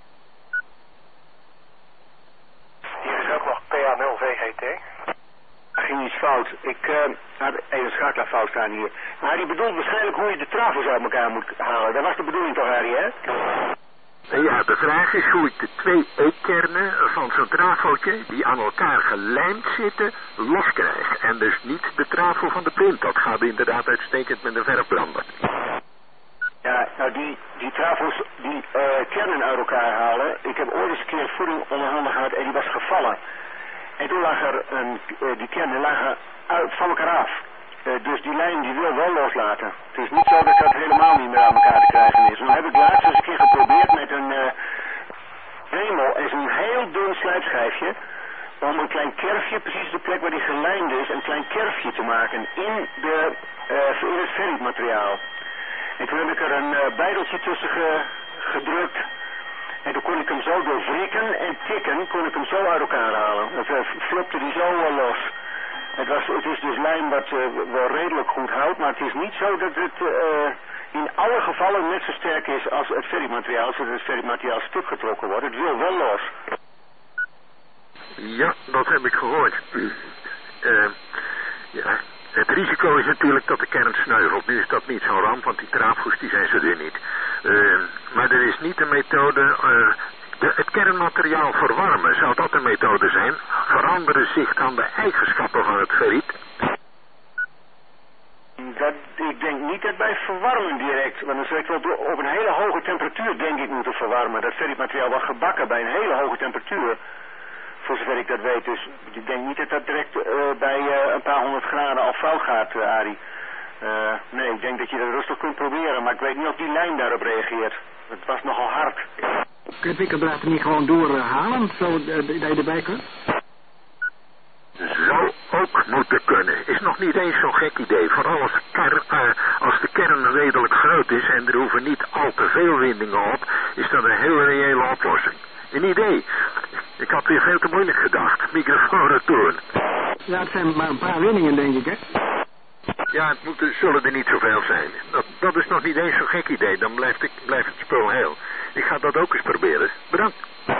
Hier is ook nog P A nul V G T. Er ging iets fout. Ik uh, had even schakelaarfout staan hier. Maar die bedoelt waarschijnlijk hoe je de trafo's uit elkaar moet halen. Dat was de bedoeling toch, Harry, hè? Ja, de vraag is hoe ik de twee E-kernen van zo'n trafootje die aan elkaar gelijmd zitten, loskrijg. En dus niet de trafo van de print. Dat gaat inderdaad uitstekend met een verfbrander. Ja, nou die, die trafo's, die uh, kernen uit elkaar halen. Ik heb ooit eens een keer voeding onder handen gehad en die was gevallen. En toen lag er een, uh, die kernen lagen uit, van elkaar af. Uh, dus die lijn die wil wel loslaten. Het is niet zo dat dat helemaal niet meer aan elkaar te krijgen is. Nu heb ik laatst eens een keer geprobeerd met een uh, Dremel en zo'n heel dun slijpschijfje. Om een klein kerfje, precies de plek waar die gelijmd is, een klein kerfje te maken in, de, uh, in het ferritmateriaal. En toen heb ik er een uh, bijdeltje tussen ge, gedrukt. En toen kon ik hem zo door wrikken en tikken, kon ik hem zo uit elkaar halen. Dat uh, flopte die zo uh, los. Het, was, het is dus lijm wat uh, wel redelijk goed houdt, maar het is niet zo dat het uh, in alle gevallen net zo sterk is als het ferritmateriaal, zodat het ferritmateriaal stuk getrokken wordt. Het wil wel los. Ja, dat heb ik gehoord. Uh, ja, het risico is natuurlijk dat de kern sneuvelt. Nu is dat niet zo'n ramp, want die trafo's die zijn zo dun niet. Uh, maar er is niet een methode... Uh, De, het kernmateriaal verwarmen, zou dat een methode zijn? Veranderen zich dan de eigenschappen van het ferriet? Dat, ik denk niet dat bij verwarmen direct, want dan zou ik wel op, op een hele hoge temperatuur denk ik moeten verwarmen. Dat ferrietmateriaal wordt gebakken bij een hele hoge temperatuur, voor zover ik dat weet. Dus ik denk niet dat dat direct uh, bij uh, een paar honderd graden al fout gaat, uh, Arie. Uh, nee, ik denk dat je dat rustig kunt proberen, maar ik weet niet of die lijn daarop reageert. Het was nogal hard. Kun je het wikkeldraad er niet gewoon doorhalen, zo uh, dat je erbij kunt? Zou ook moeten kunnen. Is nog niet eens zo'n gek idee. Vooral als, kern, uh, als de kern redelijk groot is en er hoeven niet al te veel windingen op, is dat een heel reële oplossing. Een idee. Ik had weer veel te moeilijk gedacht. Microfoon retour. Ja, het zijn maar een paar windingen, denk ik, hè? Ja, het moet, zullen er niet zoveel zijn. Dat, dat is nog niet eens zo'n gek idee. Dan blijft, ik, blijft het spul heel. Ik ga dat ook eens proberen. Bedankt.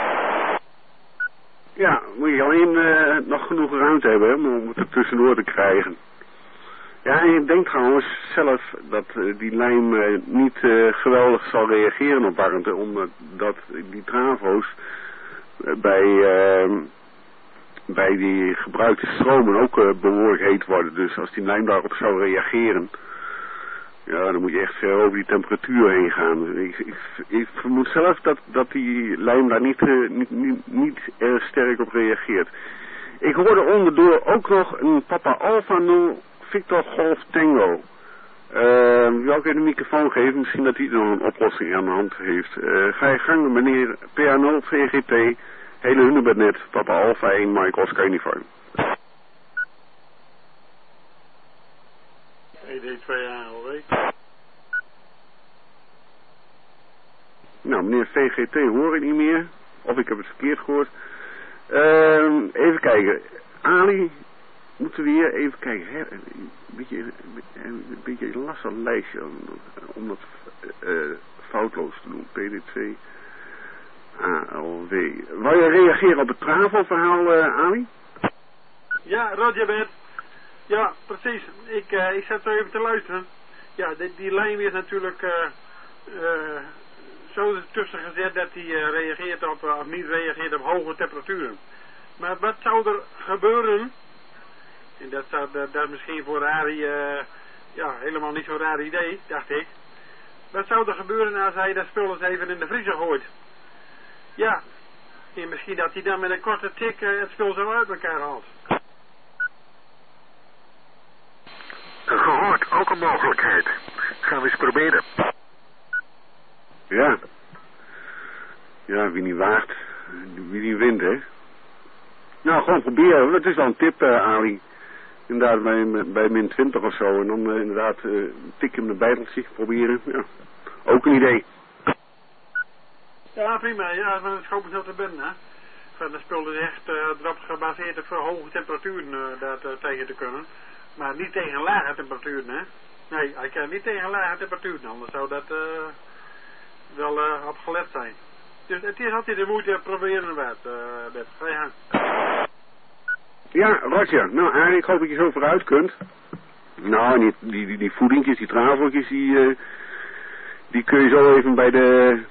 Ja, moet je alleen uh, nog genoeg ruimte hebben, hè, om het er tussendoor te krijgen. Ja, en ik denk trouwens zelf dat uh, die lijm uh, niet uh, geweldig zal reageren op warmte, omdat die travo's uh, bij, uh, bij die gebruikte stromen ook uh, behoorlijk heet worden. Dus als die lijm daarop zou reageren, ja, dan moet je echt ver over die temperatuur heen gaan. Ik, ik, ik vermoed zelf dat, dat die lijm daar niet, uh, niet, niet, niet erg sterk op reageert. Ik hoorde onderdoor ook nog een Papa Alpha nul Victor Golf Tango. Uh, wil ik even de microfoon geven, misschien dat hij nog een oplossing aan de hand heeft. Uh, ga je gang, meneer P A nul V G T, hele Hunebednet, Papa Alpha één, Mike Oscar Uniform. E D twee A L W. Nou, meneer V G T hoor ik niet meer. Of ik heb het verkeerd gehoord. Uh, even kijken. Ali, moeten we hier even kijken. Hè? Een, beetje, een beetje een lastig lijstje om, om dat uh, foutloos te doen. P D twee A L W. Wou je reageren op het Travo-verhaal, uh, Ali? Ja, Roger Bert. Ja, precies. Ik, uh, ik zat zo even te luisteren. Ja, die, die lijm is natuurlijk uh, uh, zo tussen gezet dat hij uh, reageert op, uh, of niet reageert op hoge temperaturen. Maar wat zou er gebeuren, en dat, zou, dat, dat is misschien voor Arie uh, ja, helemaal niet zo'n raar idee, dacht ik. Wat zou er gebeuren als hij dat spul eens even in de vriezer gooit? Ja, en misschien dat hij dan met een korte tik uh, het spul zo uit elkaar haalt. Gehoord, ook een mogelijkheid. Gaan we eens proberen. Ja. Ja, wie niet waagt, wie niet wint, hè. Nou, gewoon proberen. Het is wel een tip, uh, Ali. Inderdaad, bij, bij min twintig of zo. En dan uh, inderdaad uh, tik hem erbij laten zich proberen. Ja. Ook een idee. Ja, prima. Ja, maar het is gewoon zo te binnen, hè. Van de spul is echt uh, erop gebaseerd op hoge temperaturen uh, dat uh, tegen te kunnen. Maar niet tegen lage temperaturen, hè? Nee, hij kan niet tegen lage temperaturen, anders zou dat uh, wel uh, op gelet zijn. Dus het is altijd de moeite proberen wat, uh, Bert. Ga je gang. Ja, Roger. Nou, Arie, ik hoop dat je zo vooruit kunt. Nou, die, die, die, die voedingjes, die traveltjes, die, uh, die kun je zo even bij de...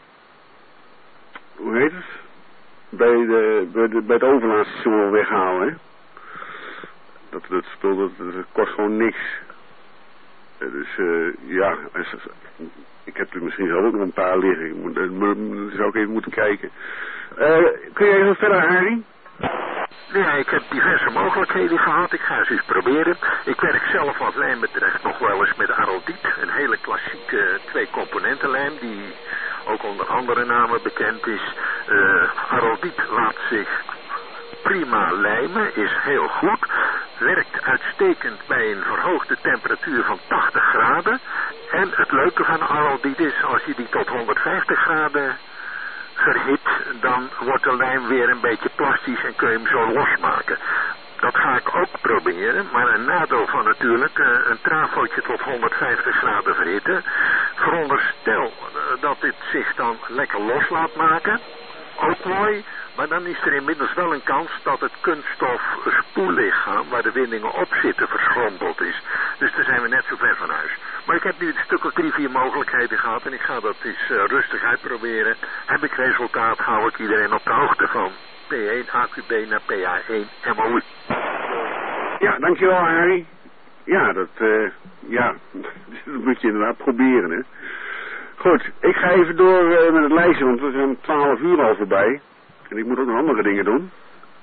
Hoe heet het? Bij, de, bij, de, bij het overlaadstation weghalen, hè? Dat, dat spul, dat, dat kost gewoon niks. Uh, dus uh, ja, als, ik heb er misschien zelf ook nog een paar liggen. Ik moet, uh, zou ik even moeten kijken. Uh, kun je even verder, Arie? Ja, ik heb diverse mogelijkheden gehad. Ik ga ze eens proberen. Ik werk zelf wat lijm betreft nog wel eens met Araldiet. Een hele klassieke twee-componentenlijm die ook onder andere namen bekend is. Uh, Araldiet laat zich prima lijmen, is heel goed. Werkt uitstekend bij een verhoogde temperatuur van tachtig graden. En het leuke van Araldiet is, als je die tot honderdvijftig graden verhit, dan wordt de lijm weer een beetje plastisch en kun je hem zo losmaken. Dat ga ik ook proberen, maar een nadeel van natuurlijk uh, een trafootje tot honderdvijftig graden verhitten. Veronderstel uh, dat dit zich dan lekker los laat maken. Ook mooi, Maar dan is er inmiddels wel een kans dat het kunststof spoellichaam waar de windingen op zitten verschrompeld is. Dus daar zijn we net zo ver van huis. Maar ik heb nu een stuk of drie, vier mogelijkheden gehad en ik ga dat eens uh, rustig uitproberen. Heb ik resultaat, hou ik iedereen op de hoogte van. P één A Q B naar P A één M O U. Ja, dankjewel Harry. Ja, dat, uh, ja, dat moet je inderdaad proberen, hè. Goed, ik ga even door uh, met het lijstje, want we zijn twaalf uur al voorbij. En ik moet ook nog andere dingen doen.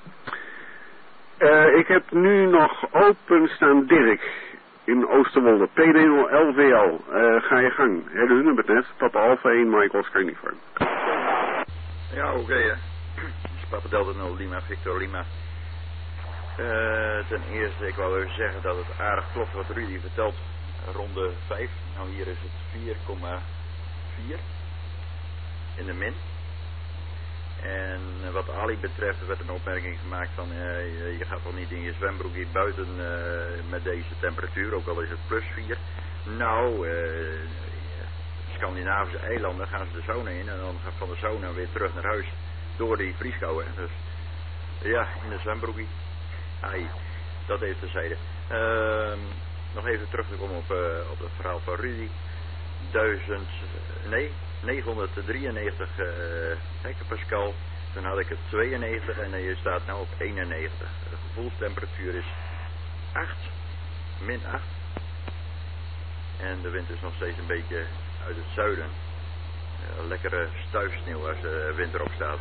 Uh, ik heb nu nog open staan Dirk in Oosterwolde. P D nul L V L. Uh, ga je gang. Hele Hunebednet, Papa Alpha één, Michael Oscar Uniform. Ja, oké okay, hè. Papa Delta nul Lima, Victor Lima. Uh, ten eerste, ik wou even zeggen dat het aardig klopt wat Rudy vertelt. Ronde vijf. Nou, hier is het vier komma vier in de min. En wat Ali betreft werd een opmerking gemaakt van uh, je gaat toch niet in je zwembroek hier buiten uh, met deze temperatuur, ook al is het plus vier. Nou, uh, Scandinavische eilanden gaan ze de sauna in en dan gaat van de sauna weer terug naar huis door die vrieskou. Dus ja, in de zwembroekie. Ai, dat heeft terzijde. Uh, nog even terug te komen op, uh, op het verhaal van Rudy. Duizend, nee, negenhonderddrieënnegentig uh, hectopascal. Toen had ik het tweeënnegentig en je staat nu op eenennegentig. De gevoelstemperatuur is acht, min acht. En de wind is nog steeds een beetje uit het zuiden. Uh, lekkere stuifsneeuw als de wind erop staat.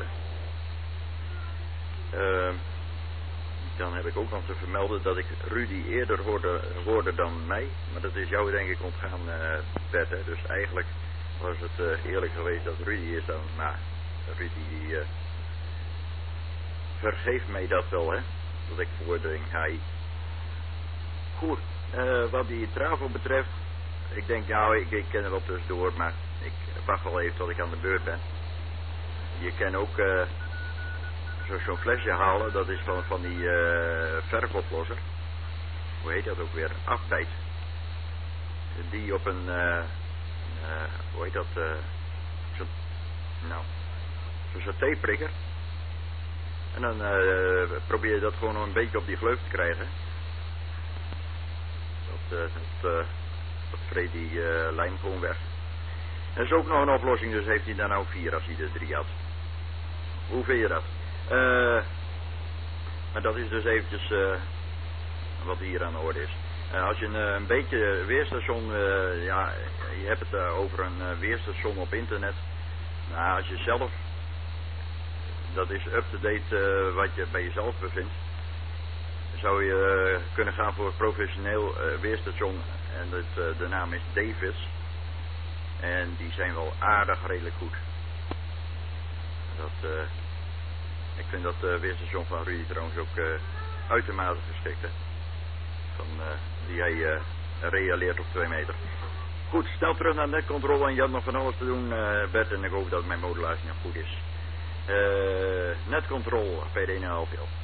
Uh, Dan heb ik ook nog te vermelden dat ik Rudy eerder hoorde, hoorde dan mij. Maar dat is jou denk ik ontgaan, uh, Bert. Hè? Dus eigenlijk was het uh, eerlijk geweest dat Rudy is dan... Nou, Rudy die... Uh, vergeef mij dat wel, hè. Dat ik voordring. Hij. Goed. Uh, wat die Travo betreft... Ik denk, nou, ik, ik ken er wel tussendoor. Maar ik wacht wel even tot ik aan de beurt ben. Je kan ook... Uh, zo'n flesje halen, dat is van, van die uh, verfoplosser. Hoe heet dat ook weer? Afbijt. Die op een, uh, uh, hoe heet dat, uh, zo'n, nou, zo'n satéprikker. En dan uh, probeer je dat gewoon nog een beetje op die gleuf te krijgen. Dat, uh, dat, uh, dat vreet die uh, lijm gewoon weg. Dat is ook nog een oplossing, dus heeft hij dan nou vier als hij er drie had. Hoe vind je dat? Uh, maar dat is dus eventjes uh, wat hier aan de orde is. Uh, als je een, een beetje weerstation, uh, ja, je hebt het uh, over een uh, weerstation op internet. Nou, als je zelf, dat is up-to-date uh, wat je bij jezelf bevindt, zou je uh, kunnen gaan voor een professioneel uh, weerstation. En dat, uh, de naam is Davis. En die zijn wel aardig redelijk goed. Dat... Uh, Ik vind dat uh, weerstation van Rudy trouwens ook uh, uitermate geschikt. Hè? Van, uh, die hij uh, realeert op twee meter. Goed, snel terug naar netcontrole en je had nog van alles te doen, uh, Bert. En ik hoop dat mijn modulatie nog goed is. Uh, netcontrole, P D nul L V L.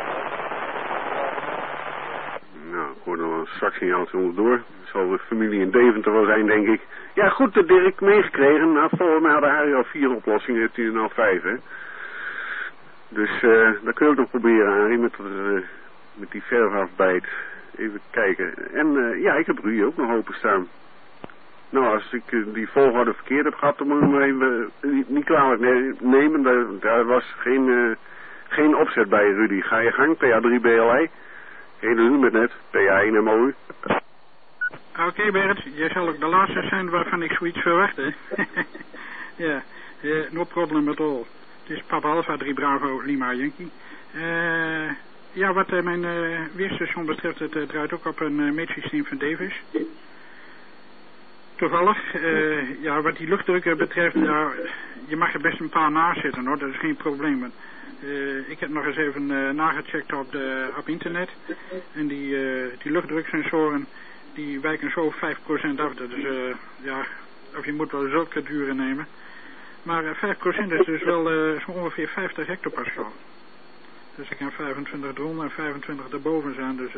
Nou, ik hoor nog een straks signaaltje onderdoor. Dat zal de familie in Deventer wel zijn, denk ik. Ja, goed, de Dirk meegekregen. Nou, volgens mij hadden hij al vier oplossingen, heeft hij er nou vijf, hè. Dus uh, dat kun je ook nog proberen, Harry, met, uh, met die verfafbijt. Even kijken. En uh, ja, ik heb Rudy ook nog openstaan. Nou, als ik uh, die volgorde verkeerd heb gehad, dan moet ik me even uh, niet kwalijk nemen. Daar, daar was geen, uh, geen opzet bij, Rudy. Ga je gang, P A drie B L I. Hele uur met net, P A één M O U. Oké okay, Bert, jij zal ook de laatste zijn waarvan ik zoiets verwacht, hè. Ja, yeah, no problem at all. Het is Papa Alpha drie Bravo Lima Yankee. Uh, ja, wat uh, mijn uh, weerstation betreft, het uh, draait ook op een uh, meetsysteem van Davis. Toevallig, uh, ja, wat die luchtdrukken betreft, uh, je mag er best een paar naast zitten hoor, dat is geen probleem. Uh, ik heb nog eens even uh, nagecheckt op, de, op internet. En die, uh, die luchtdruksensoren, die wijken zo vijf procent af. Dat is, uh, ja, of je moet wel zulke duren nemen. Maar uh, vijf procent is dus wel uh, zo ongeveer vijftig hectopascal. Dus ik kan vijfentwintig eronder en vijfentwintig erboven zijn. Dus, uh,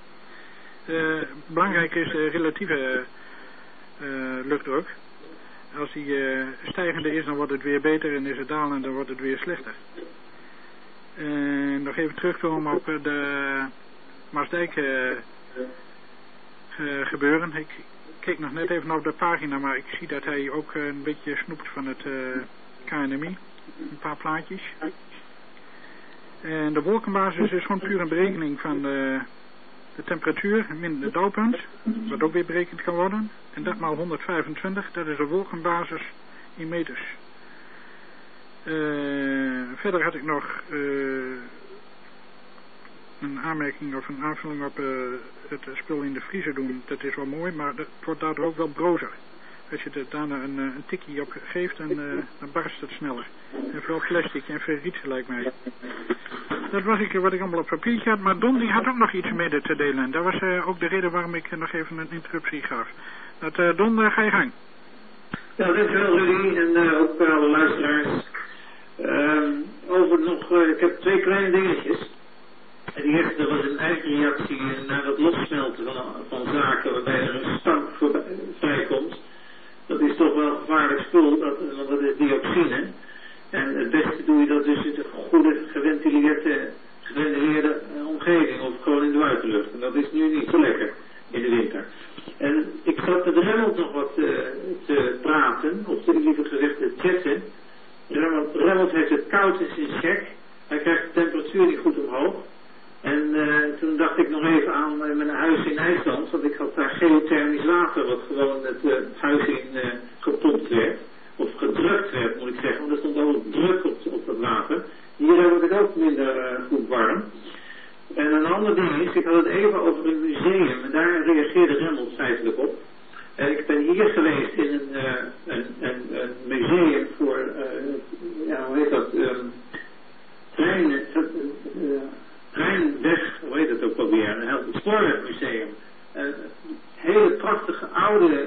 uh, belangrijk is de relatieve uh, luchtdruk. als die uh, stijgende is, dan wordt het weer beter en is het dalende, dan wordt het weer slechter. En nog even terugkomen op de Maasdijk uh, uh, gebeuren. Ik keek nog net even op de pagina, maar ik zie dat hij ook uh, een beetje snoept van het uh, K N M I. Een paar plaatjes. En de wolkenbasis is gewoon puur een berekening van de, de temperatuur min de dauwpunt, wat ook weer berekend kan worden. En dat maal honderdvijfentwintig, dat is de wolkenbasis in meters. Uh, verder had ik nog uh, een aanmerking of een aanvulling op uh, het spul in de vriezer doen. Dat is wel mooi, maar het wordt daardoor ook wel brozer. Als je er daarna een, een tikkie op geeft, dan, uh, dan barst het sneller. En vooral plastic en ferriet lijkt mij. Dat was ik, wat ik allemaal op papiertje had. Maar Don die had ook nog iets mede te delen. En dat was uh, ook de reden waarom ik uh, nog even een interruptie gaf. Dat, uh, Don, uh, ga je gang. Ja, dankjewel Rudy en uh, ook uh, alle luisteraars. Uh, over nog, uh, ik heb twee kleine dingetjes. En die eerste was een eigen reactie naar het lossmelten van, van zaken waarbij er een stank voorbij, vrijkomt. Dat is toch wel een gevaarlijk spul, dat, want dat is dioxine. En het beste doe je dat dus in een goede, geventileerde, geventileerde uh, omgeving of gewoon in de buitenlucht. En dat is nu niet zo lekker in de winter. En ik zat met Remmelt nog wat uh, te praten, of te, liever gezegd te chatten. Remmelt, Remmelt heeft het koud in zijn check. Hij krijgt de temperatuur niet goed omhoog. En uh, toen dacht ik nog even aan uh, mijn huis in IJsland, want ik had daar geothermisch water, wat gewoon het, uh, het huis in uh, gepompt werd. Of gedrukt werd, moet ik zeggen, want er stond ook druk op, op dat water. Hier hebben we het ook minder uh, goed warm. En een ander ding is, ik had het even over een museum, en daar reageerde Remmels feitelijk op. En ik ben hier geweest in een, uh, een, een, een museum voor, uh, ja, hoe heet dat, um, treinen, uh, treinweg, hoe heet het ook alweer, een spoorwegmuseum. Een hele prachtige oude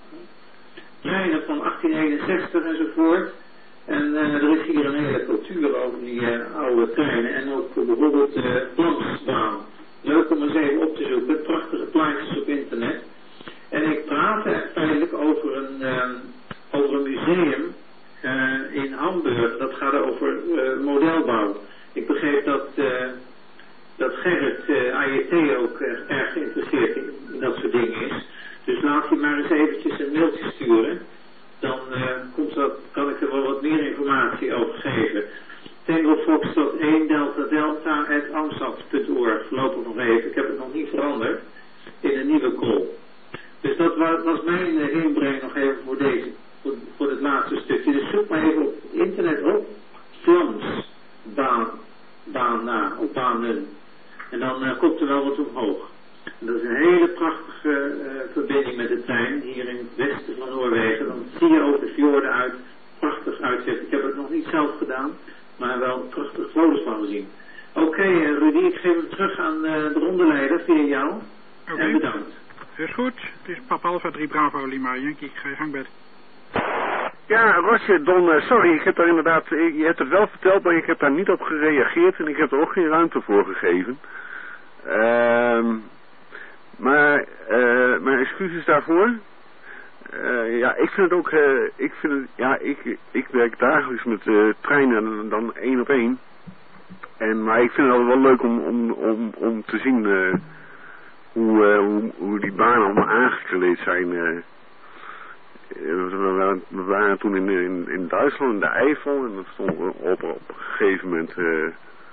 treinen van achttien eenenzestig enzovoort. En uh, er is hier een hele cultuur over die uh, oude treinen en ook uh, bijvoorbeeld de uh, Vlaamsbaan. Leuk om eens even op te zoeken, prachtige plaatjes op internet. En ik praatte feitelijk over een, uh, over een museum uh, in Hamburg, dat gaat over uh, modelbouw. Ik begreep dat, uh, dat Gerrit uh, A J T ook uh, erg geïnteresseerd in, in dat soort dingen is. Dus laat hij maar eens eventjes een mailtje sturen. Dan uh, komt dat, kan ik er wel wat meer informatie over geven. Tango Foxtrot één Delta Delta at amsat punt org. Voorlopig nog even, ik heb het nog niet veranderd. In een nieuwe call. Dus dat was, was mijn uh, inbreng nog even voor deze, voor, voor het laatste stukje. Dus zoek maar even op internet op. Vlaams baan, baan na, op banen. En dan uh, komt er wel wat omhoog. En dat is een hele prachtige uh, verbinding met de trein hier in het westen van Noorwegen. Dan zie je over de fjorden uit, prachtig uitzicht. Ik heb het nog niet zelf gedaan, maar wel prachtig foto's van gezien. Oké okay, uh, Rudy, ik geef hem terug aan uh, de rondeleider via jou. Okay. En bedankt. Is goed, het is Papa Alpha drie Bravo Lima Yankee, ga je gang bed. Ja, Roger, Don, uh, sorry, ik heb daar inderdaad, je hebt het wel verteld, maar ik heb daar niet op gereageerd en ik heb er ook geen ruimte voor gegeven. Ehm... Uh, Maar, uh, mijn excuses daarvoor. Uh, ja, ik vind het ook, uh, ik vind het, ja, ik, ik werk dagelijks met uh, treinen en dan één op één. En, maar ik vind het altijd wel leuk om, om, om, om te zien uh, hoe, uh, hoe, hoe die banen allemaal aangekleed zijn. Uh, we, waren, we waren toen in, in, in Duitsland, in de Eifel, en dat stond op, op een gegeven moment, uh,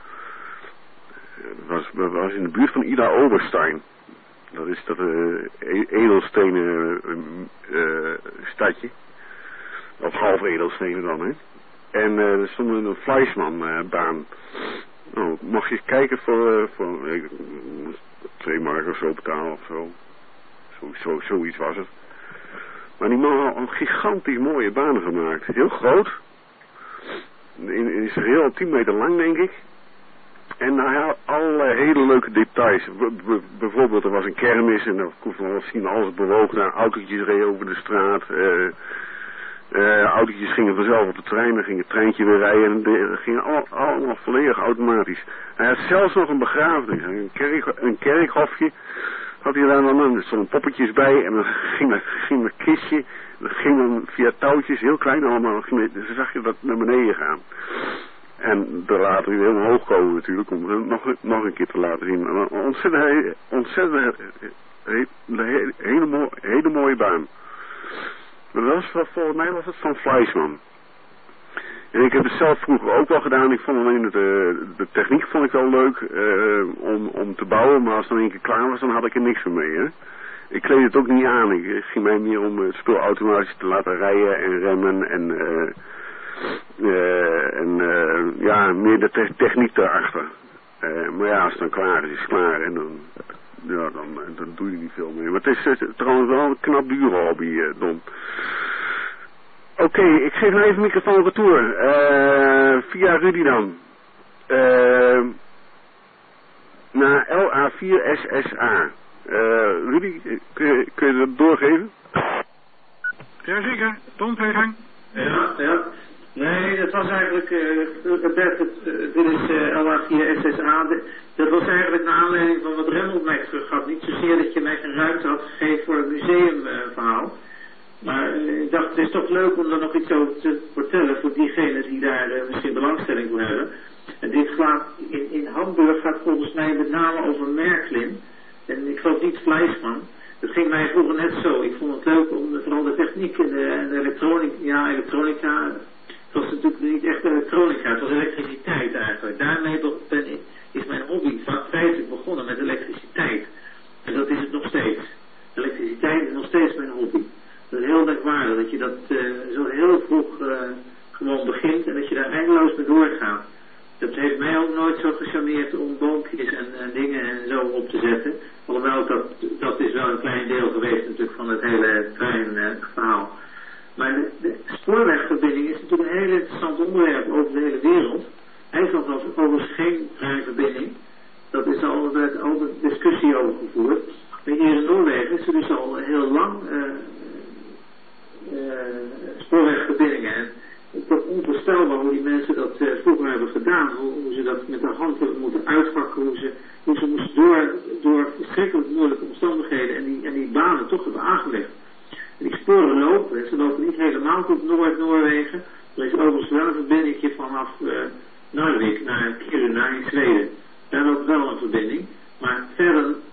was, was in de buurt van Ida Oberstein. Dat is dat uh, edelstenen uh, uh, stadje. Of half edelstenen dan, hè. En uh, er stond een Fleischmann uh, baan. Nou, mag je kijken voor, uh, voor uh, twee mark of zo betalen of zo. Zo, zo. Zoiets was het. Maar die man had een gigantisch mooie baan gemaakt. Heel groot. In, in zijn heel tien meter lang, denk ik. En nou ja, allerlei hele leuke details. B- b- bijvoorbeeld, er was een kermis en dan kon je wel zien alles bewoog. Daar autootjes reden over de straat. Uh, uh, autootjes gingen vanzelf op de trein. Dan ging het treintje weer rijden. En dat ging al, allemaal volledig automatisch. Hij had zelfs nog een begrafenis. Een, kerk, een kerkhofje had hij daar dan aan. Er stonden poppetjes bij. En dan ging er ging een kistje dat ging dan via touwtjes, heel klein allemaal, ging, dus zag je dat naar beneden gaan. En er later weer omhoog komen natuurlijk, om het nog, nog een keer te laten zien. Een ontzettend, ontzettend he, he, hele, mooie, hele mooie baan. Maar dat was, volgens mij was het van Fleischmann. En ik heb het zelf vroeger ook wel gedaan. Ik vond alleen het, uh, de techniek vond ik wel leuk uh, om, om te bouwen. Maar als het dan een keer klaar was, dan had ik er niks meer mee. Hè? Ik kleed het ook niet aan. Ik, het ging mij meer om het spul automatisch te laten rijden en remmen. En, uh, uh, en uh, ja, meer de te techniek daarachter. Uh, maar ja, als het dan klaar is, is het klaar. En dan, ja, dan, dan doe je niet veel meer. Maar het is uh, trouwens wel een knap dure hobby, uh, Don. Oké, okay, ik geef nou even de microfoon retour. Uh, via Rudy dan. Uh, naar L A vier S S A. Uh, Rudy, kun je, kun je dat doorgeven? Jazeker, Tom, ga je gang. Ja, ja. Nee, dat was eigenlijk, uh, Bert, het, uh, dit is uh, L A vier S S A. Dat was eigenlijk naar aanleiding van wat Remmel mij terug had. Niet zozeer dat je mij geen ruimte had gegeven voor een museumverhaal. Uh, Maar uh, ik dacht, het is toch leuk om er nog iets over te vertellen voor diegenen die daar uh, misschien belangstelling voor hebben. En dit gaat, in, in Hamburg gaat volgens mij met name over Märklin. En ik geloof niet Fleischmann. Dat ging mij vroeger net zo. Ik vond het leuk om vooral de techniek en de, en de elektronica, ja elektronica, het was natuurlijk niet echt elektronica, het was elektriciteit eigenlijk. Daarmee ben ik, is mijn hobby feitelijk begonnen met elektriciteit. En dat is het nog steeds. Elektriciteit is nog steeds mijn hobby. Dat is heel merkwaardig, dat je dat uh, zo heel vroeg uh, gewoon begint en dat je daar eindeloos mee doorgaat. Dat heeft mij ook nooit zo gecharmeerd om boompjes en uh, dingen en zo op te zetten. Alhoewel dat, dat is wel een klein deel geweest natuurlijk van het hele treinverhaal. Uh, maar de, de spoorwegverbinding is natuurlijk een heel interessant onderwerp over de hele wereld. IJsland had overigens geen treinverbinding. Dat is al, er werd al een discussie over gevoerd. Maar hier in Noorwegen is er dus al heel lang uh, uh, spoorwegverbindingen. En het is toch onvoorstelbaar hoe die mensen dat uh, vroeger hebben gedaan. Hoe, hoe ze dat met de hand hebben moeten uitpakken. Hoe ze, hoe ze moesten door, door verschrikkelijk moeilijke omstandigheden en die, en die banen toch hebben aangelegd. En die sporen lopen. Ze lopen niet helemaal tot Noord-Noorwegen. Er is overigens wel een verbinding vanaf uh, Narvik naar Kiruna in Zweden. Daar loopt wel een verbinding. Maar verder